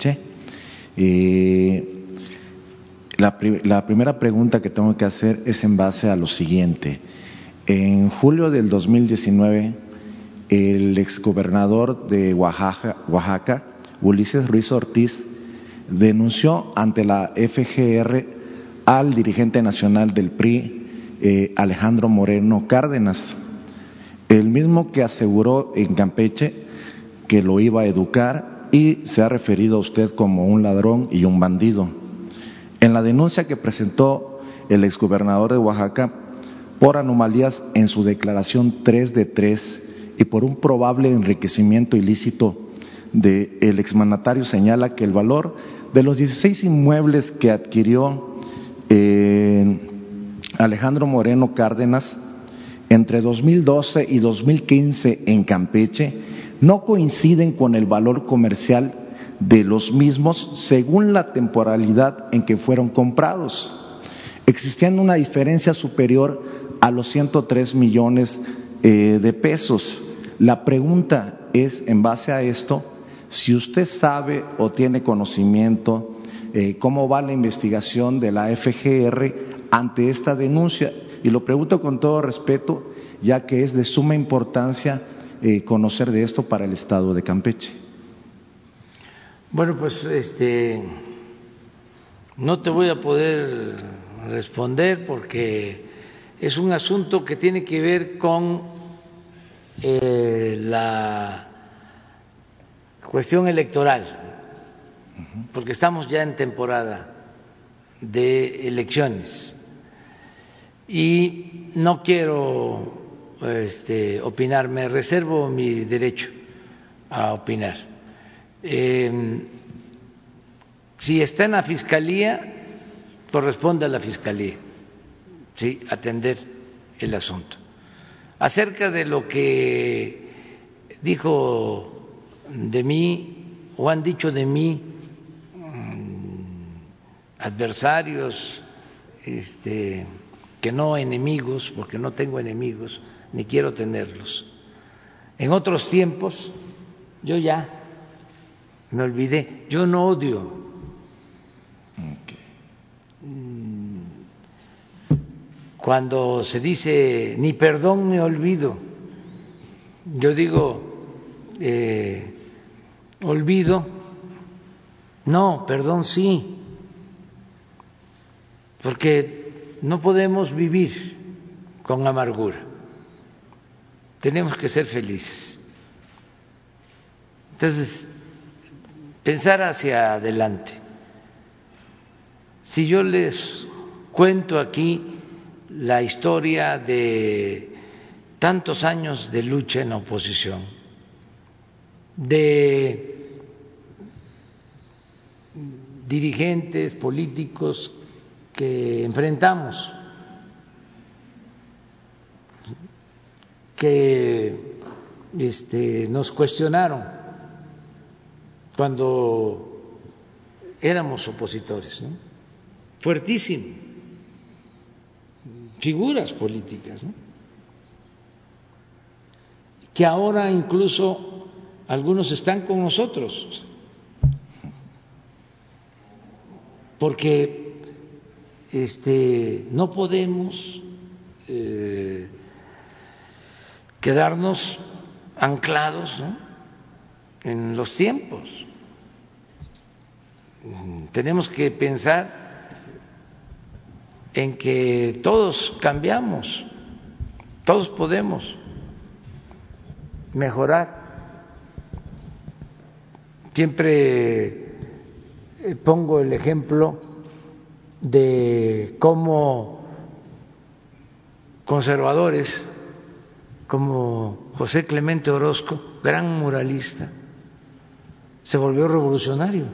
La primera pregunta que tengo que hacer es en base a lo siguiente. En julio del 2019, el exgobernador de Oaxaca, Ulises Ruiz Ortiz, denunció ante la FGR al dirigente nacional del PRI, Alejandro Moreno Cárdenas, el mismo que aseguró en Campeche que lo iba a educar y se ha referido a usted como un ladrón y un bandido. En la denuncia que presentó el exgobernador de Oaxaca por anomalías en su declaración 3 de 3 y por un probable enriquecimiento ilícito del exmandatario, señala que el valor de los 16 inmuebles que adquirió Alejandro Moreno Cárdenas entre 2012 y 2015 en Campeche no coinciden con el valor comercial de los mismos según la temporalidad en que fueron comprados, existiendo una diferencia superior a los 103 millones de pesos. La pregunta es, en base a esto, si usted sabe o tiene conocimiento cómo va la investigación de la FGR ante esta denuncia, y lo pregunto con todo respeto, ya que es de suma importancia conocer de esto para el estado de Campeche. Bueno, pues no te voy a poder responder porque es un asunto que tiene que ver con la cuestión electoral, porque estamos ya en temporada de elecciones y no quiero opinar, me reservo mi derecho a opinar. Si está en la Fiscalía, corresponde a la Fiscalía, sí, atender el asunto. Acerca de lo que dijo de mí o han dicho de mí adversarios, que no enemigos, porque no tengo enemigos ni quiero tenerlos. En otros tiempos yo ya me olvidé, yo no odio. Cuando se dice ni perdón ni olvido, yo digo olvido, no, perdón sí, porque no podemos vivir con amargura, tenemos que ser felices. Entonces, pensar hacia adelante. Si yo les cuento aquí la historia de tantos años de lucha en la oposición, de dirigentes políticos que enfrentamos, que nos cuestionaron cuando éramos opositores, ¿no? Fuertísimo, figuras políticas, ¿no? Que ahora incluso algunos están con nosotros, porque no podemos quedarnos anclados, ¿no?, en los tiempos. Tenemos que pensar en que todos cambiamos, todos podemos mejorar. Siempre pongo el ejemplo de cómo conservadores como José Clemente Orozco, gran muralista, se volvió revolucionario.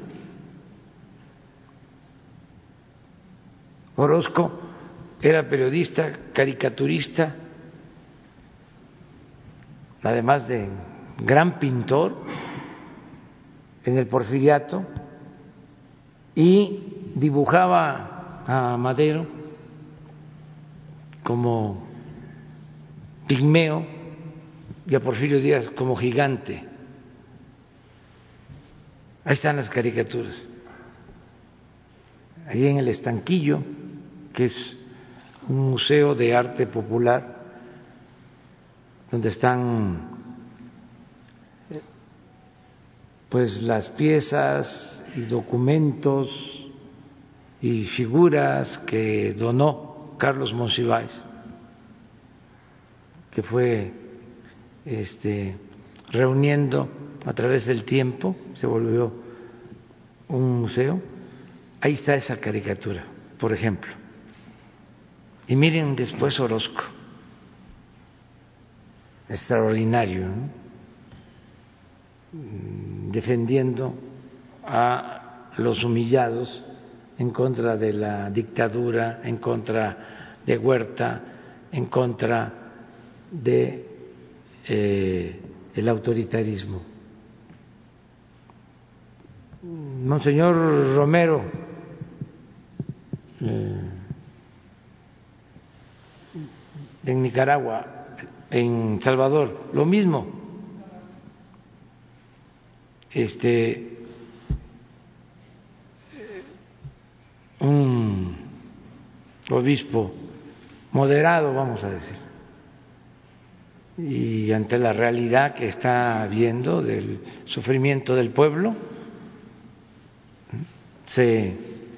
Orozco era periodista, caricaturista, además de gran pintor en el Porfiriato, y dibujaba a Madero como pigmeo y a Porfirio Díaz como gigante. Ahí están las caricaturas. Ahí en el Estanquillo, que es un museo de arte popular, donde están pues las piezas y documentos y figuras que donó Carlos Monsiváis, que fue reuniendo a través del tiempo, se volvió un museo. Ahí está esa caricatura, por ejemplo. Y miren después Orozco, extraordinario, ¿no? Defendiendo a los humillados, en contra de la dictadura, en contra de Huerta, en contra de el autoritarismo. Monseñor Romero, en Nicaragua, en Salvador, lo mismo. Un obispo moderado, vamos a decir, y ante la realidad que está viendo del sufrimiento del pueblo, se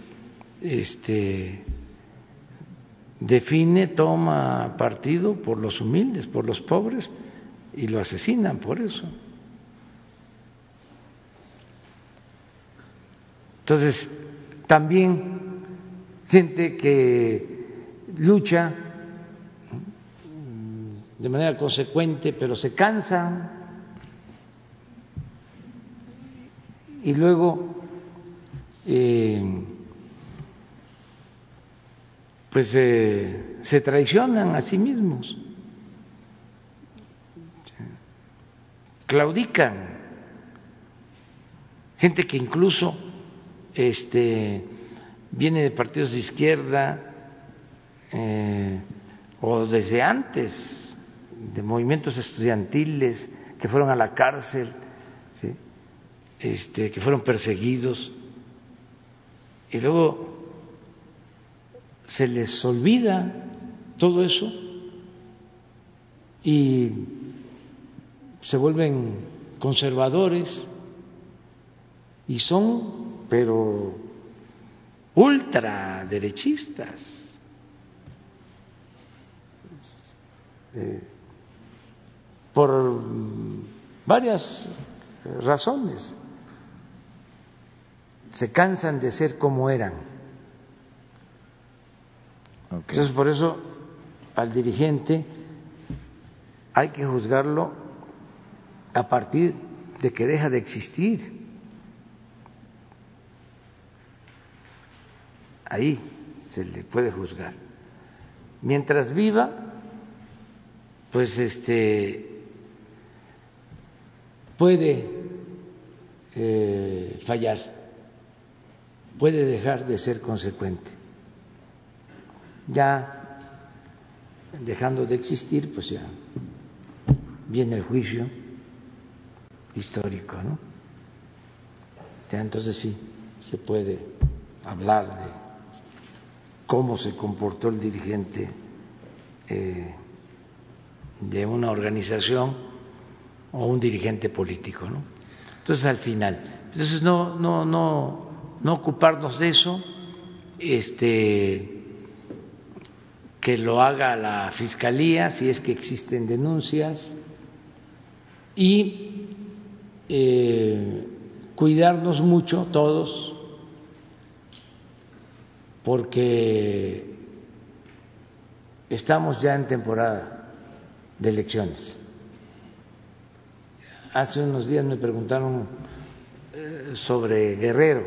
define, toma partido por los humildes, por los pobres, y lo asesinan por eso. Entonces, también gente que lucha de manera consecuente, pero se cansan y luego pues se traicionan a sí mismos, claudican. Gente que incluso viene de partidos de izquierda o desde antes de movimientos estudiantiles que fueron a la cárcel, ¿sí? Que fueron perseguidos, y luego se les olvida todo eso y se vuelven conservadores y son, pero ultraderechistas, por varias razones. Se cansan de ser como eran. Okay. Entonces, por eso al dirigente hay que juzgarlo a partir de que deja de existir. Ahí se le puede juzgar. Mientras viva, pues puede fallar, puede dejar de ser consecuente. Ya dejando de existir, pues ya viene el juicio histórico, ¿no? Ya entonces sí se puede hablar de cómo se comportó el dirigente de una organización o un dirigente político, ¿no? Entonces al final, entonces no ocuparnos de eso, que lo haga la Fiscalía si es que existen denuncias, y cuidarnos mucho todos, porque estamos ya en temporada de elecciones. Hace unos días me preguntaron sobre Guerrero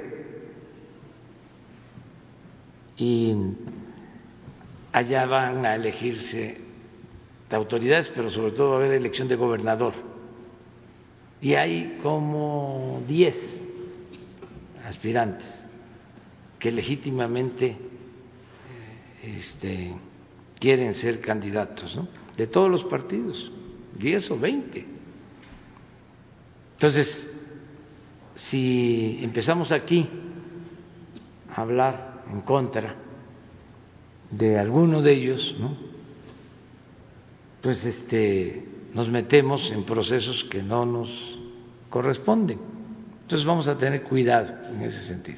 y allá van a elegirse autoridades, pero sobre todo va a haber elección de gobernador. Y hay como 10 aspirantes que legítimamente quieren ser candidatos, ¿no? De todos los partidos, 10 o 20. Entonces, si empezamos aquí a hablar en contra de alguno de ellos, ¿no?, pues nos metemos en procesos que no nos corresponden. Entonces vamos a tener cuidado en ese sentido.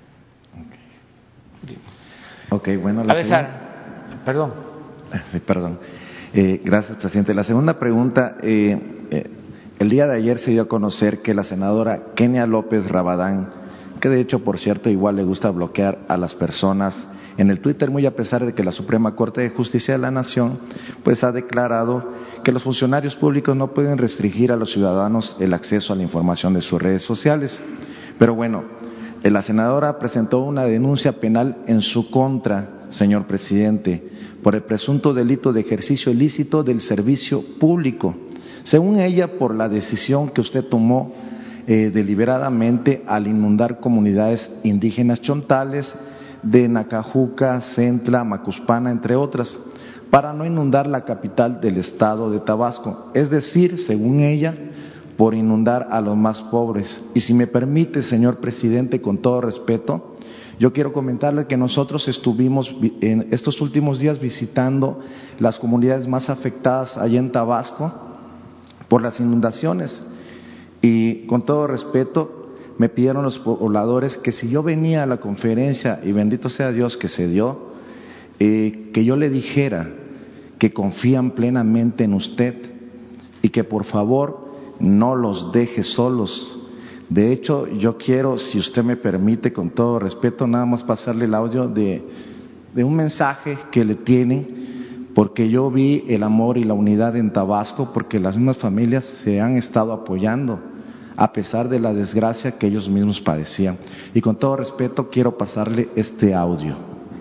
Okay, bueno, a ver, perdón. Sí, perdón. Gracias, presidente. La segunda pregunta, el día de ayer se dio a conocer que la senadora Kenia López Rabadán, que de hecho, por cierto, igual le gusta bloquear a las personas en el Twitter, muy a pesar de que la Suprema Corte de Justicia de la Nación pues ha declarado que los funcionarios públicos no pueden restringir a los ciudadanos el acceso a la información de sus redes sociales. Pero bueno, la senadora presentó una denuncia penal en su contra, señor presidente, por el presunto delito de ejercicio ilícito del servicio público. Según ella, por la decisión que usted tomó deliberadamente al inundar comunidades indígenas chontales de Nacajuca, Centla, Macuspana, entre otras, para no inundar la capital del estado de Tabasco, es decir, según ella, por inundar a los más pobres. Y si me permite, señor presidente, con todo respeto, yo quiero comentarle que nosotros estuvimos en estos últimos días visitando las comunidades más afectadas allá en Tabasco por las inundaciones, y con todo respeto me pidieron los pobladores que si yo venía a la conferencia, y bendito sea Dios que se dio, que yo le dijera que confían plenamente en usted y que por favor no los deje solos. De hecho, yo quiero, si usted me permite, con todo respeto, nada más pasarle el audio de un mensaje que le tienen, porque yo vi el amor y la unidad en Tabasco, porque las mismas familias se han estado apoyando a pesar de la desgracia que ellos mismos padecían. Y con todo respeto quiero pasarle este audio.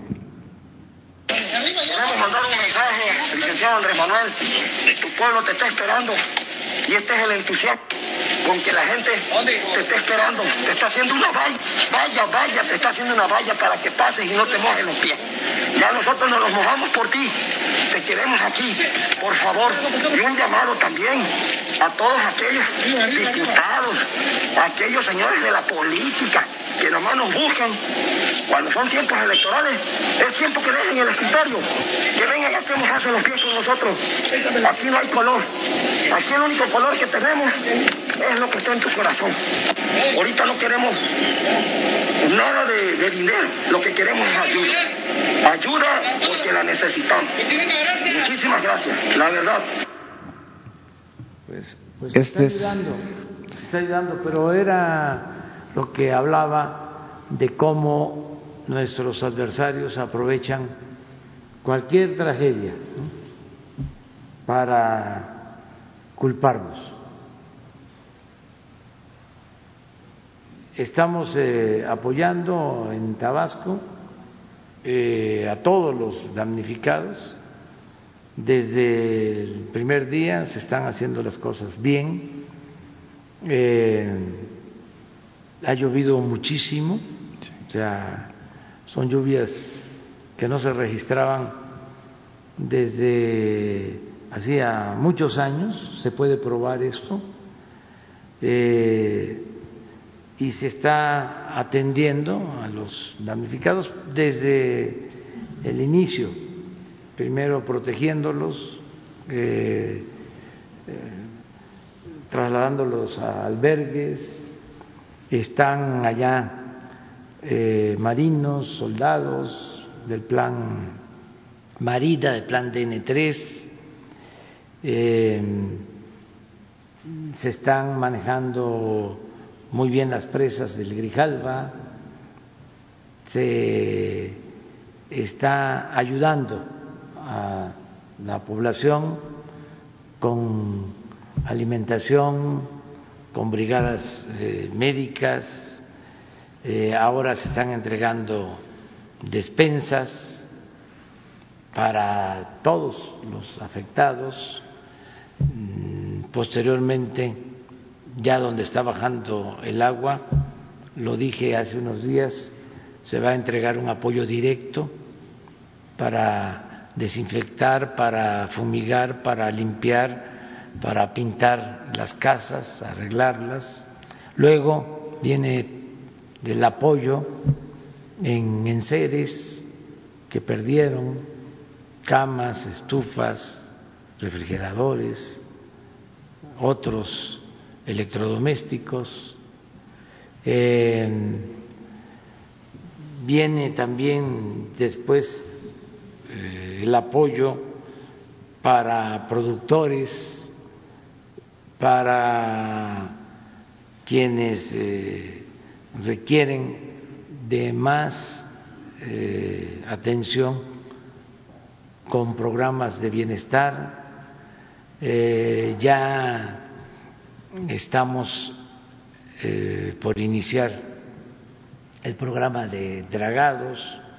Queremos mandar un mensaje, licenciado Andrés Manuel, tu pueblo te está esperando, y este es el entusiasmo con que la gente te está esperando, te está haciendo una valla, te está haciendo una valla para que pases y no te mojes los pies. Ya nosotros nos los mojamos por ti, te queremos aquí, por favor. Y un llamado también a todos aquellos diputados, a aquellos señores de la política que nomás nos buscan cuando son tiempos electorales. Es tiempo que dejen el escritorio, que vengan a hacer mojarse los pies con nosotros. Aquí no hay color, aquí el único color que tenemos es lo que está en tu corazón. Ahorita no queremos nada de dinero, lo que queremos es ayuda porque la necesitamos. Muchísimas gracias, la verdad. Pues está ayudando, pero era lo que hablaba de cómo nuestros adversarios aprovechan cualquier tragedia, ¿no?, para culparnos. Estamos apoyando en Tabasco a todos los damnificados. Desde el primer día se están haciendo las cosas bien. Ha llovido muchísimo, o sea, son lluvias que no se registraban desde hacía muchos años, se puede probar esto, y se está atendiendo a los damnificados desde el inicio, primero protegiéndolos, trasladándolos a albergues. Están allá marinos, soldados del plan Marida, del plan DN3, se están manejando muy bien las presas del Grijalva, se está ayudando a la población con alimentación, con brigadas médicas. Ahora se están entregando despensas para todos los afectados. Posteriormente, ya donde está bajando el agua, lo dije hace unos días, se va a entregar un apoyo directo para desinfectar, para fumigar, para limpiar, para pintar las casas, arreglarlas. Luego viene el apoyo en enseres que perdieron camas, estufas, refrigeradores, otros electrodomésticos. Viene también después el apoyo para productores, para quienes requieren de más atención con programas de bienestar. Ya estamos por iniciar el programa de dragados.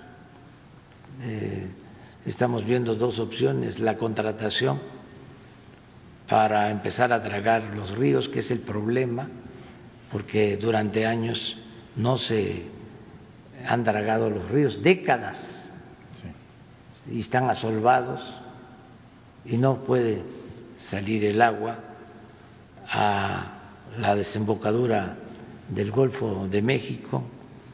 Estamos viendo dos opciones: la contratación para empezar a dragar los ríos, que es el problema, porque durante años no se han dragado los ríos, décadas, y están asolvados y no puede salir el agua a la desembocadura del Golfo de México.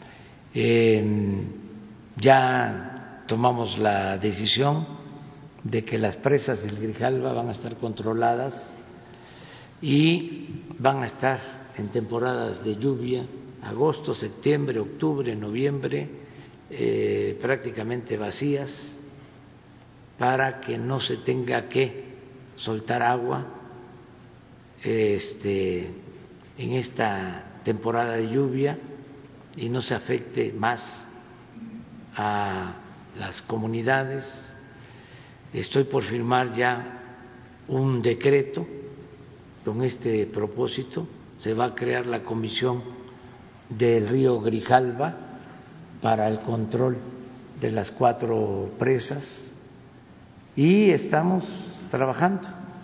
Ya tomamos la decisión de que las presas del Grijalva van a estar controladas y van a estar en temporadas de lluvia, agosto, septiembre, octubre, noviembre, prácticamente vacías, para que no se tenga que soltar agua en esta temporada de lluvia y no se afecte más a las comunidades. Estoy por firmar ya un decreto con este propósito. Se va a crear la comisión del río Grijalva para el control de las 4 presas y estamos trabajando.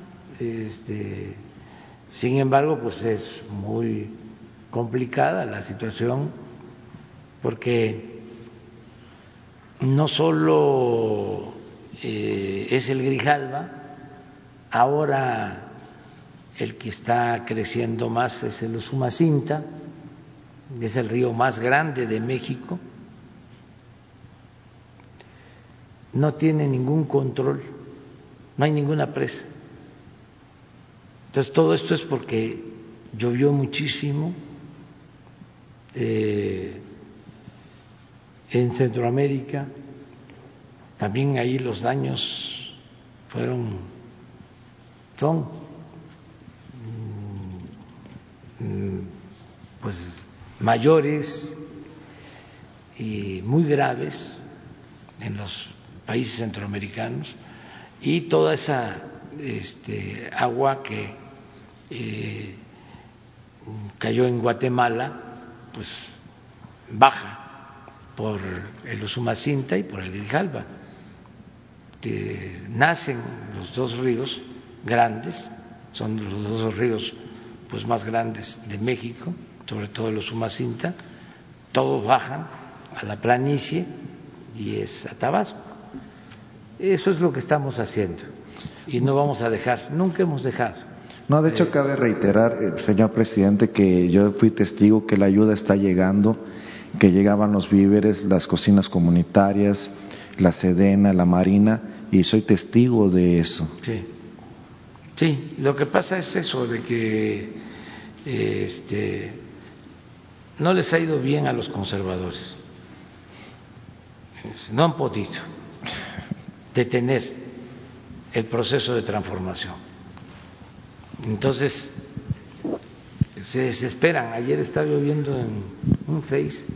Sin embargo, pues es muy complicada la situación, porque no solo es el Grijalva, ahora el que está creciendo más es el Usumacinta, es el río más grande de México, no tiene ningún control, no hay ninguna presa. Entonces todo esto es porque llovió muchísimo. En Centroamérica también ahí los daños son pues mayores y muy graves en los países centroamericanos, y toda esa agua que cayó en Guatemala pues baja por el Usumacinta y por el Grijalva, que nacen los dos ríos grandes, son los dos ríos pues más grandes de México, sobre todo el Usumacinta. Todos bajan a la planicie y es a Tabasco. Eso es lo que estamos haciendo y no vamos a dejar, nunca hemos dejado. No, de hecho cabe reiterar, señor presidente, que yo fui testigo que la ayuda está llegando, que llegaban los víveres, las cocinas comunitarias, la Sedena, la Marina, y soy testigo de eso. Sí, lo que pasa es eso, de que no les ha ido bien a los conservadores, no han podido detener el proceso de transformación. Entonces se desesperan. Ayer estaba yo viendo en un Face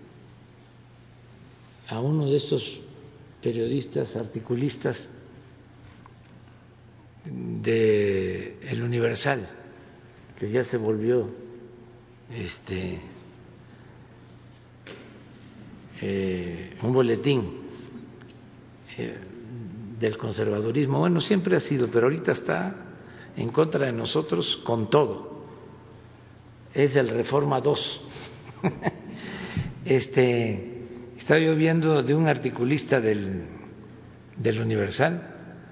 a uno de estos periodistas, articulistas de Universal, que ya se volvió un boletín del conservadurismo. Bueno, siempre ha sido, pero ahorita está en contra de nosotros con todo. Es el Reforma 2. Estaba yo viendo de un articulista del Universal.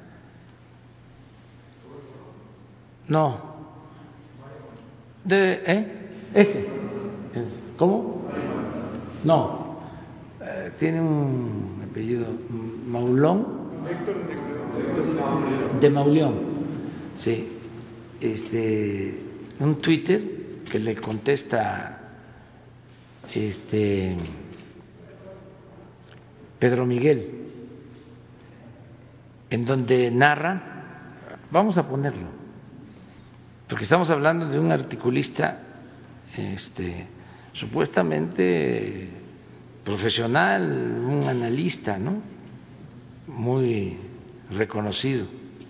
No. Ese. ¿Cómo? No. Tiene un apellido Maulón. De Mauleón. Sí. Un Twitter que le contesta Pedro Miguel, en donde narra, vamos a ponerlo, porque estamos hablando de un articulista supuestamente profesional, un analista, ¿no? Muy reconocido,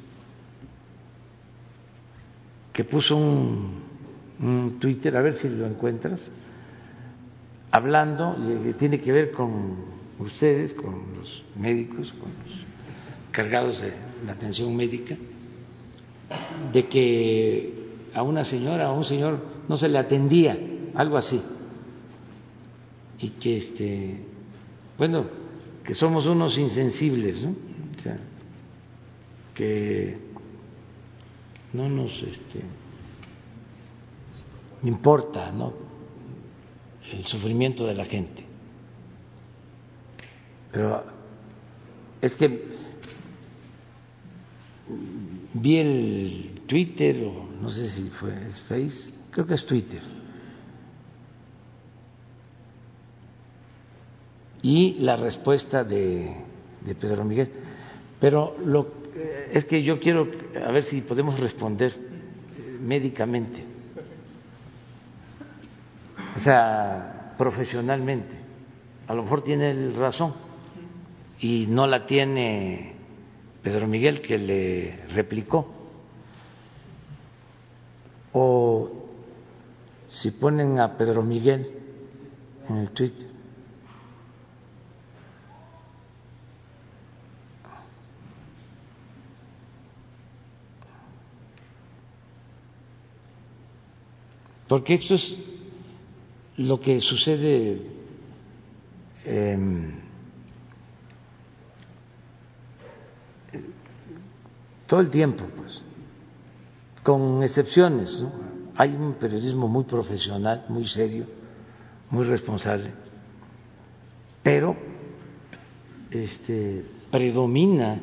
que puso un Twitter, a ver si lo encuentras, hablando, y tiene que ver con ustedes, con los médicos, con los encargados de la atención médica, de que a una señora o a un señor no se le atendía, algo así, y que bueno, que somos unos insensibles, ¿no? O sea, que no nos importa, ¿no?, el sufrimiento de la gente. Pero es que vi el Twitter, o no sé si es Face, creo que es Twitter, y la respuesta de Pedro Miguel. Pero es que yo quiero a ver si podemos responder médicamente, o sea, profesionalmente. A lo mejor tiene razón y no la tiene Pedro Miguel, que le replicó. O si ponen a Pedro Miguel en el Twitter, porque esto es lo que sucede todo el tiempo, pues, con excepciones, ¿no? Hay un periodismo muy profesional, muy serio, muy responsable, pero predomina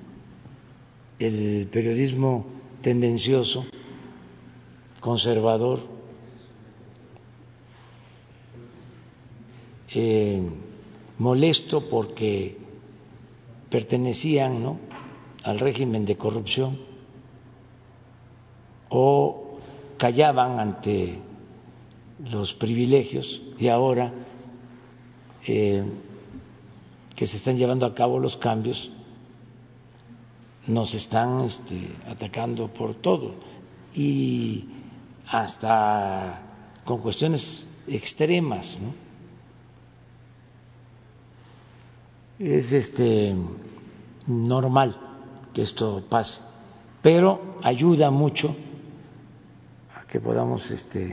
el periodismo tendencioso, conservador, molesto porque pertenecían, ¿no?, al régimen de corrupción, o callaban ante los privilegios, y ahora que se están llevando a cabo los cambios, nos están atacando por todo, y hasta con cuestiones extremas, ¿no? Es normal que esto pase, pero ayuda mucho a que podamos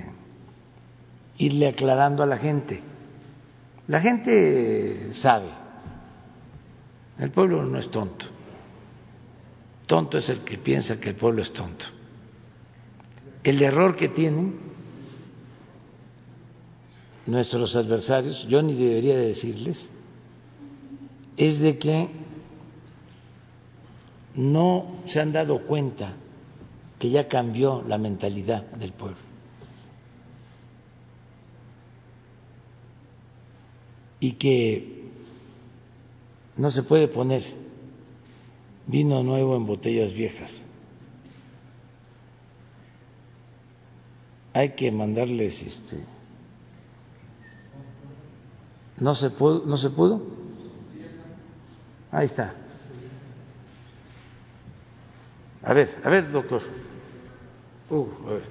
irle aclarando a la gente. La gente sabe, el pueblo no es tonto. Tonto es el que piensa que el pueblo es tonto. El error que tienen nuestros adversarios, yo ni debería de decirles, es de que no se han dado cuenta que ya cambió la mentalidad del pueblo. Y que no se puede poner vino nuevo en botellas viejas. Hay que mandarles ¿No se pudo? Ahí está. A ver, doctor. A ver.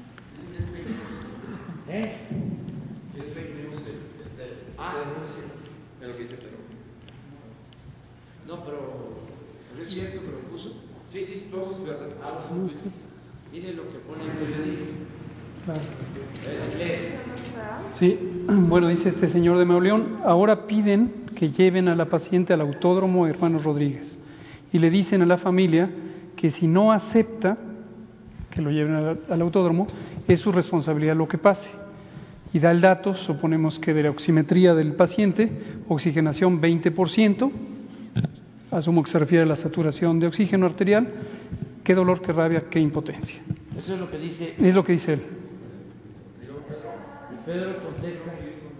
Es fake news, de lo que dice, pero... No, pero es cierto que lo puso. Sí, todo es verdad. Mire lo que pone el periodista. Claro. Sí, bueno, dice este señor de Mauleón, ahora piden que lleven a la paciente al autódromo Hermanos Rodríguez y le dicen a la familia que si no acepta que lo lleven al autódromo, es su responsabilidad lo que pase. Y da el dato, suponemos que de la oximetría del paciente, oxigenación 20%, asumo que se refiere a la saturación de oxígeno arterial, qué dolor, qué rabia, qué impotencia. Eso es lo que dice. Es lo que dice él. Pedro contesta.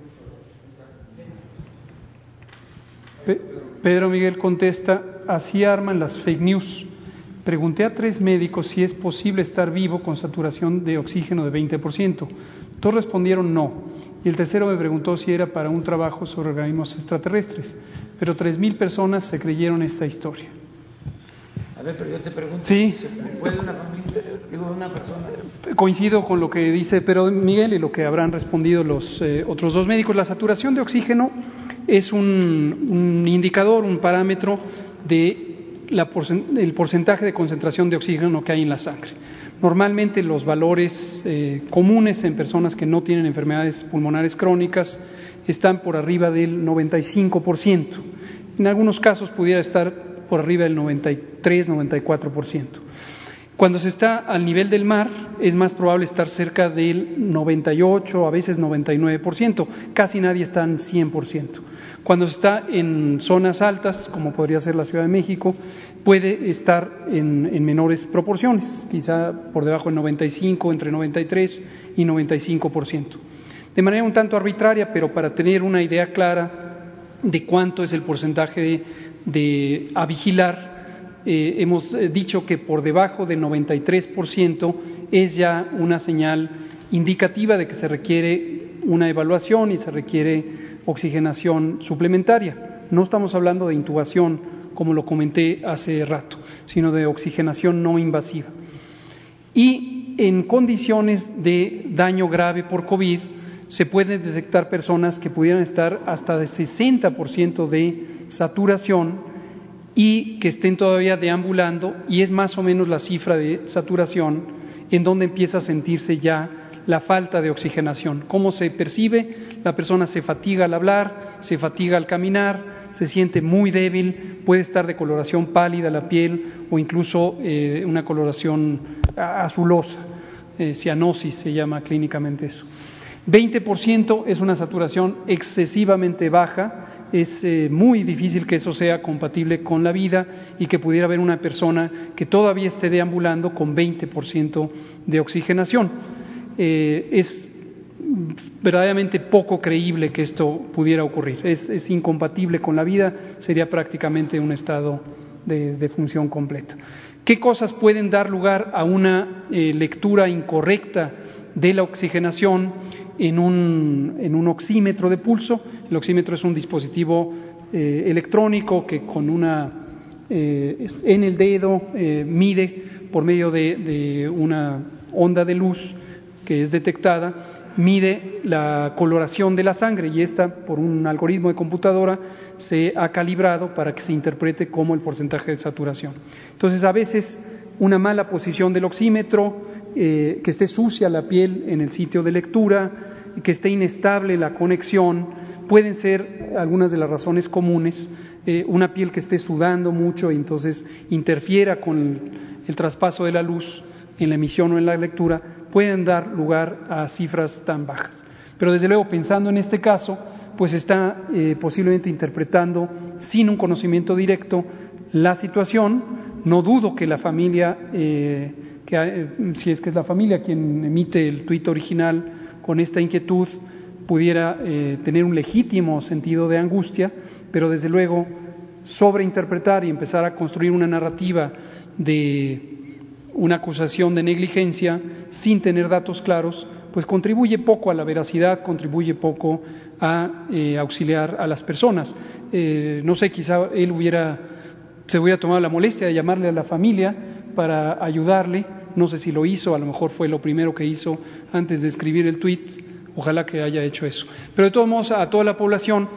Pedro Miguel contesta, así arman las fake news. Pregunté a 3 médicos si es posible estar vivo con saturación de oxígeno de 20%. Todos respondieron no. Y el tercero me preguntó si era para un trabajo sobre organismos extraterrestres. Pero 3,000 personas se creyeron esta historia. A ver, pero yo te pregunto, sí. ¿se puede una familia, una persona? Coincido con lo que dice Pedro Miguel y lo que habrán respondido los otros 2 médicos. La saturación de oxígeno es un indicador, un parámetro de el porcentaje de concentración de oxígeno que hay en la sangre. Normalmente los valores comunes en personas que no tienen enfermedades pulmonares crónicas están por arriba del 95%. En algunos casos pudiera estar por arriba del 93-94%. Cuando se está al nivel del mar es más probable estar cerca del 98, a veces 99%. Casi nadie está en 100%. Cuando se está en zonas altas, como podría ser la Ciudad de México, puede estar en menores proporciones, quizá por debajo del 95, entre 93 y 95%. De manera un tanto arbitraria, pero para tener una idea clara de cuánto es el porcentaje a vigilar, hemos dicho que por debajo del 93% es ya una señal indicativa de que se requiere una evaluación y se requiere oxigenación suplementaria. No estamos hablando de intubación, como lo comenté hace rato, sino de oxigenación no invasiva. Y en condiciones de daño grave por COVID, se pueden detectar personas que pudieran estar hasta de 60% de saturación y que estén todavía deambulando, y es más o menos la cifra de saturación en donde empieza a sentirse ya la falta de oxigenación. ¿Cómo se percibe? La persona se fatiga al hablar, se fatiga al caminar, se siente muy débil, puede estar de coloración pálida la piel o incluso una coloración azulosa, cianosis se llama clínicamente eso. 20% es una saturación excesivamente baja, es muy difícil que eso sea compatible con la vida y que pudiera haber una persona que todavía esté deambulando con 20% de oxigenación. Es verdaderamente poco creíble que esto pudiera ocurrir, es incompatible con la vida, sería prácticamente un estado de función completa. ¿Qué cosas pueden dar lugar a una lectura incorrecta de la oxigenación en un oxímetro de pulso? El oxímetro es un dispositivo electrónico que con en el dedo mide por medio de una onda de luz que es detectada, mide la coloración de la sangre y esta, por un algoritmo de computadora, se ha calibrado para que se interprete como el porcentaje de saturación. Entonces, a veces una mala posición del oxímetro, que esté sucia la piel en el sitio de lectura, que esté inestable la conexión, pueden ser algunas de las razones comunes. Una piel que esté sudando mucho y entonces interfiera con el traspaso de la luz en la emisión o en la lectura, pueden dar lugar a cifras tan bajas. Pero desde luego, pensando en este caso, pues está posiblemente interpretando sin un conocimiento directo la situación. No dudo que la familia, si es que es la familia quien emite el tuit original con esta inquietud, pudiera tener un legítimo sentido de angustia, pero desde luego sobreinterpretar y empezar a construir una narrativa de una acusación de negligencia sin tener datos claros, pues contribuye poco a la veracidad, contribuye poco a auxiliar a las personas. No sé, quizá él se hubiera tomado la molestia de llamarle a la familia para ayudarle no sé si lo hizo, a lo mejor fue lo primero que hizo antes de escribir el tuit, ojalá que haya hecho eso. Pero de todos modos, a toda la población,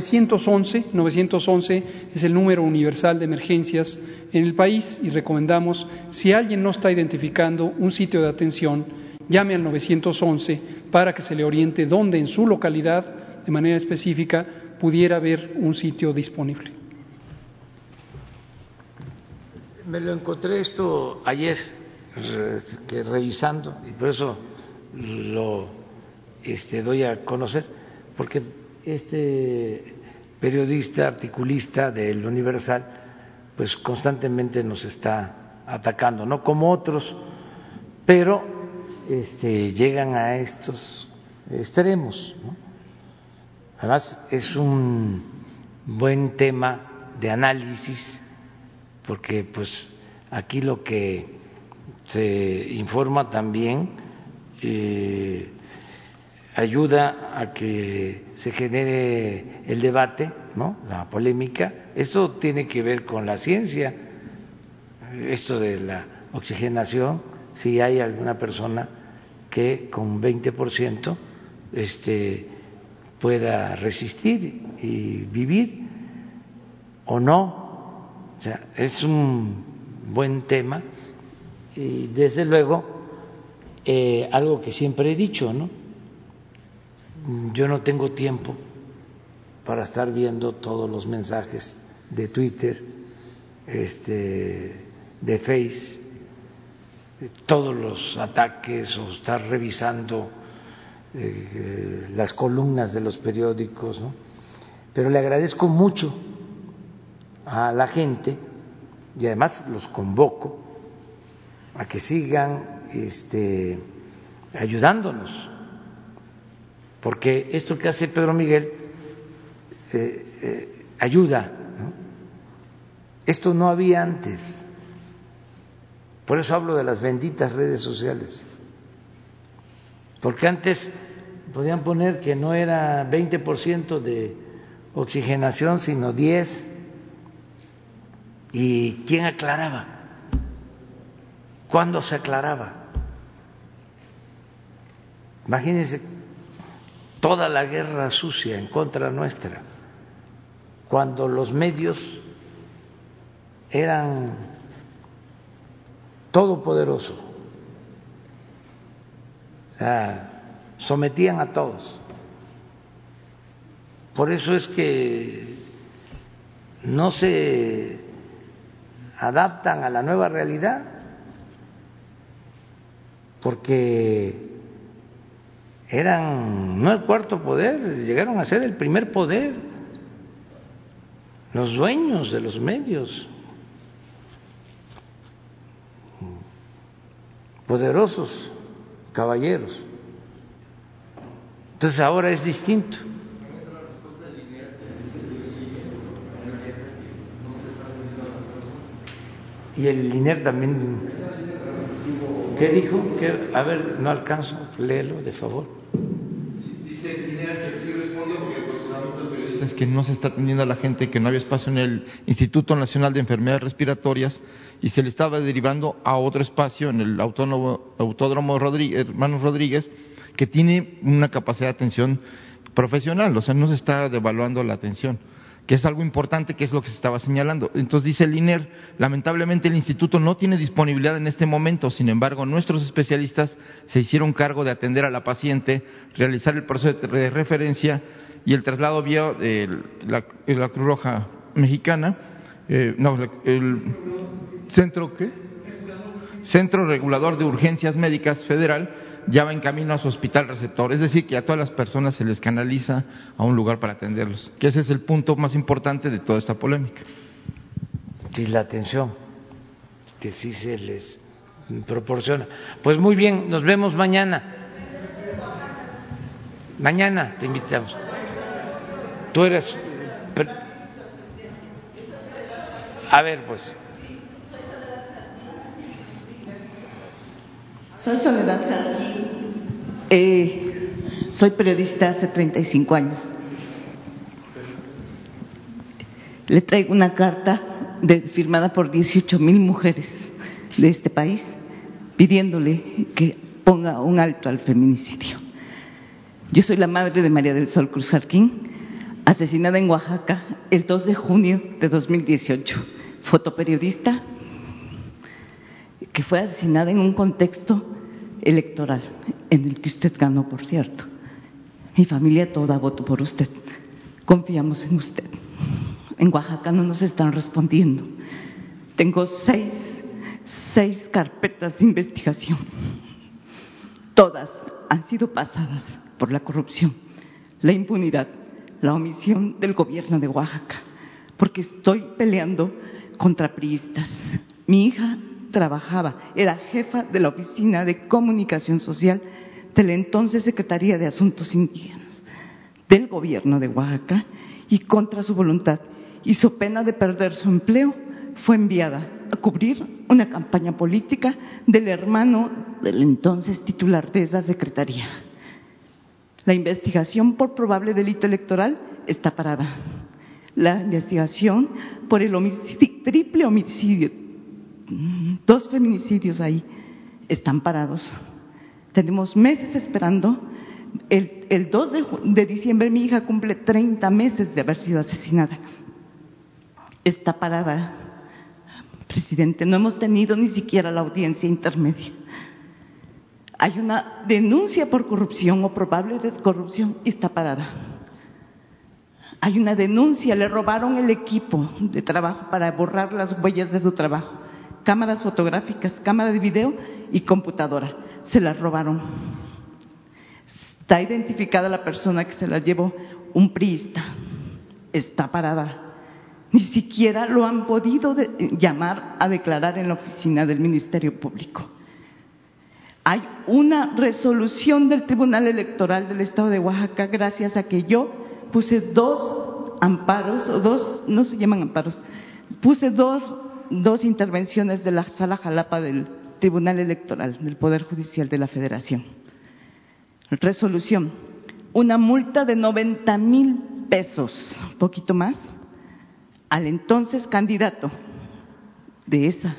911 es el número universal de emergencias en el país y recomendamos, si alguien no está identificando un sitio de atención, llame al 911 para que se le oriente dónde en su localidad, de manera específica, pudiera haber un sitio disponible. Me lo encontré esto ayer, revisando, y por eso lo doy a conocer, porque este periodista, articulista del Universal, pues constantemente nos está atacando, no como otros, pero llegan a estos extremos, ¿no? Además es un buen tema de análisis, porque pues aquí lo que se informa también ayuda a que se genere el debate, ¿no? La polémica. Esto tiene que ver con la ciencia, esto de la oxigenación, si hay alguna persona que con 20% pueda resistir y vivir o no. O sea, es un buen tema y desde luego algo que siempre he dicho, ¿no? Yo no tengo tiempo para estar viendo todos los mensajes de Twitter, de Face, todos los ataques o estar revisando las columnas de los periódicos, ¿no? Pero le agradezco mucho a la gente y además los convoco a que sigan ayudándonos, porque esto que hace Pedro Miguel ayuda, ¿no? Esto no había antes, por eso hablo de las benditas redes sociales, porque antes podían poner que no era 20% de oxigenación sino 10%, ¿y quién aclaraba? ¿Cuándo se aclaraba? Imagínense toda la guerra sucia en contra nuestra, cuando los medios eran todopoderosos, sometían a todos. Por eso es que no se adaptan a la nueva realidad, porque eran no el cuarto poder, llegaron a ser el primer poder, los dueños de los medios, poderosos caballeros. Entonces ahora es distinto. Y el INER también, ¿qué dijo? A ver, no alcanzo, léelo de favor. Dice el INER que sí respondió porque el cuestionamiento del periodista es que no se está atendiendo a la gente, que no había espacio en el Instituto Nacional de Enfermedades Respiratorias y se le estaba derivando a otro espacio en el Autódromo Hermanos Rodríguez, que tiene una capacidad de atención profesional, o sea, no se está devaluando la atención, que es algo importante, que es lo que se estaba señalando. Entonces dice el INER, lamentablemente el instituto no tiene disponibilidad en este momento, sin embargo nuestros especialistas se hicieron cargo de atender a la paciente, realizar el proceso de referencia y el traslado vía la Cruz Roja Mexicana, el Centro Regulador de Urgencias Médicas Federal, ya va en camino a su hospital receptor, es decir, que a todas las personas se les canaliza a un lugar para atenderlos, que ese es el punto más importante de toda esta polémica. Sí, la atención que sí se les proporciona. Pues muy bien, nos vemos mañana. Mañana te invitamos. Tú eres... A ver, pues. Soy Soledad Jardín, soy periodista hace 35 años. Le traigo una carta firmada por 18,000 mujeres de este país pidiéndole que ponga un alto al feminicidio. Yo soy la madre de María del Sol Cruz Jarquín, asesinada en Oaxaca el 2 de junio de 2018, fotoperiodista que fue asesinada en un contexto electoral en el que usted ganó, por cierto. Mi familia toda votó por usted. Confiamos en usted. En Oaxaca no nos están respondiendo. Tengo seis carpetas de investigación. Todas han sido pasadas por la corrupción, la impunidad, la omisión del gobierno de Oaxaca, porque estoy peleando contra priistas. Mi hija trabajaba, era jefa de la Oficina de Comunicación Social de la entonces Secretaría de Asuntos Indígenas del gobierno de Oaxaca, y contra su voluntad, hizo pena de perder su empleo, fue enviada a cubrir una campaña política del hermano del entonces titular de esa secretaría. La investigación por probable delito electoral está parada. La investigación por el triple homicidio, 2 feminicidios ahí, están parados. Tenemos meses esperando. El 2 de diciembre mi hija cumple 30 meses de haber sido asesinada. Está parada, presidente. No hemos tenido ni siquiera la audiencia intermedia. Hay una denuncia por corrupción o probable de corrupción y está parada. Hay una denuncia, le robaron el equipo de trabajo para borrar las huellas de su trabajo. Cámaras fotográficas, cámara de video y computadora. Se las robaron. Está identificada la persona que se las llevó, un priista. Está parada. Ni siquiera lo han podido llamar a declarar en la oficina del Ministerio Público. Hay una resolución del Tribunal Electoral del Estado de Oaxaca gracias a que yo puse 2 amparos, o 2, no se llaman amparos, puse dos intervenciones de la Sala Jalapa del Tribunal Electoral del Poder Judicial de la Federación. Resolución, una multa de 90,000 pesos, poquito más, al entonces candidato de esa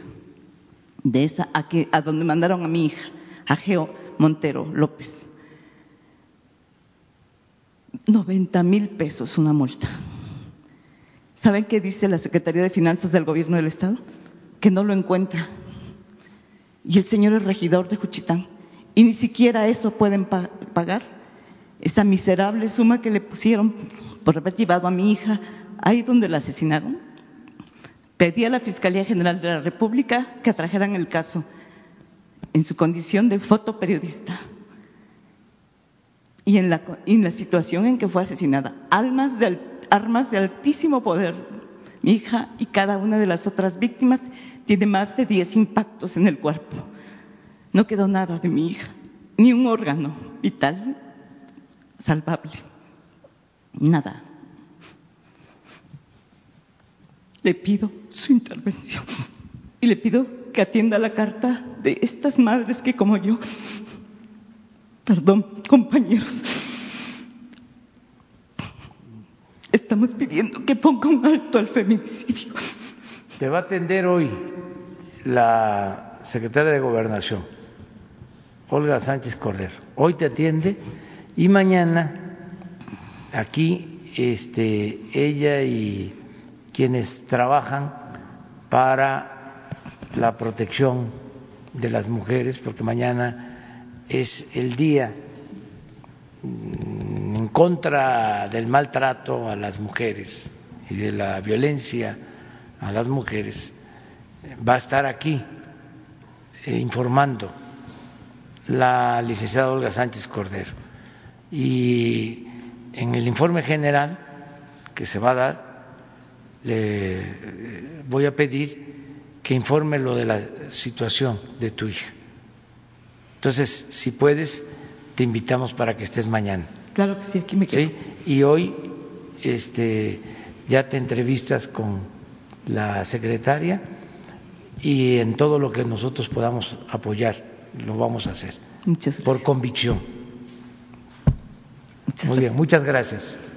a donde mandaron a mi hija, a Geo Montero López. 90,000 pesos una multa. ¿Saben qué dice la Secretaría de Finanzas del Gobierno del Estado? Que no lo encuentra. Y el señor es regidor de Juchitán. Y ni siquiera eso pueden pagar, esa miserable suma que le pusieron por haber llevado a mi hija ahí donde la asesinaron. Pedí a la Fiscalía General de la República que atrajeran el caso en su condición de fotoperiodista y en la situación en que fue asesinada. Armas de altísimo poder. Mi hija y cada una de las otras víctimas tiene más de 10 impactos en el cuerpo. No quedó nada de mi hija, ni un órgano vital salvable, nada. Le pido su intervención y le pido que atienda la carta de estas madres que, como yo, perdón, compañeros, estamos pidiendo que ponga un alto al feminicidio. Te va a atender hoy la secretaria de Gobernación, Olga Sánchez Cordero. Hoy te atiende y mañana aquí ella y quienes trabajan para la protección de las mujeres, porque mañana es el día en contra del maltrato a las mujeres y de la violencia a las mujeres, va a estar aquí informando la licenciada Olga Sánchez Cordero. Y en el informe general que se va a dar, le voy a pedir que informe lo de la situación de tu hija. Entonces, si puedes, te invitamos para que estés mañana. Claro que sí, aquí me quedo. ¿Sí? Y hoy ya te entrevistas con la secretaria y en todo lo que nosotros podamos apoyar lo vamos a hacer. Muchas gracias. Por convicción. Muy bien, muchas gracias.